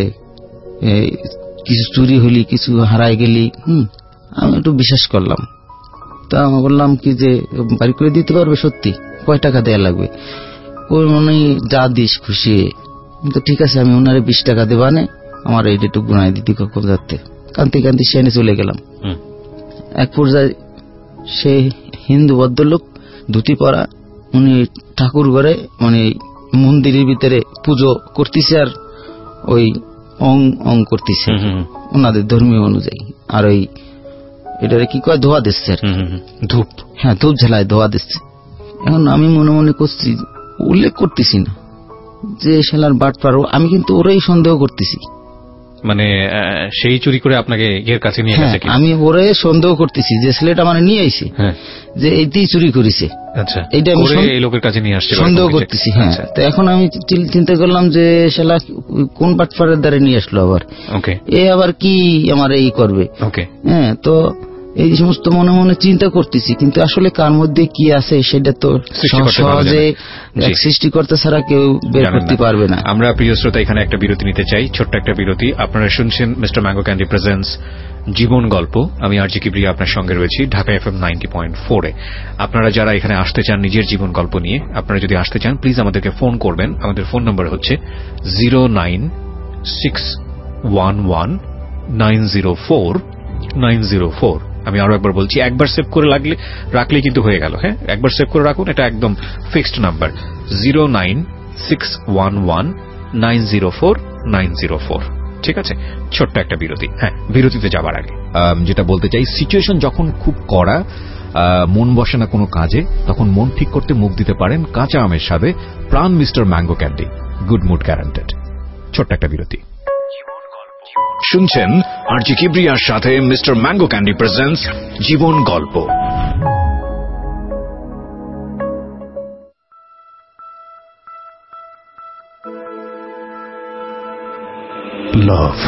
কিছু চুরি হলি, কিছু হারাই গেলি। আমি একটু বিশ্বাস করলাম। তা আমি বললাম কি যে বাড়ি করে দিতে পারবে? সত্যি? কয় টাকা দেয়া লাগবে? উনি যা দিস খুশি। তো ঠিক আছে, আমি ওনারে 20 টাকা দেবানে, আমার এইটা একটু গুনাই দিতে কখন যাতে। কান্তি কান্তি সেনে চলে গেলাম। এক পর্যায়ে সে হিন্দু ভদ্রলোক, ধুতি পরা, উনি ঠাকুর ঘরে মানে মন্দিরের ভিতরে পুজো করতেছে আর ওই অং করতেছে ওনাদের ধর্মীয় অনুযায়ী। আর ওই এটারে কি কয়, ধোয়া দিচ্ছে আর ধূপ, হ্যাঁ ধূপ ঝালায় ধোয়া দিচ্ছে। এখন আমি মনে মনে করছি, উল্লেখ করতেছি না যে শালার বাট পারো, আমি কিন্তু ওরাই সন্দেহ করতেছি। মানে সেই চুরি করে আপনাকে এর কাছে নিয়ে গেছে? আমি ওরে সন্দেহ করতেছি যে ছেলেটা মানে নিয়ে আইছে, যে এইটাই চুরি করেছে। আচ্ছা, এইটা আমি এই লোকের কাছে নিয়ে আসছে সন্দেহ করতেছি। হ্যাঁ, তো এখন আমি চিন্তা করলাম যে শালা কোন বাটপাড়ের দ্বারা নিয়ে আসলো আবার, এ আবার কি আমার এই করবে। হ্যাঁ, তো এই সমস্ত মনে মনে চিন্তা করতেছি, কিন্তু আসলে কার মধ্যে কি আছে সেটা তো সহজে সৃষ্টিকর্তা ছাড়া কেউ বের করতে পারবে না। আমরা প্রিয় শ্রোতা এখানে একটা বিরতি নিতে চাই, ছোট্ট একটা বিরতি। আপনারা শুনছেন মিস্টার ম্যাঙ্গো ক্যান্ডি প্রেজেন্টস জীবন গল্প। আমি আরজি কিবরিয়া আপনার সঙ্গে রয়েছি ঢাকা FM 90.4-এ। আপনারা যারা এখানে আসতে চান নিজের জীবন গল্প নিয়ে, আপনারা যদি আসতে চান প্লিজ আমাদেরকে ফোন করবেন। আমাদের ফোন নম্বর হচ্ছে 09611904904। আমি আরো একবার বলছি, একবার সেভ করে রাখলে কিন্তু হয়ে গেল। হ্যাঁ, একবার সেভ করে রাখুন, এটা একদম ফিক্সড নাম্বার 09611904904। ঠিক আছে, ছোট্ট একটা বিরতি। হ্যাঁ, বিরতিতে যাবার আগে যেটা বলতে চাই, সিচুয়েশন যখন খুব কড়া, মন বসে না কোনো কাজে, তখন মন ঠিক করতে মুখ দিতে পারেন কাঁচা আমের স্বাদে Pran Mister Mango Candy, good mood guaranteed. ছোট্ট একটা বিরতি। শুনছেন আরজি কিবরিয়ার সাথে মিস্টার ম্যাঙ্গো ক্যান্ডি প্রেজেন্টস জীবন গল্প। Love,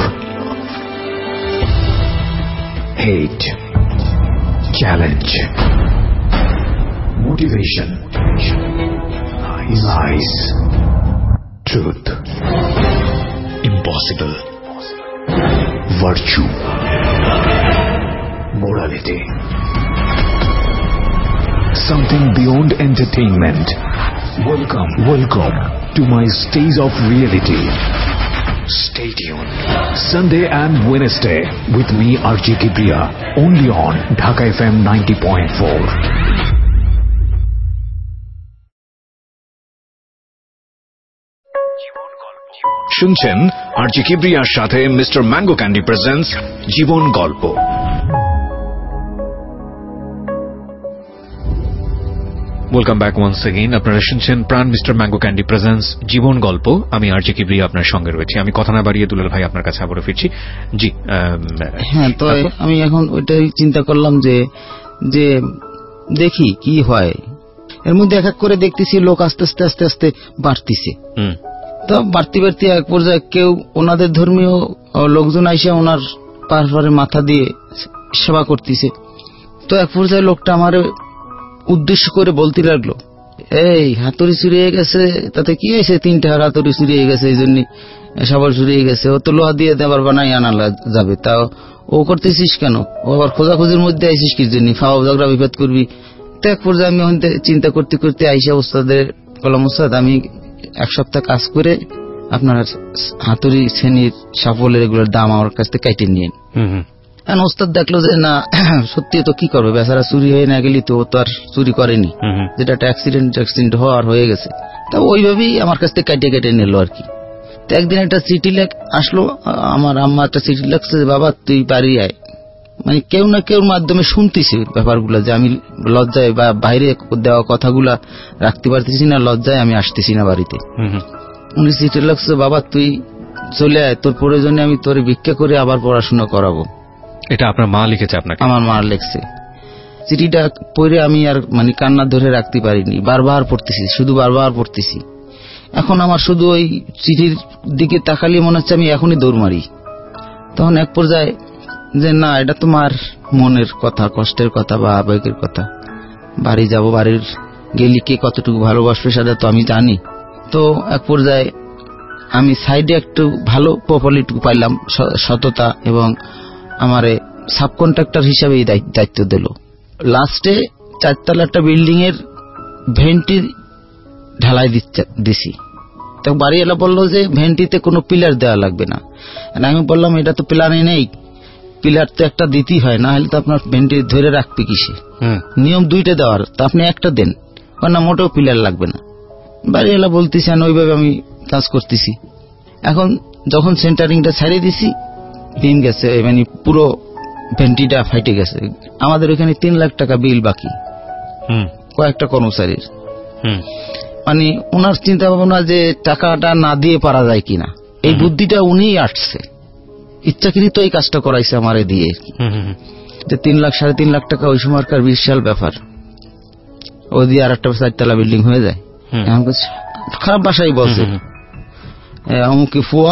hate, challenge, motivation, lies, truth, impossible, virtue, morality, something beyond entertainment. Welcome to my stage of reality. Stay tuned. Sunday and Wednesday with me RJ Kibriya, only on Dhaka FM 90.4. শুনছেন RJ কিবরিয়ার সাথে Mister Mango Candy presents জীবন গল্প। Welcome back once again. আপনারা শুনছেন Pran Mister Mango Candy presents জীবন গল্প। আমি আরজি কিবরিয়া আপনার সঙ্গে রয়েছি। আমি কথা না বাড়িয়ে দুলাল ভাই আপনার কাছে আবারও ফিরছি। জি হ্যাঁ, তো আমি এখন ওইটাই চিন্তা করলাম যে দেখি কি হয়। এর মধ্যে এক এক করে দেখতেছি লোক আস্তে আস্তে আস্তে আস্তে বাড়তিছে। তো বাড়তি বাড়তি এক পর্যায়ে কেউ ওনাদের ধর্মীয় লোকজন আইসা ওনার পারপারে মাথা দিয়ে সেবা করতেছে। তো এক পর্যায়ে লোকটা আমার উদ্দেশ্য করে বলতে লাগলো, এই হাতুড়ি চুরি হয়ে গেছে, তাতে কি হয়েছে, 3 টাকার হাতুড়ি চুরি হয়ে গেছে, এই জন্য সবার চুরি হয়ে গেছে, ও তো লোহা দিয়ে দেবার বানাই আনা যাবে, তাও ও করতেছিস কেন, ও আবার খোঁজাখুঁজির মধ্যে আইসিস কি জন্য, ফাওয়া ঝগড়া বিপদ করবি। তো এক পর্যায়ে আমি চিন্তা করতে করতে আইসা ওস্তাদের কলম, ওস্তাদ আমি 1 সপ্তাহ কাজ করে আপনার হাতুড়ি শ্রেণীর সাফল্যের এগুলোর দাম আমার কাছ থেকে কেটে নিয়ে। ওস্তাদ দেখলো যে না সত্যি তো কি করবে, বেচারা চুরি হয়ে না গেলি তো ও তো আর চুরি করেনি, যেটা একটা অ্যাক্সিডেন্ট হওয়ার হয়ে গেছে। তা ওইভাবেই আমার কাছ থেকে কেটে কেটে নিল আর কি। তো একদিন একটা চিঠি আসলো, আমার আম্মা একটা চিঠি লাগছে যে বাবা তুই বাড়ি আয়। মানে কেউ না কেউর মাধ্যমে শুনতেছি ব্যাপারগুলো, যে আমি লজ্জায় বা বাইরে দেওয়া কথাগুলা রাখতে পারতেছি না, লজ্জায় আমি আসতেছি না বাড়িতে। উনি চিঠি লাগছে, বাবা তুই চলে আয়, তোর প্রয়োজনে আমি তোর ভিক্ষা করে আবার পড়াশোনা করাবো। এটা আপনার মা লিখেছে আপনাকে? আমার মা লিখছে। চিঠিটা পড়ে আমি আর মানে কান্না ধরে রাখতে পারিনি, বারবার পড়তেছি, শুধু বারবার পড়তেছি। এখন আমার শুধু ওই চিঠির দিকে তাকালে মনে হচ্ছে আমি এখনই দৌড় মারি। তখন এক পর্যায়ে যে না এটা তোমার মনের কথা, কষ্টের কথা বা আবেগের কথা, বাড়ি যাব, বাড়ির গেলি কে কতটুকু ভালোবাসবে সেটা তো আমি জানি। তো এক পর্যায়ে আমি সাইডে একটু ভালো প্রপার্লিটুকু পাইলাম, সততা, এবং আমারে সাব কন্ট্রাক্টর হিসাবে এই দায়িত্ব দিল। লাস্টে 4 তলা একটা বিল্ডিং এর ভেন্টি ঢালাই দিছি। তো বাড়িওয়ালা বললো যে ভেন্টিতে কোনো পিলার দেওয়া লাগবে না। আমি বললাম এটা তো প্ল্যানে নেই, পিলার তো একটা দিতেই হয়, না হলে তো আপনার ভেন্টি ধরে রাখবে কিসে, নিয়ম 2টা দেওয়ার, তা আপনি একটা দেন, না মোটেও পিলার লাগবে না। বাড়িওয়ালা বলতেছেন, ওইভাবে আমি কাজ করতেছি। এখন যখন সেন্টারিংটা ছাড়িয়ে দিছি, বিম গেছে, মানে পুরো ভেন্টিটা ফাইটে গেছে। আমাদের ওখানে 3 লাখ টাকা বিল বাকি কয়েকটা কর্মচারীর। মানে ওনার চিন্তা ভাবনা যে টাকাটা না দিয়ে পারা যায় কিনা, এই বুদ্ধিটা উনিই আসছে, ইচ্ছাকৃত এই কাজটা করাইছে আমারে দিয়ে। যে 3 লাখ 3.5 লাখ টাকা ওই সময়কার বিশাল ব্যাপার, ও দিয়ে আর একটা 4 তলা বিল্ডিং হয়ে যায়। খারাপ ভাষাই বলছে, অমুকে ফুয়া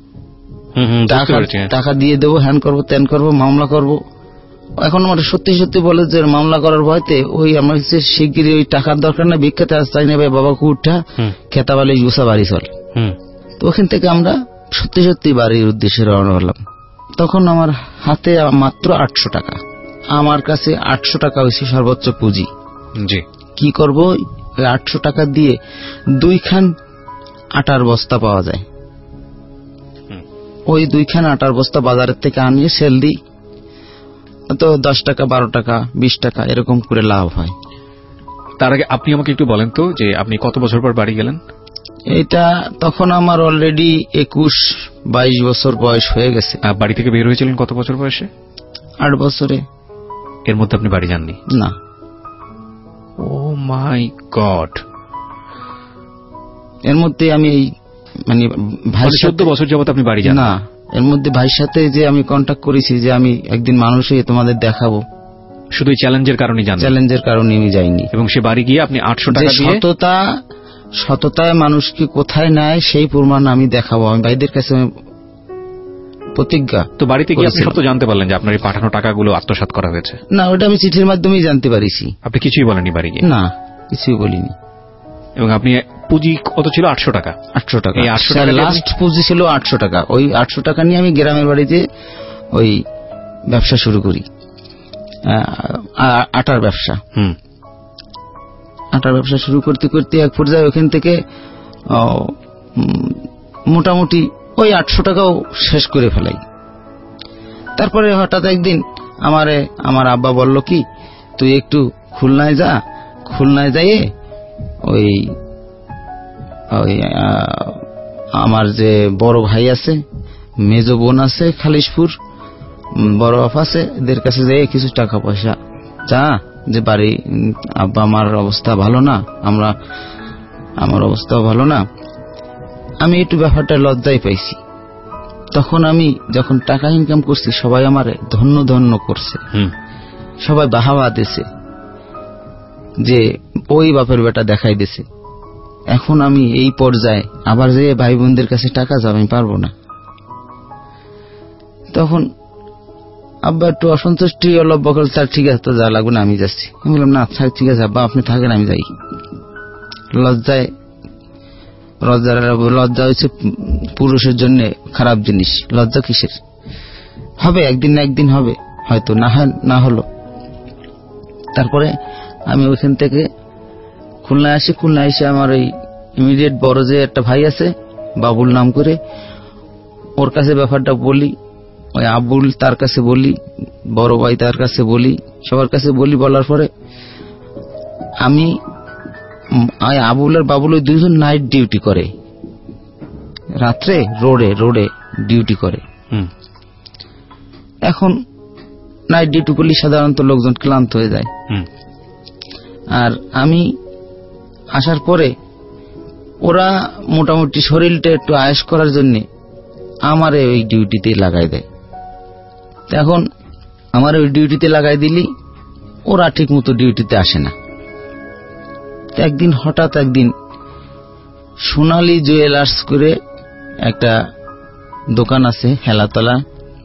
টাকা দিয়ে দেবো, হ্যান করবো, ত্যান করবো, মামলা করবো। এখন আমার সত্যি সত্যি বলে যে মামলা করার ভয়তে ওই আমার শিগগিরই ওই টাকার দরকার না, ভিক্ষাতে চাই না ভাই, বাবাকে উঠা খেতা বালি গুছা বাড়ি চল। তো ওখান থেকে আমরা সত্যি সত্যি বাড়ির উদ্দেশ্যে রওনা হলাম। তখন আমার হাতে মাত্র 800 টাকা। আমার কাছে 800 টাকা হয়েছে সর্বোচ্চ পুঁজি। কি করব, 800 টাকা দিয়ে 2 খান আটার বস্তা পাওয়া যায়। ওই 2 খান আটার বস্তা বাজারের থেকে আনিয়ে সেল দিই, তো 10 টাকা 12 টাকা 20 টাকা এরকম করে লাভ হয়। তার আগে আপনি আমাকে একটু বলেন তো যে আপনি কত বছর পর বাড়ি গেলেন? এটা তখন আমার অলরেডি 21-22 বছর বয়স হয়ে গেছে। বাড়ি থেকে বের হয়েছিলেন কত বছর বয়সে? 8 বছরে। এর মধ্যে আপনি বাড়ি যাননি? না। Oh my God. এর মধ্যে আমি এই মানে ভাই 14 বছর যাবত আপনি বাড়ি যান না? এর মধ্যে ভাইয়ের সাথে যে আমি কন্ট্যাক্ট করেছি যে আমি একদিন মানুষ হয়ে তোমাদের দেখাবো, শুধু চ্যালেঞ্জের কারণে যান? চ্যালেঞ্জের কারণে আমি যাইনি। এবং সে বাড়ি গিয়ে আপনি 800 টাকা দিয়ে সততায় মানুষকে কোথায় নেয় সেই প্রমাণ আমি দেখাবো, আমি ভাইদের কাছে প্রতিজ্ঞা। তো বাড়িতে গিয়ে আপনি সব তো জানতে পারলেন যে আপনার এই পাঠানো টাকাগুলো আত্মসাৎ করা হয়েছে? না, ওটা আমি চিঠির মাধ্যমেই জানতে পারিছি। আপনি কিছুই বলেননি বাড়ি গিয়ে? না, কিছুই বলিনি। এবং আপনি পুঁজি কত ছিল? 800 টাকা। 800 টাকা এই 800 টাকা লাস্ট পুঁজি ছিল 800 টাকা। ওই 800 টাকা নিয়ে আমি গ্রামের বাড়িতে ওই ব্যবসা শুরু করি, আটার ব্যবসা। আটার ব্যবসা শুরু করতে করতে এক পর্যায়ে ওখান থেকে মোটামুটি ওই 800 টাকাও শেষ করে ফেলাই। তারপরে হঠাৎ একদিন আমার আব্বা বলল কি, তুই একটু খুলনায় যা, খুলনায় যাইয়ে ওই আমার যে বড় ভাই আছে, মেজ বোন আছে খালিশপুর, বড় বাপ আছে, এদের কাছে যাই কিছু টাকা পয়সা চা, যে বাড়ি আব্বা আমার অবস্থা ভালো না, আমার অবস্থা ভালো না। আমি একটু ব্যাপারটা লজ্জাই পাইছি। তখন আমি যখন টাকা ইনকাম করছি সবাই আমার ধন্য ধন্য করছে, সবাই বাহাবা দিছে। যে ওই বাপের বেটা দেখাই দিছে। এখন আমি এই পর্যায়ে আবার যে ভাই বোনদের কাছে টাকা চাবো আমি পারবো না। তখন আব্বা একটু অসন্তুষ্টি হলো, বকল স্যার ঠিক আছে তো যা লাগবে না আমি যাচ্ছি। আমি বললাম না ঠিক আছে আব্বা আপনি থাকেন আমি যাই। লজ্জা হচ্ছে পুরুষের জন্য খারাপ জিনিস। লজ্জা কিসের? হবে একদিন না একদিন হবে, হয়তো না হলো। তারপরে আমি ওইখান থেকে খুলনায় আসি। খুলনায় এসে আমার ওই ইমিডিয়েট বড় যে একটা ভাই আছে বাবুল নাম করে, ওর কাছে ব্যাপারটা বলি। ওই আবুল তার কাছে বলি, বড় ভাই তার কাছে বলি, সবার কাছে বলি। বলার পরে আমি আবুল আর বাবুল ওই দুজন নাইট ডিউটি করে, রাত্রে রোডে ডিউটি করে। এখন নাইট ডিউটি করলে সাধারণত লোকজন ক্লান্ত হয়ে যায়। আর আমি আসার পরে ওরা মোটামুটি শরীরটা একটু আয়েশ করার জন্য আমারে ওই ডিউটিতে লাগাই দেয়। এখন আমার ওই ডিউটিতে লাগাই দিলি ওরা ঠিক মতো ডিউটিতে আসে না। একদিন হঠাৎ সোনালী জুয়েলার্স করে একটা দোকান আছে হেলাতলা,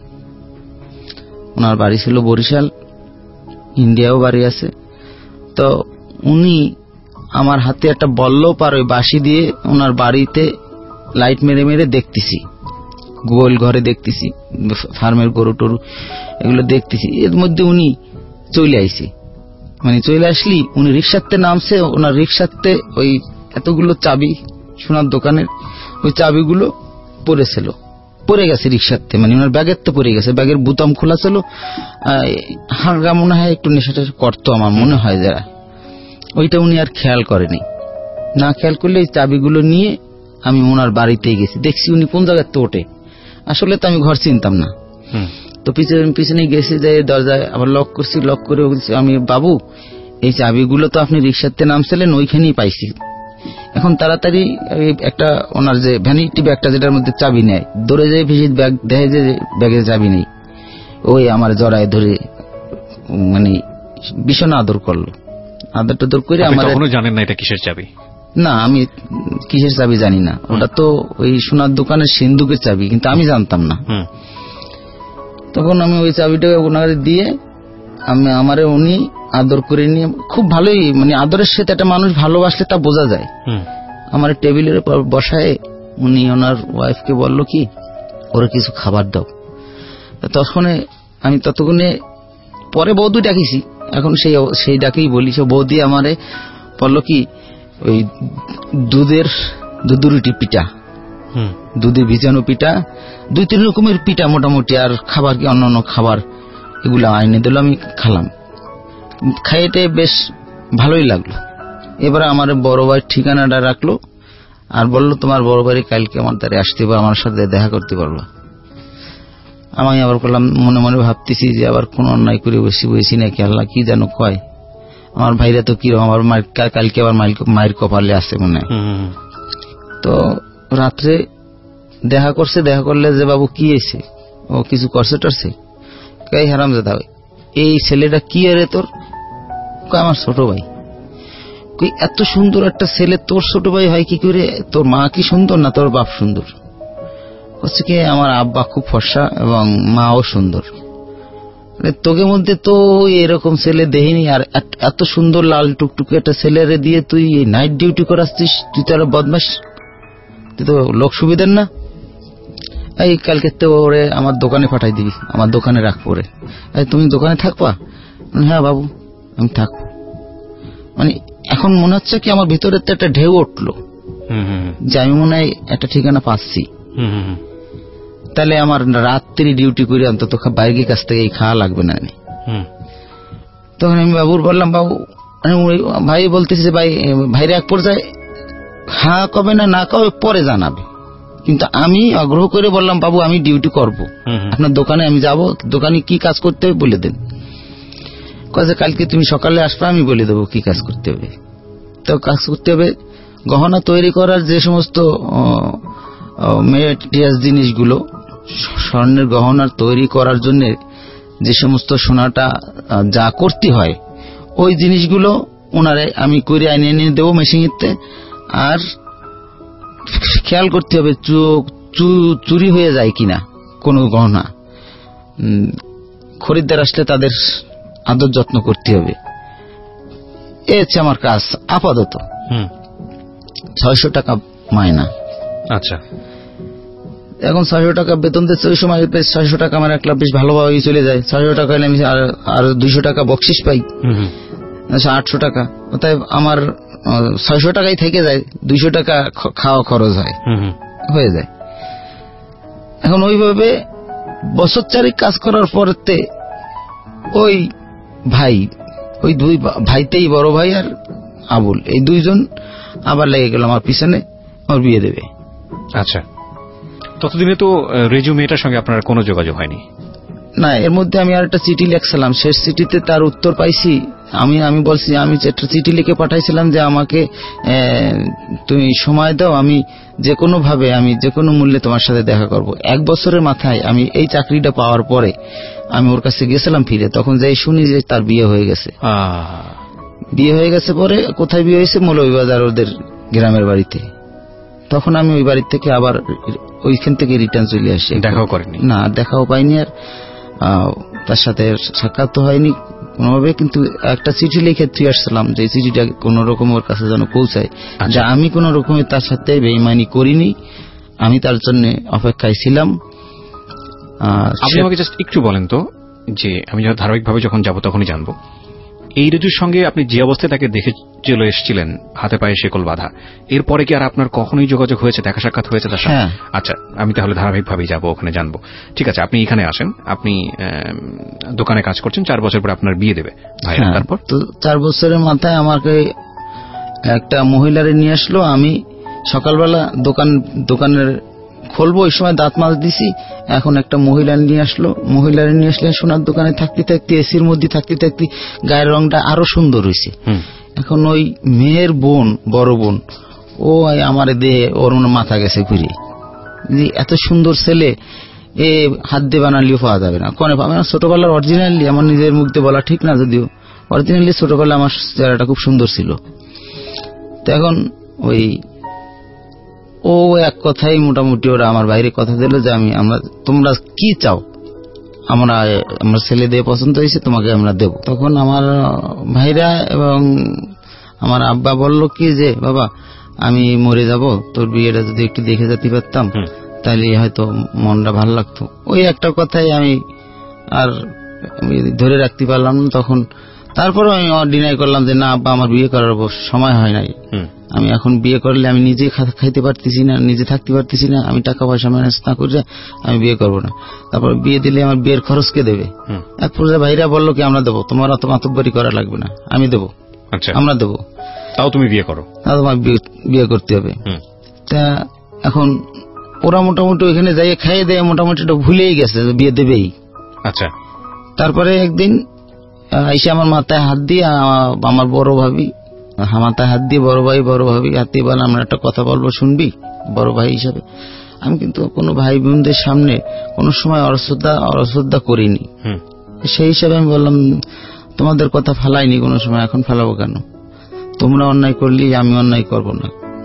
ওনার বাড়ি ছিল বরিশাল, ইন্ডিয়াও বাড়ি আছে। তো উনি আমার হাতে একটা বল্লভ আর ওই বাঁশি দিয়ে ওনার বাড়িতে লাইট মেরে মেরে দেখতেছি, গোল ঘরে দেখতেছি, ফার্মের গরু টরু এগুলো দেখতেছি। এর মধ্যে উনি চলে আইছে, মানে চলে আসলি উনি রিক্সাতে নামছে। ওনার রিক্সাতে ওই এতগুলো চাবি সোনার দোকানের, ওই চাবিগুলো পড়ে গেছে রিক্সাতে, মানে ওনার ব্যাগের তো পড়ে গেছে। ব্যাগের বোতাম খোলা ছিল। হালকা মনে হয় একটু নেশাটা করতো আমার মনে হয় যারা, ওইটা উনি আর খেয়াল করেনি। না খেয়াল করলে এই চাবিগুলো নিয়ে আমি ওনার বাড়িতেই গেছি। দেখছি উনি কোন জায়গায় তো ওঠে, আসলে তো আমি ঘর চিনতাম না। তো পিছনে গেছি, যে দরজায় আবার লক করছি। লক করে আমি বাবু এই চাবিগুলো তো আপনি রিক্সাতে নামছিলেন ওইখানেই পাইছি। এখন তাড়াতাড়ি একটা ওনার যে ভ্যানিটি ব্যাগটা যেটার মধ্যে চাবি নেয়, ধরে যায় ভিজিট ব্যাগ, দেখে যে ব্যাগের চাবি নেই। ওই আমার জড়ায় ধরে মানে ভীষণ আদর করলো। আদর টাদর করে আমার জানেন না এটা কিসের চাবি? না আমি কিসের চাবি জানি না, ওটা তো ওই সোনার দোকানের সিন্ধুকের চাবি, কিন্তু আমি জানতাম না। তখন আমি ওই চাবিটা ওনাকে দিয়ে আমারে উনি আদর করে নিয়ে খুব ভালোই, মানে আদরের সাথে একটা মানুষ ভালোবাসলে তা বোঝা যায়। আমার টেবিলের উপর বসায় উনি ওনার ওয়াইফকে বলল কি ওরা কিছু খাবার দাও। আমি ততক্ষণে পরে বৌদি ডাকিছি, এখন সেই ডাকেই বলি। সে বৌদি আমারে বলল কি ওই দুধের রুটি পিঠা, দুধে ভিজানো পিঠা, 2-3 রকমের পিঠা মোটামুটি, আর খাবার কি অন্যান্য খাবার এগুলো আইনে দিল। আমি খালাম, খাইতে বেশ ভালোই লাগলো। এবারে আমার বড় ভাইয়ের ঠিকানাটা রাখলো আর বললো তোমার বড় ভাই কালকে আমার দ্বারে আসতে পারবে, আমার সাথে দেখা করতে পারবা। আমি আবার করলাম, মনে মনে ভাবতেছি যে আবার কোন অন্যায় করে বসি নাকি, আল্লাহ কি যেন কয়। আমার ভাইরা তো কিরকম, আমার কালকে আবার মায়ের কপালে আছে মনে। তো রাত্রে দেখা করলে যে বাবু কি এসে ও কিছু করছে টরছে, কাই হারাম জাদা এই ছেলেটা কি আরে তোর? আমার ছোট ভাই। এত সুন্দর একটা ছেলে তোর ছোট ভাই হয় কি করে? তোর মা কি সুন্দর না তোর বাপ সুন্দর? হচ্ছে কি আমার আব্বা খুব ফর্সা এবং মাও সুন্দর, তোকে মধ্যে তো এরকম ছেলে দেখিনি। আর এত সুন্দর লাল টুকটুকে একটা ছেলেরে দিয়ে তুই নাইট ডিউটি করাচ্ছিস, তুই তো আরো বদমাস, তুই তো লোক সুবিধার না। এই কালকে তো ওরে আমার দোকানে পাঠাই দিবি, আমার দোকানে রাখবো রে। তুমি দোকানে থাকবা? হ্যাঁ বাবু আমি থাকবো। মানে এখন মনে হচ্ছে কি আমার ভিতরে তো একটা ঢেউ উঠলো যে আমি মনে হয় একটা ঠিকানা পাচ্ছি। তাহলে আমার রাত্রি ডিউটি করে অন্তত বাইরের কাছ থেকে এই খাওয়া লাগবে না। তখন আমি বাবুর বললাম, বাবু ভাই বলতেছি যে ভাইরে এক পর্যায়ে হ্যাঁ কবে না কবে পরে জানাবে, কিন্তু আমি আগ্রহ করে বললাম বাবু আমি ডিউটি করব, আপনার দোকানে আমি যাব, দোকানে কি কাজ করতে হবে বলে দেন। কাজে কালকে তুমি সকালে আসবে, আমি বলে দেবো কি কাজ করতে হবে। তো কাজ করতে হবে গহনা তৈরি করার যে সমস্ত মেটেরিয়ালস জিনিসগুলো, স্বর্ণের গহনা তৈরি করার জন্য যে সমস্ত সোনাটা যা করতে হয় ওই জিনিসগুলো ওনারে আমি করে এনে দেবো মেশিনেতে। আর খেয়াল করতে হবে চুরি হয়ে যায় কিনা কোনো গহনা। খরিদ্দার আসলে তাদের আদর যত্ন করতে হবে। এ হচ্ছে আমার কাজ আপাতত। 600 টাকা মাইনা। আচ্ছা, এখন 600 টাকা বেতন দিচ্ছে, ওই সময় 600 টাকা আমার 1 লাখ বেশ ভালোভাবেই চলে যায়। 600 টাকা হলে আমি আর 200 টাকা বকশিস পাই, 800 টাকা। তাই আমার 600 টাকাই থেকে যায়, 200 টাকা খাওয়া খরচ হয়, হয়ে যায়। এখন ওইভাবে বছর 4 কাজ করার পরতে ওই ভাই, ওই 2 ভাইতেই বড় ভাই আর আবুল, এই 2 জন আবার লেগে গেল আমার পিছনে, আমার বিয়ে দেবে। আচ্ছা, ততদিনে তো রেজুমেটার সঙ্গে আপনার কোনো যোগাযোগ হয়নি? না, এর মধ্যে আমি আর একটা চিঠি লিখছিলাম, শেষ চিঠিতে তার উত্তর পাইছি। আমি বলছি, আমি একটা চিঠি লিখে পাঠাইছিলাম যে আমাকে তুমি সময় দাও, আমি যে কোনো ভাবে, আমি যে কোনো মূল্যে তোমার সাথে দেখা করব। 1 বছরের মাথায় আমি এই চাকরিটা পাওয়ার পরে আমি ওর কাছে গেছিলাম ফিরে, তখন যাই শুনি যে তার বিয়ে হয়ে গেছে। বিয়ে হয়ে গেছে পরে কোথায় বিয়ে হয়েছে? মৌলভীবাজার, ওদের গ্রামের বাড়িতে। তখন আমি ওই বাড়ি থেকে আবার ওইখান থেকে রিটার্ন চলে আসি। দেখাও করেনি? না, দেখাও পাইনি, আর তার সাথে সাক্ষাৎ তো হয়নি কোনোভাবে। কিন্তু একটা চিঠি লিখে তুই আসছিলাম, যে চিঠিটা কোন রকম ওর কাছে যেন পৌঁছায়, যে আমি কোন রকমের তার সাথে বেঈমানি করিনি, আমি তার জন্য অপেক্ষায় ছিলাম। আপনি আমাকে জাস্ট একটু বলেন তো, যে আমি ধারাবাহিকভাবে যখন যাব তখনই জানবো, এই রেজুর সঙ্গে আপনি যে অবস্থায় তাকে দেখে চলে এসেছিলেন, হাতে পায়ে শেকল বাঁধা, এরপরে কি আর আপনার কখনোই যোগাযোগ হয়েছে, দেখা সাক্ষাৎ হয়েছে তার সাথে? আচ্ছা, আমি তাহলে ধারাবাহিকভাবেই যাবো, ওখানে জানবো। ঠিক আছে, আপনি এখানে আসেন, আপনি দোকানে কাজ করছেন, 4 বছর পরে আপনার বিয়ে দেবে ভাই। তারপর তো 4 বছরের মাথায় আমাকে একটা মহিলারে নিয়ে আসলো। আমি সকালবেলা দোকানের খুলবো, ওই সময় দাঁত মাছ দিছি। এখন একটা মহিলা নিয়ে আসলো, মহিলারে নিয়ে আসলে সোনার দোকানে থাকতে থাকতে, এসির মধ্যে থাকতে থাকতে গায়ের রংটা আরো সুন্দর হয়েছে। এখন ওই মেয়ের বোন, বড় বোন, ও আমার দেহে ওর মাথা গেছে ঘুরে, এত সুন্দর ছেলে এ হাত দিয়ে বানালিও পাওয়া যাবে না, কনে পাবে না। ছোটবেলার অরিজিনালি, আমার নিজের মুখ দিয়ে বলা ঠিক না, যদিও অরিজিনালি ছোটবেলা আমার চেহারাটা খুব সুন্দর ছিল। তো এখন ওই ও এক কথাই মোটামুটি ওরা আমার বাইরে কথা দিল যে তোমরা কি চাও, আমার ছেলে দিয়ে পছন্দ হয়েছে, তোমাকে আমরা দেব। তখন আমার ভাইরা এবং আমার আব্বা বলল কি যে, বাবা আমি মরে যাব, তোর বিয়েটা যদি একটু দেখে যেতে পারতাম তাহলে হয়তো মনটা ভালো লাগতো। ওই একটা কথাই আমি আর ধরে রাখতে পারলাম না। তখন তারপর আমি ডিনাই করলাম যে, না আব্বা, আমার বিয়ে করার সময় হয় নাই, আমি এখন বিয়ে করলে আমি নিজে খাইতে পারতেছি না, নিজে থাকতে পারতেছি না, আমি টাকা পয়সা ম্যানেজ না করে আমি বিয়ে করবো না। তারপর বিয়ে দিলে আমার বিয়ের খরচ কে দেবে? এক পর্যায়ে ভাইরা বললো কি, আমরা দেবো, তোমার অত মাতব্বরি করা লাগবে না, আমি দেবো, আমরা দেবো, তাও তুমি বিয়ে করো, তোমার বিয়ে করতে হবে। তা এখন ওরা মোটামুটি ওইখানে যাই খাইয়ে দেয়, মোটামুটি ভুলেই গেছে বিয়ে দেবেই। আচ্ছা, তারপরে একদিন এসে আমার মাথায় হাত দিয়ে আমার বড় ভাবি, মাথায় হাত দিয়ে বড় ভাবি হাত দিয়ে বলে, আমরা একটা কথা বলবো, শুনবি? বড় ভাই হিসাবে আমি কিন্তু কোনো ভাই বোনদের সামনে কোনো সময় অশ্রদ্ধা করিনি, সেই হিসাবে আমি বললাম, তোমাদের কথা ফালাইনি কোনো সময়, এখন ফালাবো কেন? তোমরা অন্যায় করলি, আমি অন্যায় করব না,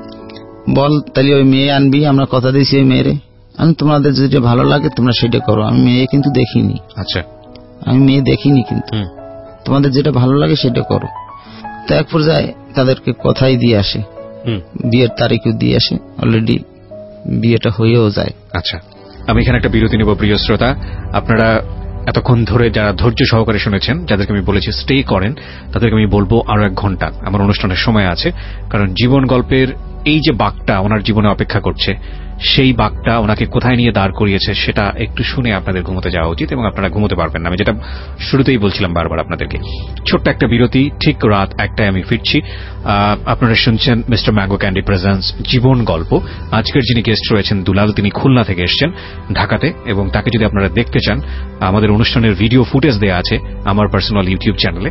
বল তাহলে ওই মেয়ে আনবি, আমরা কথা দিয়েছি ওই মেয়েরে, আমি তোমাদের যেটা ভালো লাগে তোমরা সেটা করো, আমি মেয়ে কিন্তু দেখিনি। আচ্ছা, আমি মেয়ে দেখিনি, কিন্তু তোমাদের যেটা ভালো লাগে সেটা করো। তো এক পর্যায়ে তাদেরকে কথাই দিয়ে আসে, বিয়ের তারিখও দিয়ে আসে, অলরেডি বিয়েটা হয়েও যায়। আচ্ছা, আমি এখানে একটা বিরতি নেব। প্রিয় শ্রোতা, আপনারা এতক্ষণ ধরে যারা ধৈর্য সহকারে শুনেছেন, যাদেরকে আমি বলেছি স্টে করেন, তাদেরকে আমি বলবো আরো 1 ঘন্টা আমার অনুষ্ঠানের সময় আছে, কারণ জীবন গল্পের এই যে বাঁকটা ওনার জীবনে অপেক্ষা করছে, সেই বাঁকটা ওনাকে কোথায় নিয়ে দাঁড় করিয়েছে সেটা একটু শুনে আপনাদের ঘুমোতে যাওয়া উচিত, এবং আপনারা ঘুমোতে পারবেন না। আমি যেটা শুরুতেই বলছিলাম বারবার আপনাদেরকে, ছোট্ট একটা বিরতি, ঠিক রাত 1টায় আমি ফিরছি। আপনারা শুনছেন মিস্টার ম্যাঙ্গো ক্যান্ডি প্রেজেন্টস জীবন গল্প। আজকের যিনি গেস্ট রয়েছেন দুলাল, তিনি খুলনা থেকে এসেছেন ঢাকাতে, এবং তাকে যদি আপনারা দেখতে চান, আমাদের অনুষ্ঠানের ভিডিও ফুটেজ দেওয়া আছে আমার পার্সোনাল ইউটিউব চ্যানেলে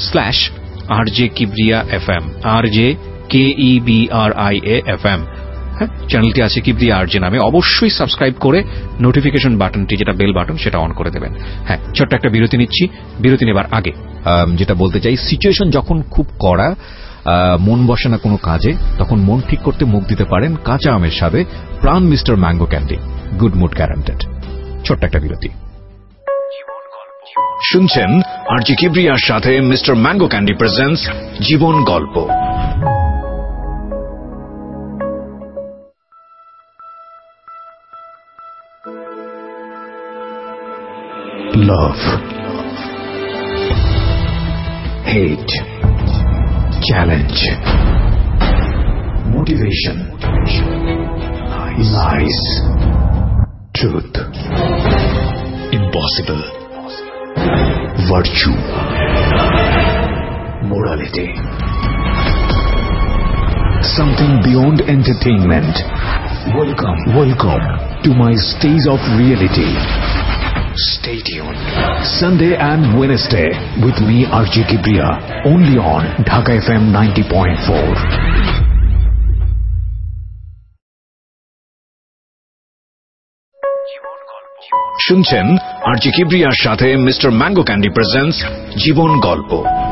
www.youtube.com/RJ Kibriya FM, RJ KEBRIA FM। হ্যাঁ, চ্যানেলটি আছে কিবরিয়া আরজে নামে। অবশ্যই সাবস্ক্রাইব করে নোটিফিকেশন বাটনটি, যেটা বেল বাটন, সেটা অন করে দেবেন। হ্যাঁ, ছোট্ট একটা বিরতি নিচ্ছি। বিরতি নেবার আগে যেটা বলতে চাই, সিচুয়েশন যখন খুব কড়া, মন বসে না কোনো কাজে, তখন মন ঠিক করতে মুখ দিতে পারেন কাঁচা আমের স্বাদে Pran Mister Mango Candy. Good mood guaranteed. ছোট্ট একটা বিরতি। শুনছেন আরজি কিবরিয়ার সাথে মিস্টার ম্যাঙ্গো ক্যান্ডি প্রেজেন্টস জীবন গল্প। Love, hate, challenge, motivation, lies, truth, impossible, virtue, morality, something beyond entertainment. Welcome to my stage of reality. Stay tuned. Sunday and Wednesday with me RJ Kibriya, only on Dhaka FM 90.4. শুনছেন RJ কিবরিয়ার সাথে Mister Mango Candy presents জীবন গল্প।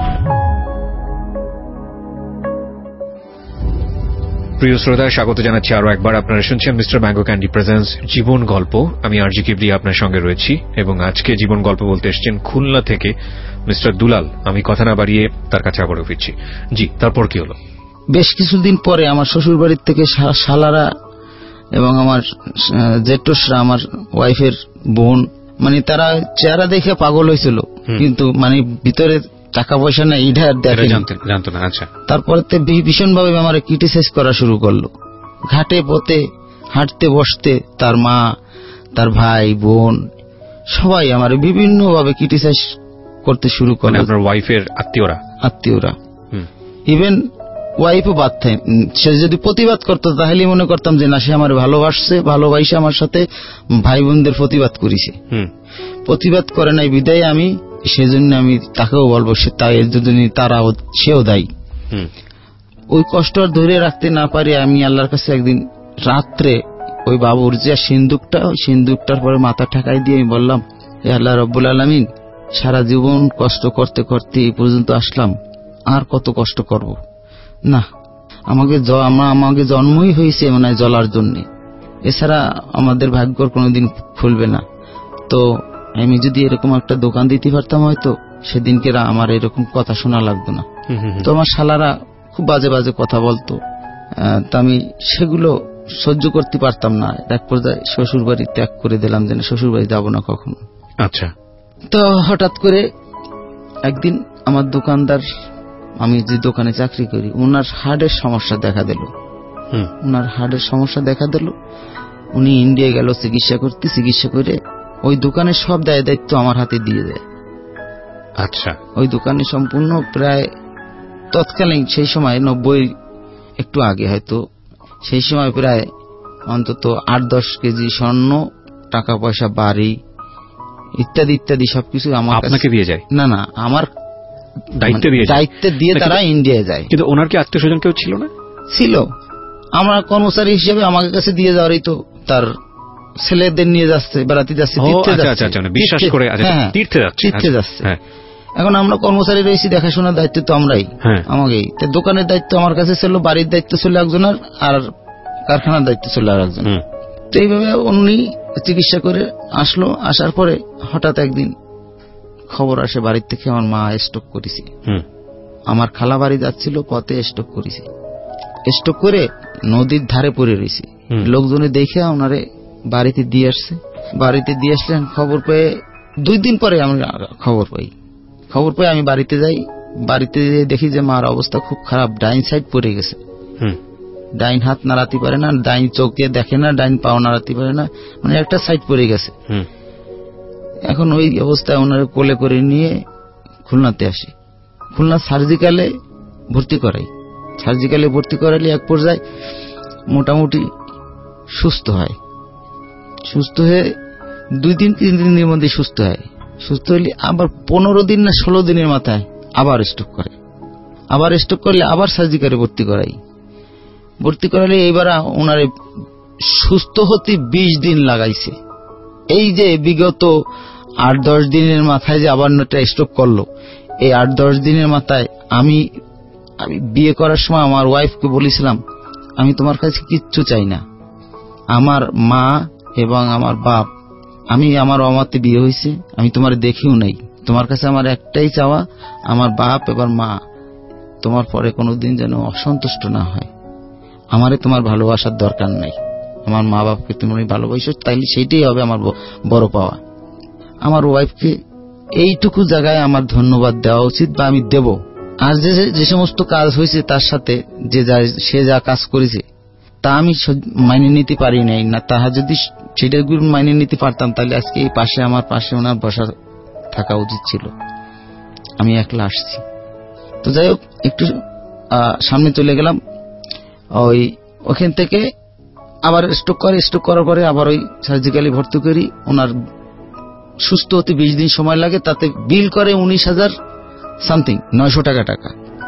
প্রিয় শ্রোতা, স্বাগত জানাচ্ছি আরো একবার। আপনারা শুনছেন মিস্টার ম্যাঙ্গো ক্যান্ডি প্রেজেন্টস জীবন গল্প। আমি আরজি কিবরিয়া আপনার সঙ্গে রয়েছি, এবং আজকে জীবন গল্প বলতে এসেছেন খুলনা থেকে মিস্টার দুলাল। আমি কথা না বাড়িয়ে তার কাছে আবারও ফিরছি। জি, তারপর কি হলো? বেশ কিছুদিন পরে আমার শ্বশুর বাড়ির থেকে শালারা এবং আমার জেঠসরা, আমার ওয়াইফের বোন, মানে তারা চেহারা দেখে পাগল হয়েছিল, কিন্তু মানে ভিতরে টাকা পয়সা নেই এটা জানতো না। আচ্ছা। তারপরে ভীষণভাবে আমার ক্রিটিসাইজ করা শুরু করলো। ঘাটে পথে হাঁটতে বসতে তার মা, তার ভাই, বোন সবাই আমার বিভিন্ন ভাবে ক্রিটিসাইজ করতে শুরু করলো। আপনার ওয়াইফের আত্মীয়রা ইভেন ওয়াইফও বাদ থাকে। সে যদি প্রতিবাদ করতো তাহলে মনে করতাম যে না, সে আমার ভালোবাসে আমার সাথে ভাই বোনদের প্রতিবাদ করেছে। প্রতিবাদ করে নাই বিদায় আমি, সেজন্য আমি তাকেও বলবো সে তাই, সেও দায়ী। ওই কষ্ট আর ধরে রাখতে না পারি আমি আল্লাহর কাছে একদিন রাত্রে ওই বাবুর যে সিন্দুকটার পরে মাথা ঠেকাই দিয়ে আমি বললাম, আল্লাহ রব্বুল আলামিন, সারা জীবন কষ্ট করতে করতে এই পর্যন্ত আসলাম, আর কত কষ্ট করব না। আমাকে জন্মই হয়েছে মানে জ্বলার জন্য, এছাড়া আমাদের ভাগ্যর কোনোদিন খুলবে না। তো আমি যদি এরকম একটা দোকান দিতে পারতাম, হয়তো সেদিনকে আমার এরকম কথা শোনা লাগতো না। তো আমার শালারা খুব বাজে বাজে কথা বলতো, তা আমি সেগুলো সহ্য করতে পারতাম না। এক পর্যায়ে শ্বশুর বাড়ি ত্যাগ করে দিলাম, যেন শ্বশুর বাড়ি যাবো না কখনো। আচ্ছা। তো হঠাৎ করে একদিন আমার দোকানদার, আমি যে দোকানে চাকরি করি, ওনার হার্টের সমস্যা দেখা দিল। উনি ইন্ডিয়া গেল চিকিৎসা করতে, চিকিৎসা করে ওই দোকানের সব দায়িত্ব আমার হাতে দিয়ে দেয়। আচ্ছা। ওই দোকানে সম্পূর্ণ প্রায় তৎকালীন সেই সময় 90 একটু আগে হয়তো, সেই সময় প্রায় অন্তত 8-10 কেজি স্বর্ণ, টাকা পয়সা, বাড়ি ইত্যাদি ইত্যাদি সবকিছু আপনাকে দিয়ে যায়। না, আমার দায়িত্ব দিয়ে তারা ইন্ডিয়ায় যায়। কিন্তু ওনার কি আত্মীয় স্বজন কেউ ছিল না? ছিল। আমার কর্মচারী হিসেবে আমাকে কাছে দিয়ে যাওয়ারই তো, তার ছেলেদের নিয়ে যাচ্ছে, বেড়াতে যাচ্ছে, বিশ্বাস করে তীর্থে যাচ্ছে। এখন আমরা কর্মচারী রয়েছি, দেখাশোনার দায়িত্ব তো আমরাই, আমাকেই। দোকানের দায়িত্ব আমার কাছে ছিল, বাড়ির দায়িত্ব ছিল একজনের, আর কারখানার দায়িত্ব ছিল আর একজন। তো এইভাবে উনি চিকিৎসা করে আসলো। আসার পরে হঠাৎ একদিন খবর আসে বাড়ির থেকে, আমার মা স্ট্রোক করেছে। আমার খালা বাড়ি যাচ্ছিল, পথে স্ট্রোক করেছে। স্ট্রোক করে নদীর ধারে পড়ে রয়েছে। লোকজনে দেখে ওনারে বাড়িতে দিয়ে আসলেন। খবর পেয়ে 2 দিন পরে আমি খবর পাই আমি বাড়িতে যাই। বাড়িতে দেখি যে মার অবস্থা খুব খারাপ, ডাইন সাইড পড়ে গেছে। ডাইন হাত নাড়াতে পারে না, ডাইন চোখ দিয়ে দেখে না, ডাইন পাও নাড়াতে পারে না, মানে একটা সাইড পড়ে গেছে। এখন ওই অবস্থায় ওনারে কোলে করে নিয়ে খুলনাতে আসি। খুলনা সার্জিক্যালে ভর্তি করাইলে এক পর্যায়ে মোটামুটি সুস্থ হয়। সুস্থ হয়ে 2-3 দিনের মধ্যে সুস্থ হয়। সুস্থ হলে আবার 15 দিন না 16 দিনের মাথায় আবার স্ট্রোক করলে আবার সার্জিক্যালে ভর্তি করাই। ভর্তি করালে এইবার ওনারে সুস্থ হতে 20 দিন লাগাইছে। এই যে বিগত 8-10 দিনের মাথায় যে আবার একটা স্ট্রোক করলো, এই 8-10 দিনের মাথায় আমি বিয়ে করার সময় আমার ওয়াইফকে বলেছিলাম, আমি তোমার কাছে কিচ্ছু চাই না, আমার মা এবং আমার বাপ, আমি আমার অমাতে বিয়ে হয়েছে, আমি তোমার দেখিও নাই, তোমার কাছে আমার একটাই চাওয়া, আমার বাপ এবং মা তোমার পরে কোনোদিন যেন অসন্তুষ্ট না হয়। আমারে তোমার ভালোবাসার দরকার নাই, আমার মা বাপকে তুমি ভালোবাসো, তাইলে সেইটাই হবে আমার বড় পাওয়া। আমার ওয়াইফকে এইটুকু জায়গায় আমার ধন্যবাদ দেওয়া উচিত, বা আমি দেব। আর যে সমস্ত কাজ হয়েছে তার সাথে সে যা কাজ করেছে তা আমি মাইনে নিতে পারি নাই না। তাহা যদি সেটা মাইনে নিতে পারতাম তাহলে আজকে এই পাশে আমার পাশে ওনার বসা থাকা উচিত ছিল। আমি একলা আসছি। তো যাই হোক, একটু সামনে চলে গেলাম। ওখান থেকে আবার স্ট্রোক করার পরে আবার ওই সার্জিক্যালি ভর্তি করি। ওনার সুস্থ হতে 20 দিন সময় লাগে, তাতে বিল করে 19,000 সামথিং, 900 টাকা।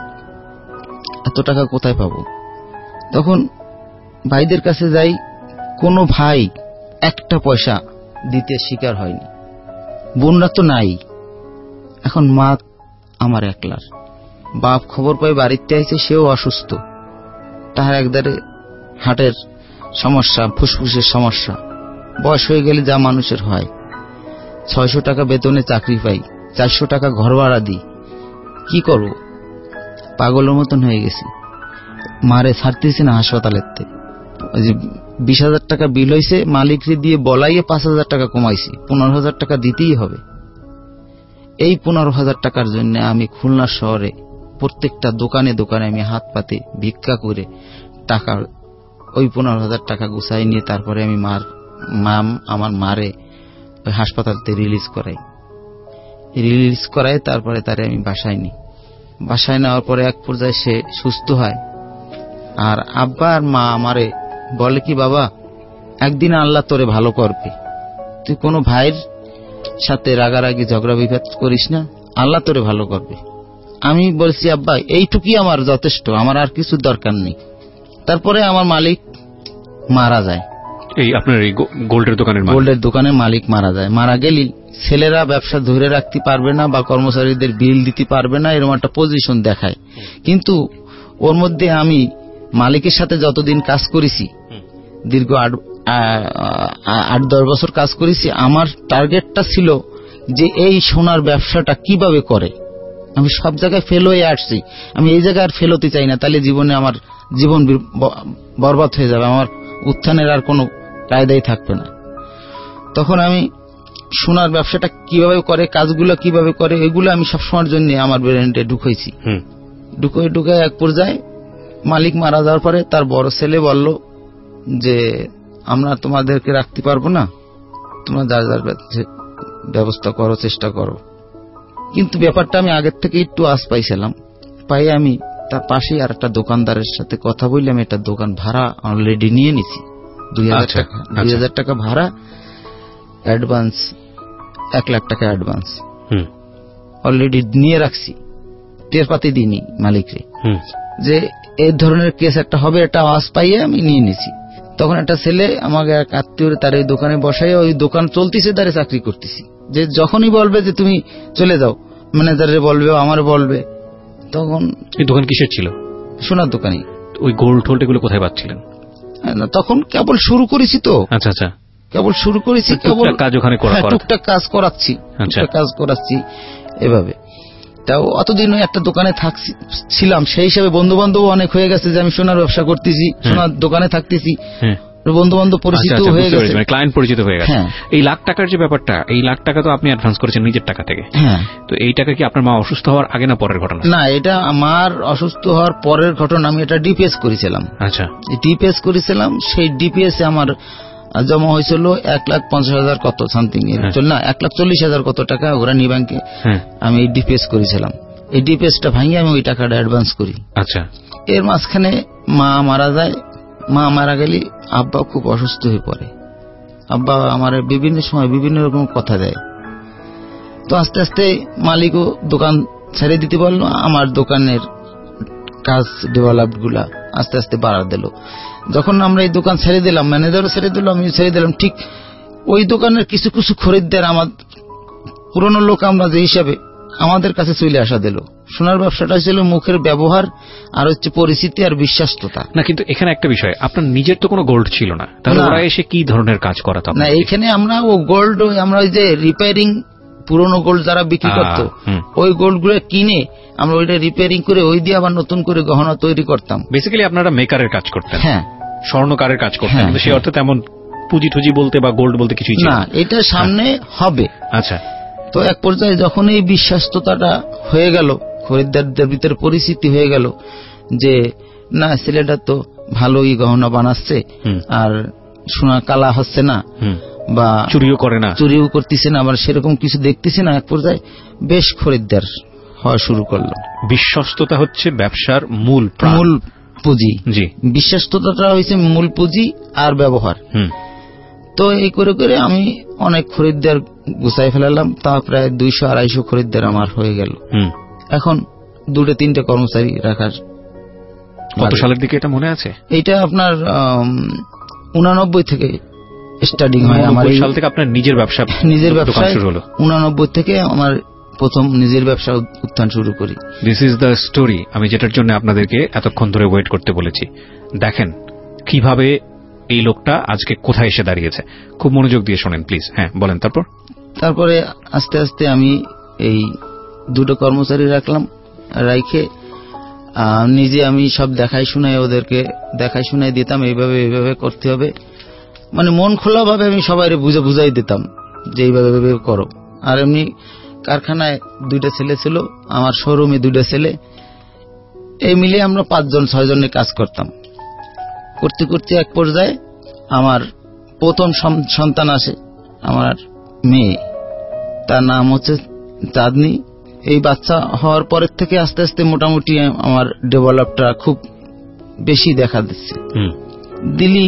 এত টাকা কোথায় পাবো? তখন ভাইদের কাছে যাই, কোনো ভাই একটা পয়সা দিতে স্বীকার হয়নি। বোনরা তো নাই। এখন মা আমার একলার। বাপ খবর পাই বাড়িতে আইছে, সেও অসুস্থ, তাহার একদারে হার্টের সমস্যা, ফুসফুসের সমস্যা, বয়স হয়ে গেলে যা মানুষের হয়। 600 টাকা বেতনে চাকরি পাই, 400 টাকা ঘর ভাড়া দিই, কি করব? পাগলের মতন হয়ে গেছি। মারে ছাড়তেছি না হাসপাতালের থেকে। 20,000 টাকা বিল হয়েছে, মালিকরে দিয়ে বলাইয়ে 5,000 টাকা কমাইছি, 15,000 টাকা দিতেই হবে। এই 15,000 টাকার জন্য আমি খুলনা শহরে প্রত্যেকটা দোকানে দোকানে আমি হাত পাতে ভিক্ষা করে টাকা, ওই 15,000 টাকা গুছাই নিয়ে তারপরে আমি আমার মারে ওই হাসপাতালতে রিলিজ করাই তারপরে তারে আমি বাসায় নিই। বাসায় নেওয়ার পরে এক পর্যায়ে সে সুস্থ হয়। আর আব্বা আর মা আমারে বলে কি, বাবা একদিন আল্লাহ তোরে ভালো করবে, তুই কোনো ভাইয়ের সাথে রাগারাগি ঝগড়া বিবাদ করিস না, আল্লাহ তোরে ভালো করবে। আমি বলছি, আব্বা এইটুকুই আমার যথেষ্ট, আমার আর কিছু দরকার নেই। তারপরে আমার মালিক মারা যায়। এই আপনার এই গোল্ডের দোকানের মালিক মারা যায়। মারা গেলি ছেলেরা ব্যবসা ধরে রাখতে পারবে না বা কর্মচারীদের বিল দিতে পারবে না, এরকম একটা পজিশন দেখায়। কিন্তু ওর মধ্যে আমি মালিকের সাথে যতদিন কাজ করেছি, দীর্ঘ 8-10 বছর কাজ করেছি, আমার টার্গেটটা ছিল যে এই সোনার ব্যবসাটা কিভাবে করে। আমি সব জায়গায় ফেল হয়ে আসছি, আমি এই জায়গায় আর ফেল হতে চাই না, তাহলে জীবনে আমার জীবন বরবাদ হয়ে যাবে, আমার উত্থানের আর কোনো কায়দাই থাকবে না। তখন আমি সোনার ব্যবসাটা কিভাবে করে, কাজগুলো কিভাবে করে, এগুলো আমি সবসময়ের জন্য আমার ব্রেনে ঢুকাইছি। ঢুকে এক পর্যায়ে মালিক মারা যাওয়ার পরে তার বড় ছেলে বলল যে আমরা তোমাদেরকে রাখতে পারবো না, তোমরা যার যার ব্যবস্থা করো, চেষ্টা করো। কিন্তু ব্যাপারটা আমি আগের থেকে একটু আশ পাইছিলাম। পাই আমি তার পাশেই আর একটা দোকানদারের সাথে কথা বললে আমি একটা দোকান ভাড়া অলরেডি নিয়ে নিছি, 2,000 টাকা ভাড়া, অ্যাডভান্স 1 লাখ টাকা অ্যাডভান্স অলরেডি নিয়ে রাখছি। টের পাতি দিইনি মালিকরে যে এই ধরনের কেস একটা হবে, এটা আওয়াজ পাইয়ে আমি নিয়ে নিছি। তখন একটা ছেলে আমাকে এক আত্মীয় তার ওই দোকানে বসাই, ওই দোকান চলতেছে, তারে চাকরি করতেছি, যে যখনই বলবে যে তুমি চলে যাও, ম্যানেজারে বলবে, আমার বলবে। তখন এই দোকান কিসের ছিল? সোনার দোকানে। ওই গোল্ড টোল্ড এগুলো কোথায় পাচ্ছিলেন? তখন কেবল শুরু করেছি তো। আচ্ছা আচ্ছা, কেবল শুরু করেছি, কেবল কাজ ওখানে টুকটাক কাজ করাচ্ছি এভাবে। তাও অতদিন একটা দোকানে ছিলাম, সেই হিসাবে বন্ধু বান্ধব অনেক হয়ে গেছে যে আমি সোনার ব্যবসা করতেছি, সোনার দোকানে থাকতেছি, বন্ধু বান্ধব পরিচিত হয়ে গেছে, ক্লায়েন্ট পরিচিত হয়ে গেছে। এই লাখ টাকার যে ব্যাপারটা, এই লাখ টাকা তো আপনি অ্যাডভান্স করেছেন নিজের টাকা থেকে। তো এই টাকা কি আপনার মা অসুস্থ হওয়ার আগে না পরের ঘটনা? না, এটা আমার অসুস্থ হওয়ার পরের ঘটনা। আমি এটা ডিপিএস করেছিলাম। আচ্ছা, ডিপিএস করেছিলাম। সেই ডিপিএস এ আমার জমা হয়েছিল 1,50,000 কত সামথিং, না 1,40,000 কত টাকা অগ্রণী ব্যাংকে আমি ডিপিএস করেছিলাম। এই ডিপিএসটা ভাঙিয়ে আমি ওই টাকাটা অ্যাডভান্স করি। আচ্ছা, এর মাঝখানে মা মারা যায়। মা মারা গেলে আব্বা খুব অসুস্থ হয়ে পড়ে। আব্বা আমার বিভিন্ন সময় বিভিন্ন রকম কথা দেয়। তো আস্তে আস্তে মালিকও দোকান ছেড়ে দিতে বললো। আমার দোকানের কাজ ডেভেলপ গুলা আস্তে আস্তে বাড়া দিল। যখন আমরা এই দোকান ছেড়ে দিলাম, ম্যানেজারও ছেড়ে দিল, আমি ছেড়ে দিলাম, ঠিক ওই দোকানের কিছু কিছু খরিদ্দার আমার পুরনো লোক আমরা যে হিসাবে আমাদের কাছে চলে আসা দিল। সোনার ব্যবসাটা ছিল মুখের ব্যবহার আর হচ্ছে পরিচিতি আর বিশ্বাসতা না। কিন্তু এখানে একটা বিষয়, আপনার নিজের তো কোনো গোল্ড ছিল না, তাহলে ওরা এসে কি ধরনের কাজ করাতো না? এইখানে আমরা ও গোল্ড, আমরা ওই যে রিপেয়ারিং পুরনো গোল্ড যারা বিক্রি করত ওই গোল্ড গুলো কিনে আমরা ওইটা রিপেয়ারিং করে ওই দিয়ে আবার নতুন করে গহনা তৈরি করতাম। বেসিক্যালি আপনারা মেকারের কাজ করতেন? হ্যাঁ, স্বর্ণকারের কাজ করতেন। সে অর্থে তেমন পুঁজি টুজি বলতে বা গোল্ড বলতে কিছুই ছিল না, এটা সামনে হবে। আচ্ছা, তো এক পর্যায়ে যখন এই বিশ্বাসতাটা হয়ে গেল, খরিদ্দারদের ভিতরে পরিচিতি হয়ে গেল যে না ছেলেটা তো ভালোই গহনা বানাচ্ছে আর সোনা কালা হচ্ছে না বা চুরিও করে না, চুরিও করতেছে না, আবার সেরকম কিছু দেখতেছে না, এক পর্যায়ে বেশ খরিদ্দার হওয়া শুরু করলো। বিশ্বস্ততা হচ্ছে ব্যবসার মূল পুঁজি। জি, বিশ্বস্ততাটা হয়েছে মূল পুঁজি আর ব্যবহার। তো এই করে করে আমি অনেক খরিদ্দার গুছাই ফেলালাম, তা প্রায় 200-250 খরিদ্দার আমার হয়ে গেল। এখন 2-3 কর্মচারী রাখার। কত সালের দিকে এটা মনে আছে? এটা আপনার 89 থেকে স্টার্টিং হয়। আমার সাল থেকে আপনার নিজের ব্যবসা শুরু হলো? 89 থেকে আমার প্রথম নিজের ব্যবসা উত্থান শুরু করি। দিস ইজ দ্য স্টোরি আমি যেটার জন্য আপনাদেরকে এতক্ষণ ধরে ওয়েট করতে বলেছি। দেখেন কিভাবে এই লোকটা আজকে কোথায় এসে দাঁড়িয়েছে। খুব মনোযোগ দিয়ে শোনেন প্লিজ। হ্যাঁ বলেন। তারপরে আস্তে আস্তে আমি এই 2 কর্মচারী রাখলাম, রাইখে নিজে আমি সব দেখাই শুনাই, ওদেরকে দেখাই শুনাই দিতাম এইভাবে এইভাবে করতে হবে, মানে মন খোলা ভাবে আমি সবাই বুঝাই দিতাম যে এইভাবে করো। আর এমনি কারখানায় 2 ছেলে ছিল, আমার শোরুমে 2 ছেলে, এই মিলিয়ে আমরা 5-6 জনের কাজ করতাম। করতে করতে এক পর্যায়ে আমার প্রথম সন্তান আসে, আমার মেয়ে, তার নাম হচ্ছে চাঁদনি। এই বাচ্চা হওয়ার পরের থেকে আস্তে আস্তে মোটামুটি আমার ডেভেলপটা খুব বেশি দেখা দিচ্ছে। দিলি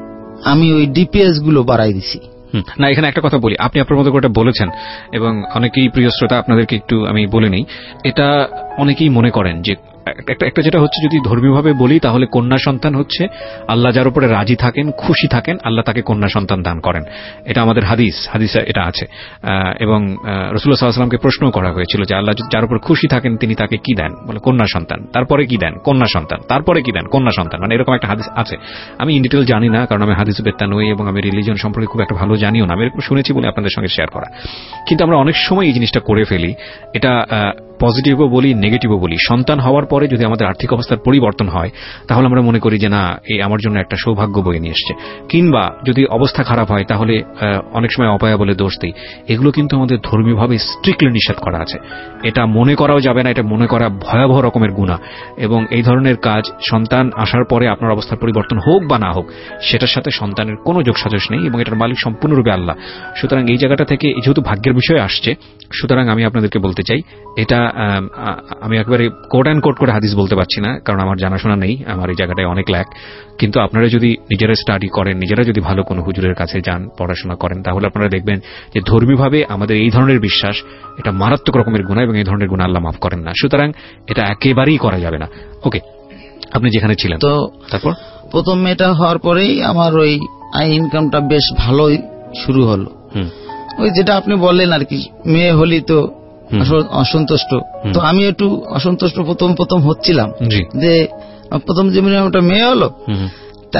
আমি ওই ডিপিএস গুলো বাড়াই দিছি। না, এখানে একটা কথা বলি, আপনি আপনার মতো করে বলেছেন এবং অনেকেই প্রিয় শ্রোতা আপনাদেরকে একটু আমি বলে নিই, এটা অনেকেই মনে করেন যে একটা যেটা হচ্ছে, যদি ধর্মীয়ভাবে বলি তাহলে কন্যা সন্তান হচ্ছে আল্লাহ যার উপরে রাজি থাকেন, খুশি থাকেন, আল্লাহ তাকে কন্যা সন্তান দান করেন। এটা আমাদের হাদিসে এটা আছে। এবং রাসূলুল্লাহ সাল্লাল্লাহু আলাইহি ওয়াসাল্লামকে প্রশ্ন করা হয়েছিল যে আল্লাহ যার উপর খুশি থাকেন তিনি তাকে কি দেন? বলে কন্যা সন্তান। তারপরে কি দেন? কন্যা সন্তান। তারপরে কি দেন? কন্যা সন্তান। মানে এরকম একটা হাদিস আছে। আমি ইন ডিটেইল জানি না, কারণ আমি হাদিস বেত্তা নই এবং আমি রিলিজিয়ন সম্পর্কে খুব একটা ভালো জানিও না। আমি এরকম শুনেছি বলে আপনাদের সঙ্গে শেয়ার করা। কিন্তু আমরা অনেক সময় এই জিনিসটা করে ফেলি। এটা পজিটিভও বলি, নেগেটিভও বলি। সন্তান হওয়ার পরে যদি আমাদের আর্থিক অবস্থার পরিবর্তন হয় তাহলে আমরা মনে করি যে না, এই আমার জন্য একটা সৌভাগ্য বয়ে নিয়ে এসছে। কিংবা যদি অবস্থা খারাপ হয় তাহলে অনেক সময় অপায়া বলে দোষ দিই। এগুলো কিন্তু আমাদের ধর্মীয়ভাবে স্ট্রিক্টলি নিষেধ করা আছে। এটা মনে করাও যাবে না, এটা মনে করা ভয়াবহ রকমের গুনাহ। এবং এই ধরনের কাজ সন্তান আসার পরে আপনার অবস্থার পরিবর্তন হোক বা না হোক, সেটার সাথে সন্তানের কোনো যোগসাজশ নেই এবং এটার মালিক সম্পূর্ণরূপে আল্লাহ। সুতরাং এই জায়গাটা থেকে যেহেতু ভাগ্যের বিষয় আসছে, সুতরাং আমি আপনাদেরকে বলতে চাই, এটা আমি একবারে কোট অ্যান্ড কোট করে হাদিস বলতে পারছি না, কারণ আমার জানাশোনা নেই, আমার এই জায়গাটায় অনেক ল্যাক। কিন্তু আপনারা যদি নিজেরা স্টাডি করেন, নিজেরা যদি ভালো কোনো হুজুরের কাছে যান, পড়াশোনা করেন, তাহলে আপনারা দেখবেন যে ধর্মীয়ভাবে আমাদের এই ধরনের বিশ্বাস এটা মারাত্মক রকমের গুনাহ এবং এই ধরনের গুনাহ আল্লাহ মাফ করেন না। সুতরাং এটা একেবারেই করা যাবে না। ওকে, আপনি যেখানে ছিলেন, তো তারপর প্রথম মেয়েটা হওয়ার পরেই আমার ওই আয় ইনকামটা বেশ ভালোই শুরু হলো। ওই যেটা আপনি বললেন আর কি, মেয়ে হলি তো অসন্তুষ্ট, তো আমি একটু অসন্তুষ্ট প্রথম হচ্ছিলাম যে প্রথম যে একটা মেয়ে হলো, তা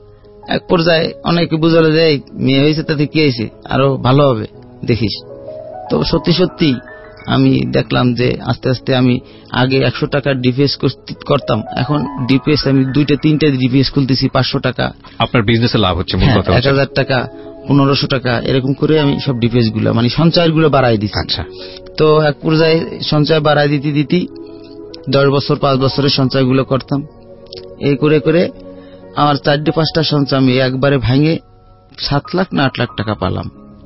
এক পর্যায়ে অনেকে বুঝালো যে মেয়ে হয়েছে তাতে কি হয়েছে, আরো ভালো হবে দেখিস। তো সত্যি সত্যি আমি দেখলাম যে আস্তে আস্তে আমি আগে 100 টাকার ডিপিএস করতাম, এখন ডিপিএস আমি 2-3টে ডিপিএস খুলতেছি 500 টাকা। আপনার বিজনেসে লাভ হচ্ছে, 1000 টাকা, 1500 টাকা, এরকম করে আমি সব ডিপিএস গুলো মানে সঞ্চয়ের গুলো বাড়াই দিচ্ছি। আচ্ছা, তো এক পর্যায়ে সঞ্চয় বাড়াই দিতে 10 বছর 5 বছরের সঞ্চয় গুলো করতাম। এই করে করে আমার 4-5টা সঞ্চয় আমি একবারে ভাঙে 7 লাখ না 8 লাখ টাকা পেলাম।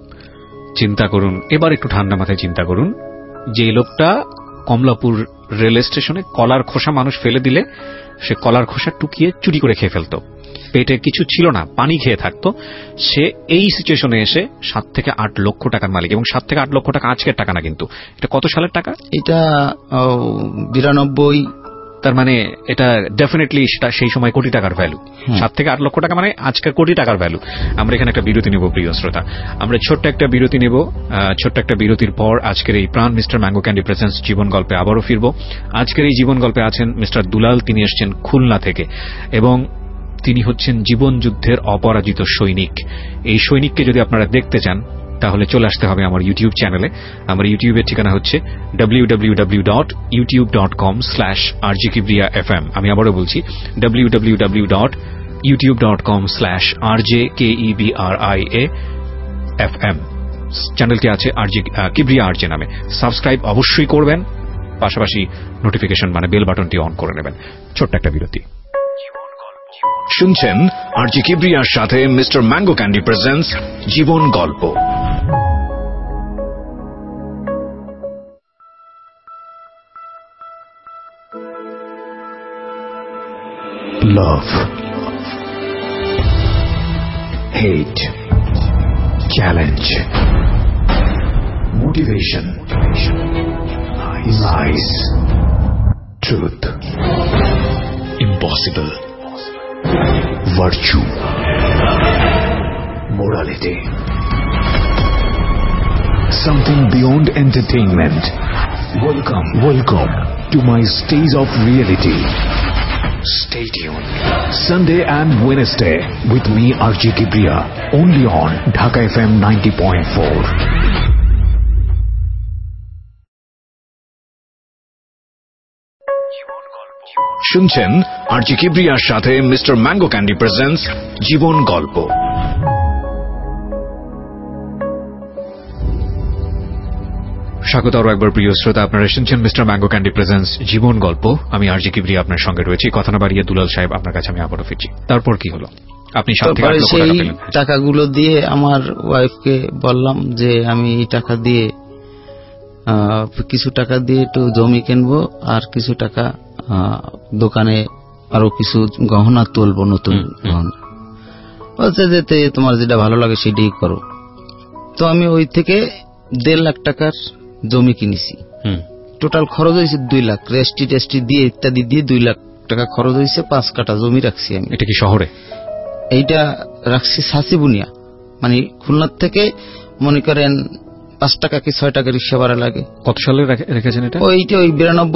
চিন্তা করুন, এবার একটু ঠান্ডা মাথায় চিন্তা করুন, যে লোকটা কমলাপুর রেল স্টেশনে কলার খোসা মানুষ ফেলে দিলে সে কলার খোসা টুকিয়ে চুরি করে খেয়ে ফেলত, পেটে কিছু ছিল না, পানি খেয়ে থাকতো, সে এই সিচুয়েশনে এসে 7 থেকে 8 লক্ষ টাকার মালিক। এবং 7 থেকে 8 লক্ষ টাকা আজকের টাকা না, কিন্তু এটা কত সালের টাকা? এটা 92 তার মানে এটা ডেফিনেটলি সেটা সেই সময় কোটি টাকার ভ্যালু, 7 থেকে 8 লক্ষ টাকা মানে আজকের কোটি টাকার ভ্যালু। আমরা এখানে একটা বিরতি নেব প্রিয় শ্রোতা, আমরা ছোট্ট একটা বিরতি নেব। ছোট্ট একটা বিরতির পর আজকের এই Pran Mister Mango Candy presents জীবন গল্পে আবারও ফিরব। আজকের এই জীবন গল্পে আছেন মিস্টার দুলাল, তিনি এসছেন খুলনা থেকে এবং তিনি হচ্ছেন জীবন যুদ্ধের অপরাজিত সৈনিক। এই সৈনিককে যদি আপনারা দেখতে চান তাহলে চলে আসতে হবে আমার ইউটিউব চ্যানেলে। আমার ইউটিউবের ঠিকানা হচ্ছে www.youtube.com/rjkibriya.fm। আমি আবারও বলছি www.youtube.com/rjkibriya.fm। চ্যানেলটি আছে কিবরিয়া আরজে নামে। সাবস্ক্রাইব অবশ্যই করবেন, পাশাপাশি নোটিফিকেশন মানে বেল বাটনটি অন করে নেবেন। ছোট্ট একটা বিরতি। শুনছেন আরজে কিবরিয়ার সাথে মিস্টার ম্যাঙ্গো ক্যান্ডি প্রেজেন্টস জীবন গল্প। Love, hate, challenge, motivation, lies, truth, impossible, virtue, morality, something beyond entertainment. Welcome to my stage of reality. Stay tuned. Sunday and Wednesday with me RJ Kibriya, only on Dhaka FM 90.4. শুনছেন RJ কিবরিয়ার সাথে Mister Mango Candy presents জীবন গল্প। স্বাগত আরো একবার প্রিয় শ্রোতা, আপনারা শুনছেন মিস্টার ম্যাঙ্গো ক্যান্ডি প্রেজেন্টস জীবন গল্প। আমি আরজে কিবরিয়া আপনার সঙ্গে রয়েছি। কথা না বাড়িয়ে দুলাল সাহেব আপনার কাছে আমি আবারও ফিরছি। তারপর কি হলো? আপনি সেই টাকাগুলো দিয়ে আমার ওয়াইফকে বললাম যে আমি এই টাকা দিয়ে কিছু টাকা দিয়ে একটু জমি কিনবো আর কিছু টাকা দোকানে আরো কিছু গহনা তুলবো, নতুন গহনা। বলছে যে তোমার যেটা ভালো লাগে সেটাই করো। তো আমি ওই থেকে 1.5 লাখ টাকার জমি কিনেছি। টোটাল খরচ হয়েছে 2 লাখ, রেস্টি টেস্টি দিয়ে ইত্যাদি দিয়ে 2 লাখ টাকা খরচ হয়েছে। 5 কাঠা জমি রাখছি আমি। এটা কি শহরে? এইটা রাখছি সাসিবুনিয়া, মানে খুলনার থেকে মনে করেন 5 টাকা কি 6 টাকা রিক্সা ভাড়া লাগে। কত সালে রেখেছেন এটা? ওইটা ওই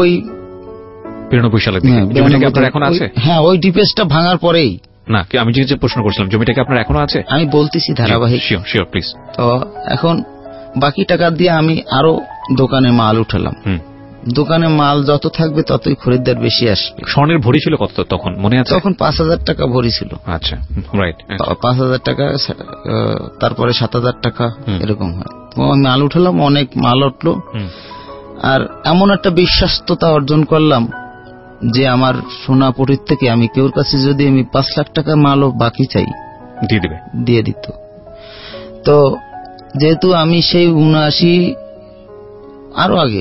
92 সালে। জমিটা আপনার এখন আছে? হ্যাঁ, ওই ডিপেসটা ভাঙার পরেই। না, আমি যে প্রশ্ন করছিলাম জমিটা কি আপনার এখনো আছে? আমি বলতেছি ধারাবাহিক। Sure please. তো এখন বাকি টাকা দিয়ে আমি আরো দোকানে মাল উঠালাম। দোকানে মাল যত থাকবে ততই খরিদ্দার বেশি আসবে। স্বর্ণের ভরি ছিল কত তখন মনে আছে? তখন 5,000 টাকা ভরি ছিল। আচ্ছা, রাইট। 5,000 টাকা, তারপরে 7,000 টাকা এরকম হয়। তো আমি মাল উঠালাম, অনেক মাল উঠলো। আর এমন একটা বিশ্বস্ততা অর্জন করলাম যে আমার সোনাপুরীর থেকে আমি কেউর কাছে যদি আমি 5 লাখ টাকা মালও বাকি চাই দিয়ে দিত। তো যেহেতু আমি সেই 79 আরো আগে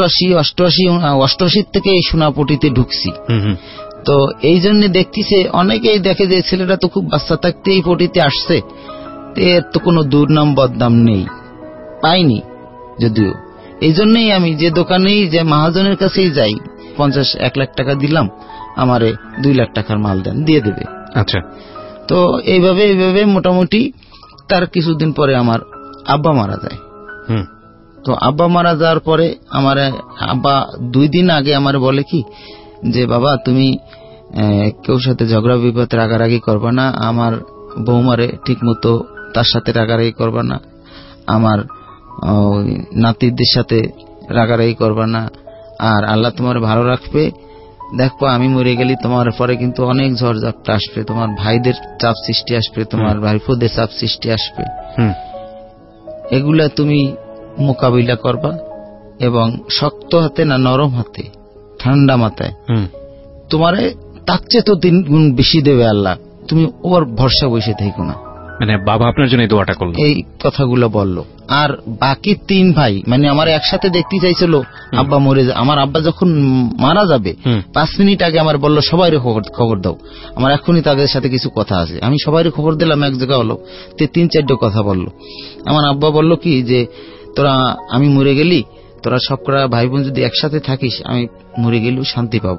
88 থেকে এই সোনাপটিতে ঢুকছি, তো এই জন্য দেখতেছে অনেকেই দেখে যে ছেলেটা তো খুব বাচ্চা থাকতে এই পটিতে আসছে, এর তো কোনো দুর্নাম বদনাম নেই, পাইনি যদিও। এই জন্যই আমি যে দোকানেই যে মহাজনের কাছেই যাই, 1 লাখ টাকা দিলাম, আমারে 2 লাখ টাকার মাল দেন, দিয়ে দেবে। আচ্ছা। তো এইভাবে মোটামুটি তার কিছুদিন পরে আমার আব্বা মারা যায়। তো আব্বা মারা যাওয়ার পরে আমার আব্বা 2 দিন আগে আমার বলে কি যে বাবা তুমি কেউ সাথে ঝগড়া বিপদ রাগারাগি করবা না, আমার বৌমারে ঠিক মতো তার সাথে রাগারাগি করবা না, আমার নাতিদের সাথে রাগারাগি করবা না, আর আল্লাহ তোমার ভালো রাখবে। দেখো আমি মরে গেলি তোমার পরে কিন্তু অনেক ঝড় ঝাপটা আসবে, তোমার ভাইদের চাপ সৃষ্টি আসবে, তোমার ভাইফোদের চাপ সৃষ্টি আসবে, এগুলা তুমি মোকাবিলা করবা এবং শক্ত হাতে না নরম হাতে ঠান্ডা মাথায়, তোমারে তার চেয়ে তো 3 গুণ বেশি দেবে আল্লাহ, তুমি ওর ভরসা বসে থেকো না। মানে বাবা আপনার জন্য এই দোয়াটা করলো, এই কথাগুলো বললো। আর বাকি 3 ভাই মানে আমার একসাথে দেখতে চাইছিল আব্বা মরে যায়। আমার আব্বা যখন মারা যাবে 5 মিনিট আগে আমার বললো সবাই খবর দাও, আমার এখনই তাদের সাথে কিছু কথা আছে। আমি সবাই খবর দিলাম, এক জায়গা হলো 3-4 কথা বললো। আমার আব্বা বললো কি যে তোরা আমি মরে গেলি, তোরা সবকটা ভাই বোন যদি একসাথে থাকিস আমি মরে গেলেও শান্তি পাবো।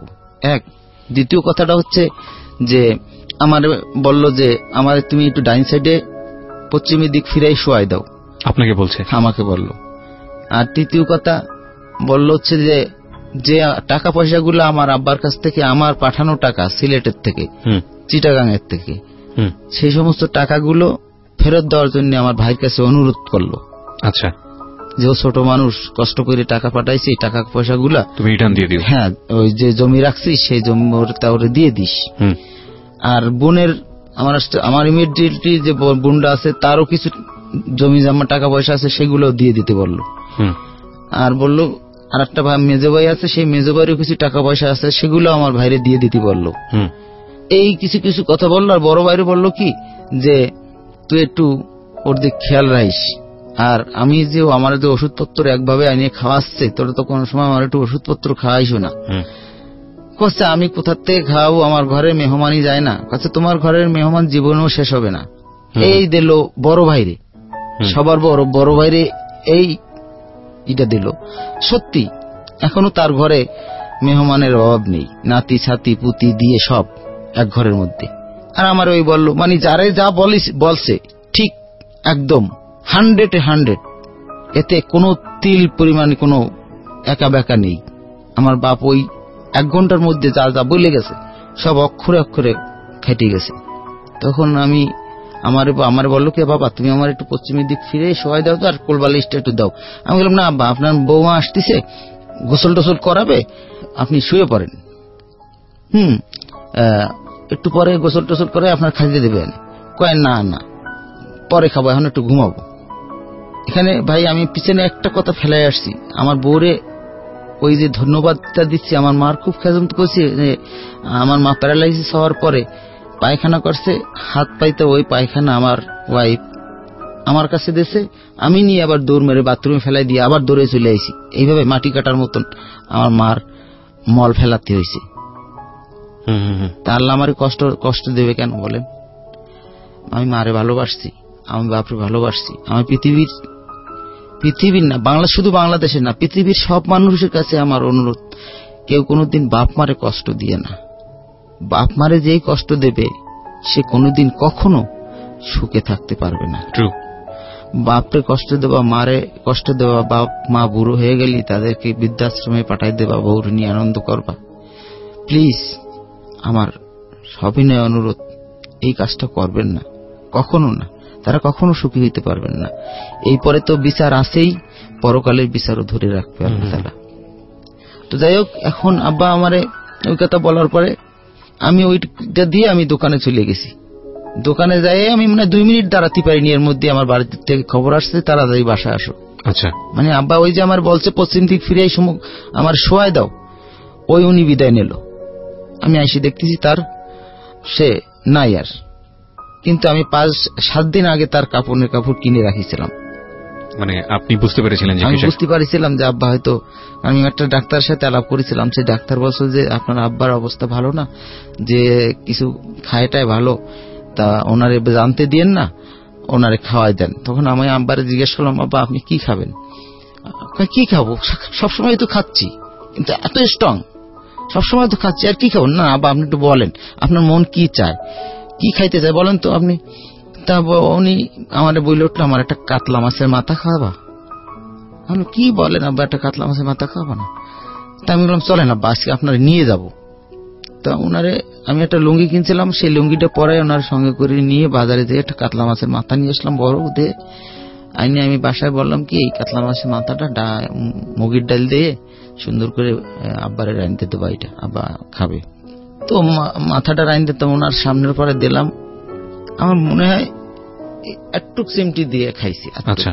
এক। দ্বিতীয় কথাটা হচ্ছে যে আমার বলল যে আমার তুমি একটু ডাইন সাইডে পশ্চিমের দিক ফিরাই শোয়াই দাও। আপনাকে বলছে? আমাকে বলল। আর তৃতীয় কথা বলল হচ্ছে যে যে টাকা পয়সাগুলো আমার আব্বার কাছ থেকে আমার পাঠানো টাকা সিলেটের থেকে, চিটাগাংয়ের থেকে, সেই সমস্ত টাকাগুলো ফেরত দেওয়ার জন্য আমার ভাইয়ের কাছে অনুরোধ করলো। আচ্ছা, যে ছোট মানুষ কষ্ট করে টাকা পাঠাইছি, টাকা পয়সাগুলা তুমি রিটার্ন দিয়ে দিও। হ্যাঁ, ওই যে জমি রাখছি সেই জমি ওরে দিয়ে দিস। আর বোনের আমার ইমিডিয়েটলি যে বোনটা আছে তারও কিছু জমি জমা টাকা পয়সা আছে, সেগুলো দিয়ে দিতে বলল। আর বলল আর একটা মেজো ভাই আছে, সেই মেজো ভাইয়েরও কিছু টাকা পয়সা আছে, সেগুলো আমার ভাইরে দিয়ে দিতে বলল। এই কিছু কিছু কথা বললো। আর বড় ভাইরে বলল কি যে তুই একটু ওর দিক খেয়াল রাখিস, আর আমি যে আমার যে ওষুধপত্র একভাবে আনিয়ে খাওয়াচ্ছে, তোর তো কোনো সময় আমার একটু ওষুধপত্র খাওয়াইছো না। কচ্ছে আমি কোথার থেকে খাওয়াবো, আমার ঘরে মেহমানই যায় না। কচ্ছে তোমার ঘরের মেহমান জীবনেও শেষ হবে না। এই দিল বড় ভাইরে, সবার বড় ভাইরে এই এটা দিল। সত্যি এখনো তার ঘরে মেহমানের অভাব নেই, নাতি ছাতি পুতি দিয়ে সব এক ঘরের মধ্যে। আর আমার ওই বলল মানে যারে যা বলছে ঠিক একদম 100-100, এতে কোনো তিল পরিমাণে কোনো একা বেকা নেই। আমার বাপ ওই 1 ঘন্টার মধ্যে যা যা বলে গেছে সব অক্ষরে অক্ষরে খেটে গেছে। তখন আমার বললো কি বাবা তুমি আমার একটু পশ্চিমের দিক ফিরে শোয়াই দাও তো, আর কোলবালিশটা একটু দাও। আমি বললাম না আব্বা, আপনার বৌমা আসতেছে, গোসল টোসল করাবে, আপনি শুয়ে পড়েন, একটু পরে গোসল টোসল করে আপনার খাইতে দেবেন। কয় না না পরে খাবো, এখন একটু ঘুমাবো। এখানে ভাই আমি পিছনে একটা কথা ফেলাই আসছি, আমার বউরে ওই যে ধন্যবাদটা দিচ্ছি, আমার মার খুব খেজমত করছি যে আমার মা প্যারালাইসিস হওয়ার পরে পায়খানা করছে, হাত পাইতে ওই পায়খানা আমার ওয়াইফ আমার কাছে দিয়েছে, আমি নিয়ে আবার দৌড় মেরে বাথরুমে ফেলাই দিয়ে আবার দৌড়ে চলে আইছি। এইভাবে মাটি কাটার মতন আমার মার মল ফেলাতে হয়েছে। তা আল্লাহ আমার কষ্ট দেবে কেন বলেন? আমি মারে ভালোবাসছি, আমি বাপরে ভালোবাসছি। আমার পৃথিবীর না শুধু বাংলাদেশের না, পৃথিবীর সব মানুষের কাছে আমার অনুরোধ, কেউ কোনোদিন বাপ মারে কষ্ট দিয়ে না। বাপ মারে যেই কষ্ট দেবে সে কোনোদিন কখনো সুখে থাকতে পারবে না। বাপরে কষ্ট দেবা, মারে কষ্ট দেবা, বাপ মা বুড়ো হয়ে গেলি তাদেরকে বৃদ্ধাশ্রমে পাঠাই দেবা, বউর নিয়ে আনন্দ করবা। প্লিজ আমার সবিনয় অনুরোধ, এই কাজটা করবেন না, কখনো না। তারা কখনো সুখী হইতে পারবেন না। এই পরে তো বিচার আছেই, পরকালের বিচারও ধরে রাখবে আল্লাহ তাআলা। তো যাই হোক, এখন আব্বা আমারে ওই কথা বলার পরে আমি ওইটা দিয়ে আমি দোকানে চলে গেছি। দোকানে যাই আমি মানে 2 মিনিট দাঁড়াতে পারিনি, এর মধ্যে আমার বাড়ি থেকে খবর আসছে তাড়াতাড়ি বাসায় আসো। আচ্ছা, মানে আব্বা ওই যে আমার বলছে পশ্চিম দিক ফিরে আমার শোয়াই দাও, ওই উনি বিদায় নিল। আমি আইসি দেখতেছি তার সে নাই আর, কিন্তু আমি 5-7 দিন আগে তার কাপড় কিনে রাখিছিলাম। মানে আপনি বুঝতে পেরেছিলেন? আমি বুঝতে পারছিলাম যে আব্বা হয়তো, আমি একটা ডাক্তারের সাথে আলাপ করেছিলাম, সেই ডাক্তার বলছে যে আপনার আব্বার অবস্থা ভালো না, যে কিছু খায়টায় ভালো, তা ওনারে জানতে দিয়েন না, ওনারে খাওয়াই দেন। তখন আমি আব্বারে জিজ্ঞেস করলাম আব্বা আপনি কি খাবেন? কি খাবো, সবসময় তো খাচ্ছি, কিন্তু এত স্ট্রং, সবসময় তো খাচ্ছি, আর কি খাবো? না আব্বা আপনি একটু বলেন আপনার মন কি চায়, কি খাইতে চায় বলেন তো আপনি। তা উনি আমার বলল উঠলো আমার একটা কাতলা মাছের মাথা খাওয়াবা। আমি কি বলেন আব্বা, একটা কাতলা মাছের মাথা খাওয়াবা না? তা আমি বললাম চলেন আব্বা আজকে আপনার নিয়ে যাব। তা ওনারে আমি একটা লুঙ্গি কিনছিলাম, সেই লুঙ্গিটা পরে ওনার সঙ্গে করে নিয়ে বাজারে যেয়ে একটা কাতলা মাছের মাথা নিয়ে আসলাম বড় দিয়ে আইনে। আমি বাসায় বললাম কি এই কাতলা মাছের মাথাটা মুগির ডাল দিয়ে সুন্দর করে আব্বারে রাইনতে দেবো, এটা আব্বা খাবে। তো মাথাটা রাইন দিতাম ওনার সামনের পরে দিলাম, আমার মনে হয় একটু চিমটি দিয়ে খাইছি। আচ্ছা,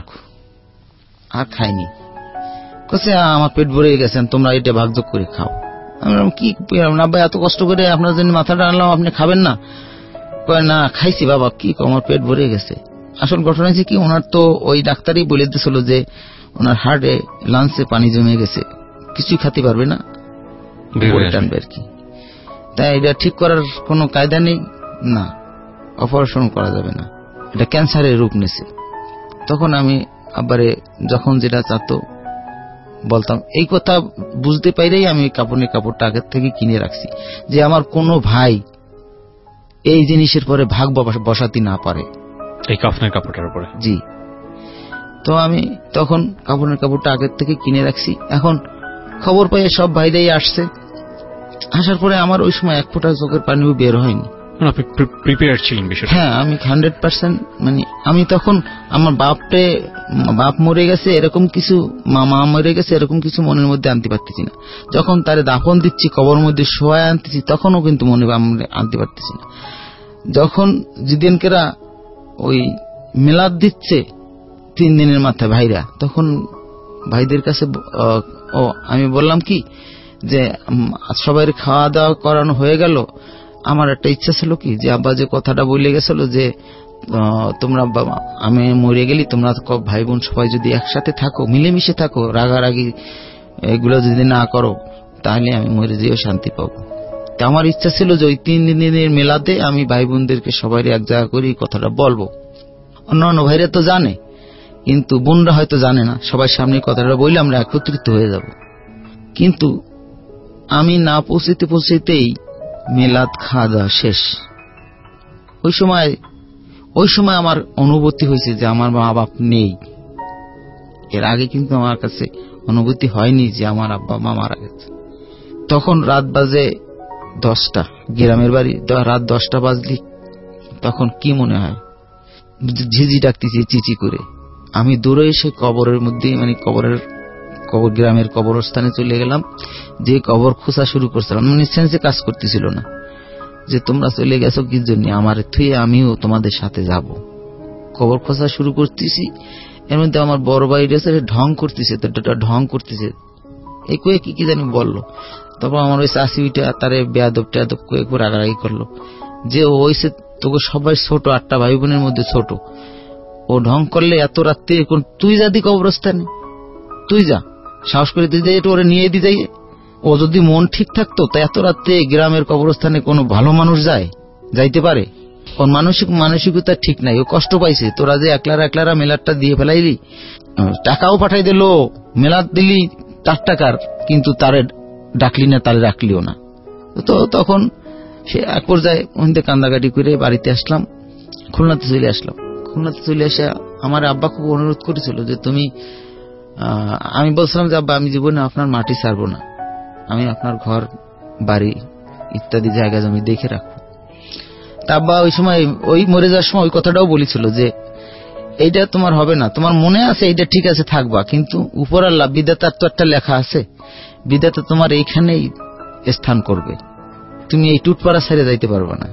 আর খাইনি। কাছে আমার পেট ভরে গেছেন, তোমরা এটা ভাগযোগ করে খাও। আমি কি আব্বা এত কষ্ট করে আপনার জন্য মাথাটা আনলাম, আপনি খাবেন না? কয় না খাইছি বাবা, কি আমার পেট ভরে গেছে। আসল ঘটনা হয়েছে কি, ওনার তো ওই ডাক্তারই বলে দিয়েছিল যে ওনার হার্টে লাংসে পানি জমে গেছে, কিছুই খেতে পারবে না, টানবে আর কি। তাই এটা ঠিক করার কোনো কায়দা নেই, না অপারেশন করা যাবে না, এটা ক্যান্সারের রূপ নিয়েছে। তখন আমি আবারে যখন যেটা চাতো বলতাম। এই কথা বুঝতে পাইলেই আমি কাপড়ের কাপড়টা আগের থেকে কিনে রাখছি, যে আমার কোনো ভাই এই জিনিসের পরে ভাগ বসাতে না পারে, এই কাফনের কাপড়টার উপরে। জি। তো আমি তখন কাপড়ের কাপড়টা আগের থেকে কিনে রাখছি। এখন খবর পাই সব ভাইরাই আসছে, আসার পরে আমার ওই সময় এক ফোঁটা চোখের পানিও বের হয়নি। আপনি প্রিপেয়ার ছিলেন বিষয়টা? হ্যাঁ, আমি 100%, মানে আমি তখন আমার বাপ মরে গেছে এরকম কিছু, মা মরে গেছে এরকম কিছু মনের মধ্যে আনতে পারতেছি না। যখন তারে দাফন দিচ্ছি, কবর মধ্যে শোয়া আনতেছি, তখনও কিন্তু মনে আনতে পারতেছি না। যখন যেদিনকেরা ওই মিলাদ দিচ্ছে 3 দিনের মাথায় ভাইরা, তখন ভাইদের কাছে আমি বললাম কি যে সবাই খাওয়া দাওয়া করানো হয়ে গেল, আমার একটা ইচ্ছা ছিল কি যে আব্বা যে কথাটা বলে গেছিল যে তোমরা আমি মরে গেলি তোমরা ভাই বোন সবাই যদি একসাথে থাকো, মিলেমিশে থাকো, রাগারাগি এগুলো যদি না করো, তাহলে আমি মরে যেও শান্তি পাবো। তা আমার ইচ্ছা ছিল যে ওই 3 দিনের মেলাতে আমি ভাই বোনদেরকে সবাই এক জায়গা করে কথাটা বলবো। অন্যান্য ভাইরা তো জানে, কিন্তু বোনরা হয়তো জানে না। সবার সামনে কথাটা বললে আমরা একত্রিত হয়ে যাব। কিন্তু আমি না পৌঁছতেই মিলাদ খাওয়া দাওয়া শেষ। ওই সময় আমার অনুভূতি হয়েছে যে আমার মা বাপ নেই। এর আগে কিন্তু আমার কাছে অনুভূতি হয়নি যে আমার আব্বা মা মারা গেছে। তখন রাত বাজে 10টা, গ্রামের বাড়ি রাত 10টা বাজলি তখন কি মনে হয়, ঝিঝি ডাকতেছি চিচি করে। আমি দূরে এসে কবরের মধ্যে, মানে গ্রামের কবরস্থানে চলে গেলাম, যে কবর খোঁজা শুরু করছিলাম। মানে সেন্সে কাজ করতেছিল না যে তোমরা চলে গেছো কি জন্য, আমার থুয়ে আমিও তোমাদের সাথে যাব। কবর খোঁজা শুরু করতেছি, এর মধ্যে আমার বড় ভাই ঢং করতেছে, ঢং করতেছে, এই কয়ে কি জানি বললো। তারপর আমার ওই চাষি ওইটা তারে বেয়াদব টেয়াদব কয়ে একবার রাগারাগি করলো যে ওইসে তোকে সবাই ছোট, 8টা ভাই বোনের মধ্যে ছোট, ও ঢং করলে এত রাত্রে তুই যা দি কবরস্থানে, তুই যা, সাহস করে তুই যাই, ওরে নিয়ে দি যাই। ও যদি মন ঠিক থাকতো তা এত রাত্রে গ্রামের কবরস্থানে কোনো ভালো মানুষ যাইতে পারে? ওর মানসিকতা ঠিক নাই, ও কষ্ট পাইছে। তোরা যে একলারা মেলাদটা দিয়ে ফেলাইলি, টাকাও পাঠাই দিল, মেলাদ দিলি 4 টাকার, কিন্তু তারে ডাকলি না, তারে রাখলিও না। তো তখন সে এক পর্যায়ে ওখানে কান্দাকাটি করে বাড়িতে আসলাম, খুলনাতে চলে এসে আমার আব্বা খুব অনুরোধ করেছিল যে তুমি, আমি বলছিলাম যে আব্বা আমি জীবনে আপনার মাটি ছাড়বো না, আমি আপনার ঘর বাড়ি ইত্যাদি জায়গা জমি দেখে রাখবো। তা আব্বা ওই সময়, ওই মরে যাওয়ার সময় ওই কথাটাও বলেছিল যে এইটা তোমার হবে না, তোমার মনে আছে এইটা ঠিক আছে থাকবা, কিন্তু উপর আল্লাহ বিধাতার তো একটা লেখা আছে, বিধাতা তোমার এইখানেই স্থান করবে, তুমি এই টুটপাড়া ছেড়ে যাইতে পারবে না।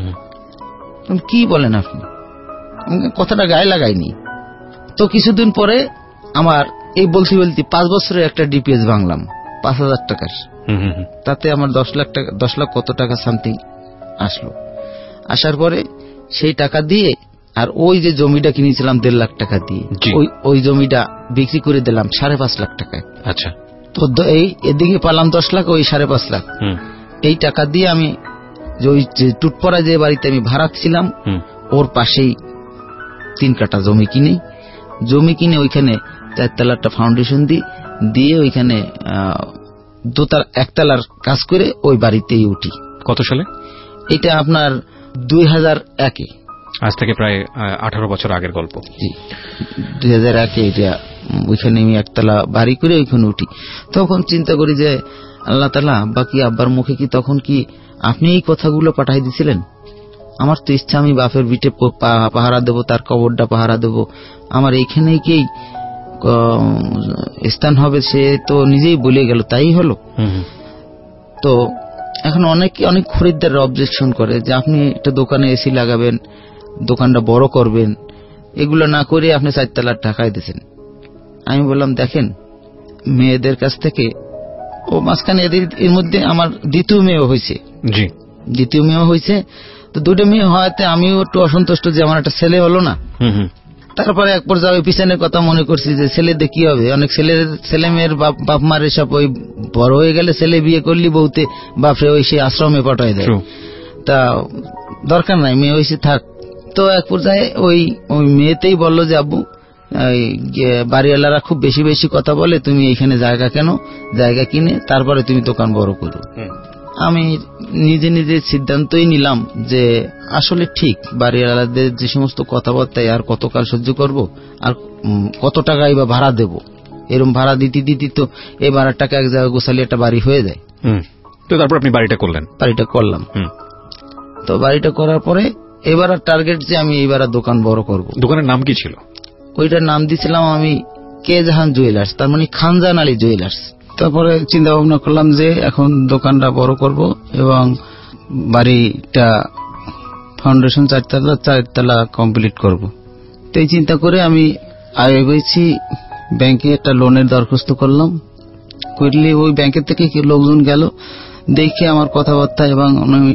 কি বলেন আপনি? কথাটা গায়ে লাগাইনি। তো কিছুদিন পরে আমার এই বলতে 5 বছরের একটা ডিপিএস ভাঙলাম 5,000 টাকার। তাতে আমার 10 লাখ কত টাকা সামথিং আসলো। আসার পরে সেই টাকা দিয়ে আর ওই যে জমিটা কিনেছিলাম 1.5 লাখ টাকা দিয়ে, ওই জমিটা বিক্রি করে দিলাম 5.5 লাখ টাকায়। আচ্ছা। তো এই এদিকে পালাম 10 লাখ, ওই 5.5 লাখ। এই টাকা দিয়ে আমি ওই টুটপড়া যে বাড়িতে আমি ভাড়া ছিলাম ওর পাশেই 3 কাঠা জমি কিনে ওইখানে 4 তলার ফাউন্ডেশন দিয়ে ওইখানে 1 তলার কাজ করে ওই বাড়িতেই উঠি। কত সালে? এটা আপনার 2001-এ। আজ থেকে প্রায় 18 বছর আগের গল্প। 2001-এ এটা ওইখানে আমি 1 তলা বাড়ি করে ওইখানে উঠি। তখন চিন্তা করি যে আল্লাহ তাআলা আব্বার মুখে কি তখন কি আপনি এই কথাগুলো পাঠাই দিছিলেন? আমার তো ইচ্ছা আমি বাপের ভিটে পাহারা দেব, তার কবরটা পাহারা দেব, আমার এইখানেই কি স্থান হবে, সে তো নিজেই বলে গেল, তাই হলো। তো এখন অনেক খরিদ্দার অবজেকশন করে যে আপনি একটা দোকানে এসি লাগাবেন, দোকানটা বড় করবেন, এগুলো না করে আপনি 4 তলার টাকায় দিয়েছেন। আমি বললাম দেখেন, মেয়েদের কাছ থেকে ও মাঝখানে এর মধ্যে আমার দ্বিতীয় মেয়ে হয়েছে। তো 2টা মেয়ে হওয়াতে আমিও একটু অসন্তুষ্ট যে আমার একটা ছেলে হলো না। তারপরে এক পর্যায়ে ওই পিছনের কথা মনে করছি যে ছেলেদের কি হবে, অনেক ছেলে মেয়ের বাপ মার এসব ওই বড় হয়ে গেলে ছেলে বিয়ে করলি বউতে বাপরে ওই সে আশ্রমে পাঠায় দেয়, তা দরকার নাই, মেয়ে হয়েছে থাক। তো এক পর্যায়ে ওই মেয়েতেই বললো যে আব্বু বাড়িওয়ালারা খুব বেশি বেশি কথা বলে, তুমি এখানে জায়গা কেন, জায়গা কিনে তারপরে তুমি দোকান বড় করো। আমি নিজে নিজে সিদ্ধান্তই নিলাম যে আসলে ঠিক বাড়িওয়ালাদের যে সমস্ত কথাবার্তায় আর কতকাল সহ্য করব, আর কত টাকাই বা ভাড়া দেব। এরকম ভাড়া দিতে দিতে তো এই ভাড়ার টাকা এক জায়গায় গোছালি একটা বাড়ি হয়ে যায়। তো তারপর আপনি বাড়িটা করলেন? বাড়িটা করলাম। তো বাড়িটা করার পরে এবার টার্গেট যে আমি এবার দোকান বড় করব। দোকানের নাম কি ছিল? ওইটার নাম দিয়েছিলাম আমি কে জাহান জুয়েলার্স, তার মানে খানজান আলী জুয়েলার্স। তারপরে চিন্তা ভাবনা করলাম যে এখন দোকানটা বড় করব এবং বাড়িটা ফাউন্ডেশন 4তলা কমপ্লিট করব। তো এই চিন্তা করে আমি আইএবআইসি ব্যাংকে একটা লোনের দরখাস্ত করলাম। করলে ওই ব্যাংকের থেকে লোকজন গেল, দেখে আমার কথাবার্তা এবং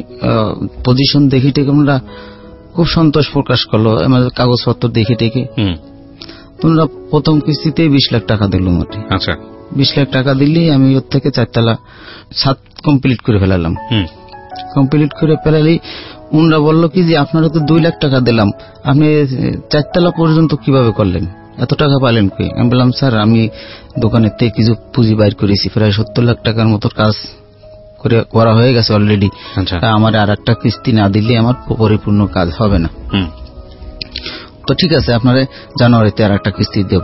পজিশন দেখে টেকে আমরা খুব সন্তোষ প্রকাশ করলো। আমাদের কাগজপত্র দেখে টেকে তোমরা প্রথম কিস্তিতে 20 লাখ টাকা দিল মোটে। আচ্ছা, 20 লাখ টাকা দিলেই আমি ওর থেকে 4তলা ছাদ কমপ্লিট করে ফেলালাম। কমপ্লিট করে ফেলালি উনরা বলল কি যে আপনারা তো 2 লাখ টাকা দিলাম, আপনি 4তলা পর্যন্ত কিভাবে করলেন, এত টাকা পালেন কি? আমি বললাম স্যার আমি দোকানের থেকে কিছু পুঁজি বাইর করেছি, প্রায় 70 লাখ টাকার মতো কাজ করা হয়ে গেছে অলরেডি। আমার আর একটা কিস্তি না দিলে আমার পরিপূর্ণ কাজ হবে না। তো ঠিক আছে, আপনারা জানুয়ারিতে আর একটা কিস্তি দেব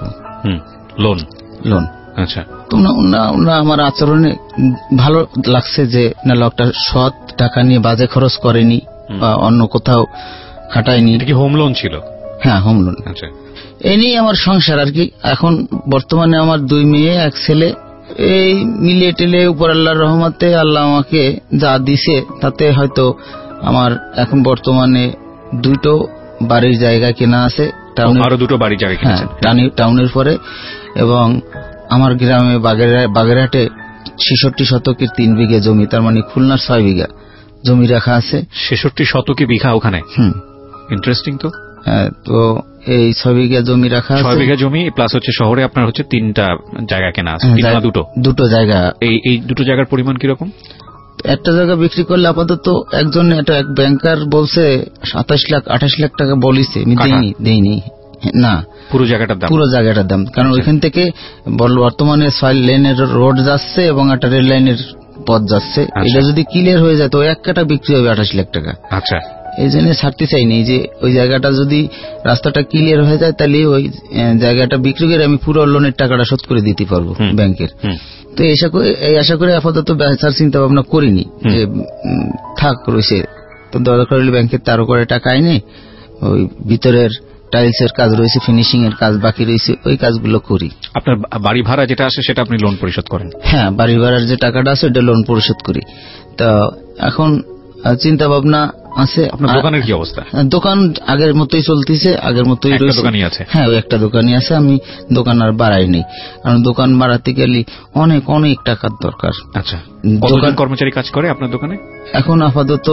লোন। আচ্ছা, তোমরা আমার আচরণে ভালো লাগছে যে না লোকটা সৎ, টাকা নিয়ে বাজে খরচ করেনি বা অন্য কোথাও খাটায়নি। এটা কি হোম লোন ছিল? হ্যাঁ, হোম লোন। আচ্ছা, এই নিয়ে আমার সংসার আর কি। এখন বর্তমানে আমার 2 মেয়ে 1 ছেলে, এই মিলিয়ে টেলে উপর আল্লাহর রহমতে আল্লাহ আমাকে যা দিছে তাতে হয়তো আমার এখন বর্তমানে 2টো বাড়ির জায়গা কেনা আছে। আরো 2টো বাড়ির জায়গা কিনেছেন টাউনের পরে, এবং আমার গ্রামে বাগেরহাটে 66 শতকের 3 বিঘা জমি, তার মানে খুলনার 6 বিঘা জমি রাখা আছে। 66 শতকে বিঘা ওখানে? ইন্টারেস্টিং তো। হ্যাঁ, তো এই 6 বিঘা জমি রাখা আছে। 6 বিঘা জমি প্লাস হচ্ছে শহরে আপনার হচ্ছে 3টা জায়গা কেনা আছে। 2টো জায়গা। এই 2টো জায়গার পরিমাণ কিরকম? একটা জায়গা বিক্রি করলে আপাতত একজন এক ব্যাংকার বলছে 27 লাখ 28 লাখ টাকা বলিছে, আমি দেইনি না। পুরো জায়গাটার দাম কারণ ওইখান থেকে বর্তমানে 6 লেনের রোড যাচ্ছে এবং একটা রেল লাইনের পথ যাচ্ছে। এটা যদি ক্লিয়ার হয়ে যায় তো 1 কাঠা বিক্রি হবে 28 লাখ টাকা। আচ্ছা, এই জন্য ছাড়তে চাইনি যে ওই জায়গাটা যদি রাস্তাটা ক্লিয়ার হয়ে যায় তাহলে ওই জায়গাটা বিক্রি করে আমি পুরো লোনের টাকাটা শোধ করে দিতে পারবো ব্যাংকের। তো এই আশা করে আপাতত বেচার চিন্তা ভাবনা করিনি, যে থাক রয়েছে তো দরকার হলে ব্যাংকের তারও করে টাকা আইনে ওই ভিতরের টাইলসের কাজ রয়েছে, ফিনিশিং এর কাজ বাকি রয়েছে, ওই কাজগুলো করি। আপনার বাড়ি ভাড়া যেটা আসে সেটা আপনি লোন পরিশোধ করেন? হ্যাঁ, বাড়ি ভাড়ার যে টাকাটা আছে ওটা লোন পরিশোধ করি। তো এখন চিন্তা ভাবনা আছে। আপনার দোকানের কি অবস্থা? দোকান আগের মতোই চলতেছে, আগের মতোই রয়েছে। হ্যাঁ, ওই একটা দোকানই আছে, আমি দোকান আর বাড়াইনি, কারণ দোকান বাড়াতে গেলে অনেক টাকার দরকার। আচ্ছা, কতজন কর্মচারী কাজ করে আপনার দোকানে? এখন আপাতত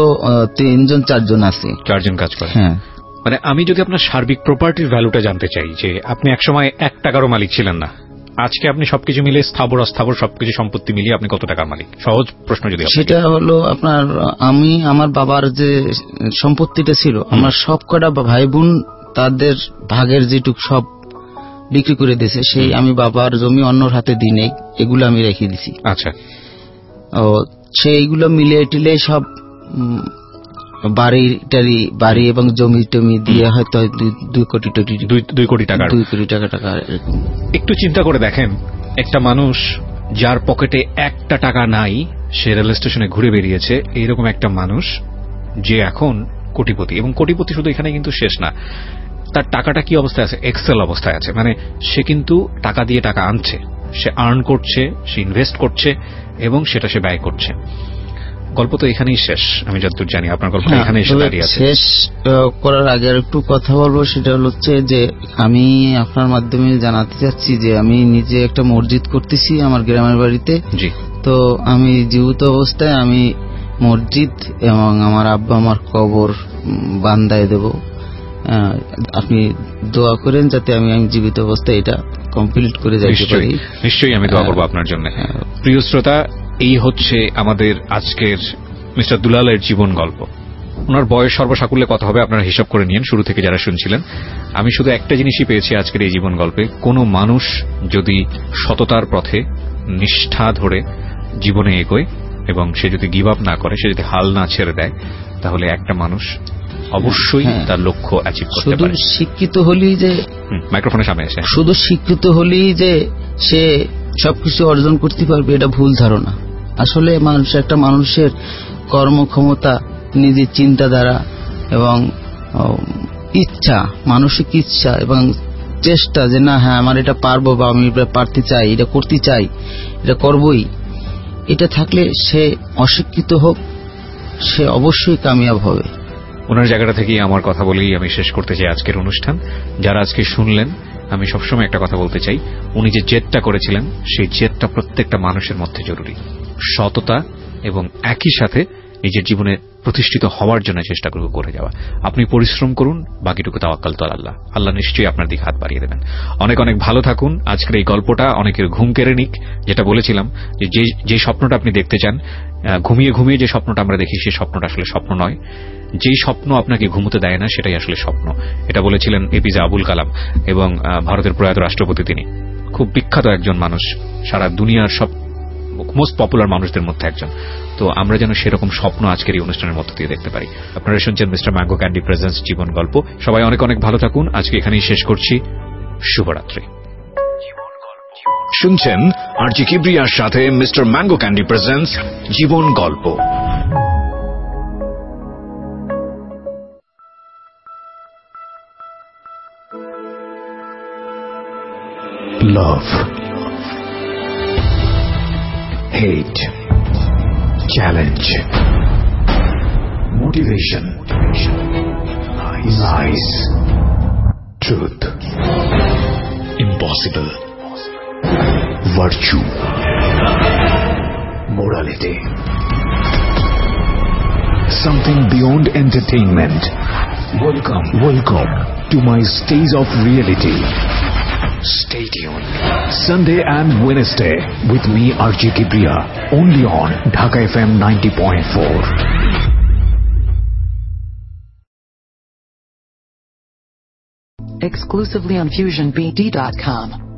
3-4 আছে। 4 জন কাজ করে? হ্যাঁ। মানে আমি যদি আপনার সার্বিক প্রপার্টির ভ্যালুটা জানতে চাই, যে আপনি একসময় 1 টাকারও মালিক ছিলেন না, আজকে আপনি সবকিছু মিলিয়ে স্থাবর অস্থাবর সবকিছু সম্পত্তি মিলিয়ে আপনি কত টাকার মালিক? সহজ প্রশ্ন যদি। সেটা হলো আপনার, আমি আমার বাবার যে সম্পত্তিটা ছিল, আমার সব কটা ভাই বোন তাদের ভাগের যেটুক সব বিক্রি করে দিয়েছে, সেই আমি বাবার জমি অন্যর হাতে দিই নেই, এগুলো আমি রেখে দিছি। আচ্ছা, ও সেইগুলো মিলিয়ে টিলে সব বাড়ি এবং জমি টমি দিয়ে হয়তো 2 কোটি টাকা এরকম। একটু চিন্তা করে দেখেন, একটা মানুষ যার পকেটে 1টা টাকা নাই, সে রেল স্টেশনে ঘুরে বেরিয়েছে, এইরকম একটা মানুষ যে এখন কোটিপতি, এবং কোটিপতি শুধু এখানে কিন্তু শেষ না, তার টাকাটা কি অবস্থায় আছে? এক্সেল অবস্থায় আছে। মানে সে কিন্তু টাকা দিয়ে টাকা আনছে, সে আর্ন করছে, সে ইনভেস্ট করছে এবং সেটা সে ব্যয় করছে। গল্প তো এখানেই শেষ, আমি যতদূর জানি আপনার গল্প এখানে এসে দাঁড়িয়ে আছে। শেষ করার আগে আর একটু কথা বলবো, সেটা হচ্ছে যে আমি আপনার মাধ্যমে জানাতে চাচ্ছি যে আমি নিজে একটা মসজিদ করতেছি আমার গ্রামের বাড়িতে। জি। তো আমি জীবিত অবস্থায় আমি মসজিদ এবং আমার আব্বা আমার কবর বান্দায় দেব। আপনি দোয়া করেন যাতে আমি জীবিত অবস্থায় এটা কমপ্লিট করে যাইতে পারি। নিশ্চয়ই আমি দোয়া করবো আপনার জন্য। প্রিয় শ্রোতা, এই হচ্ছে আমাদের আজকের মিস্টার দুলালের জীবন গল্প। ওনার বয়স সর্বসাকুল্যে কথা হবে, আপনারা হিসাব করে নিন শুরু থেকে যারা শুনছিলেন। আমি শুধু একটা জিনিসই পেয়েছি আজকের এই জীবন গল্পে, কোনো মানুষ যদি সততার পথে নিষ্ঠা ধরে জীবনে এগোয় এবং সে যদি গিভ আপ না করে, সে যদি হাল না ছেড়ে দেয়, তাহলে একটা মানুষ অবশ্যই তার লক্ষ্য অ্যাচিভ করতে পারে। শুধু শিক্ষিত হলেই যে, মাইক্রোফোনের সামনে এসে, শুধু শিক্ষিত হলেই যে সে সবকিছু অর্জন করতে পারবে, এটা ভুল ধারণা। আসলে একটা মানুষের কর্মক্ষমতা, নিজের চিন্তাধারা এবং ইচ্ছা, মানসিক ইচ্ছা এবং চেষ্টা যে না হ্যাঁ আমার এটা পারবো বা আমি পারতে চাই, এটা করতে চাই, এটা করবই, এটা থাকলে সে অশিক্ষিত হোক সে অবশ্যই কামিয়াব হবে। ওনার জায়গাটা থেকেই আমার কথা বলেই আমি শেষ করতে চাই আজকের অনুষ্ঠান। যারা আজকে শুনলেন, আমি সবসময় একটা কথা বলতে চাই, উনি যে জেদটা করেছিলেন সেই জেদটা প্রত্যেকটা মানুষের মধ্যে জরুরি। সততা এবং একই সাথে নিজের জীবনে প্রতিষ্ঠিত হওয়ার জন্য চেষ্টা করে যাওয়া। আপনি পরিশ্রম করুন, বাকিটুকু তাওয়াক্কাল তো আল্লাহ। আল্লাহ নিশ্চয়ই আপনার দিকে হাত বাড়িয়ে দেবেন। অনেক অনেক ভালো থাকুন। আজকের এই গল্পটা অনেকের ঘুম কেড়ে নিক। যেটা বলেছিলাম যে স্বপ্নটা আপনি দেখতে চান, ঘুমিয়ে ঘুমিয়ে যে স্বপ্নটা আমরা দেখি সেই স্বপ্নটা আসলে স্বপ্ন নয়। যেই স্বপ্ন আপনাকে ঘুমোতে দেয় না সেটাই আসলে স্বপ্ন। এটা বলেছিলেন এপিজে আবুল কালাম এবং ভারতের প্রয়াত রাষ্ট্রপতি। তিনি খুব বিখ্যাত একজন মানুষ, সারা দুনিয়ার সব মোস্ট পপুলার মানুষদের মধ্যে একজন। তো আমরা যেন সেরকম স্বপ্ন আজকের এই অনুষ্ঠানের মধ্য দিয়ে দেখতে পারি। আপনারা শুনছেন মিস্টার ম্যাঙ্গো ক্যান্ডি প্রেজেন্স জীবন গল্প। সবাই অনেক অনেক ভালো থাকুন। আজকে এখানেই শেষ করছি। শুভরাত্রি। শুনছেন আরজি কিবরিয়ার সাথে মিস্টার ম্যাঙ্গো ক্যান্ডি প্রেজেন্স জীবন গল্প। Love, hate, challenge, motivation, lies, truth, impossible, virtue, morality, something beyond entertainment. Welcome to my stage of reality. Stay tuned. Sunday and Wednesday with me RJ Kibriya, only on Dhaka FM 90.4. Exclusively on FusionBD.com.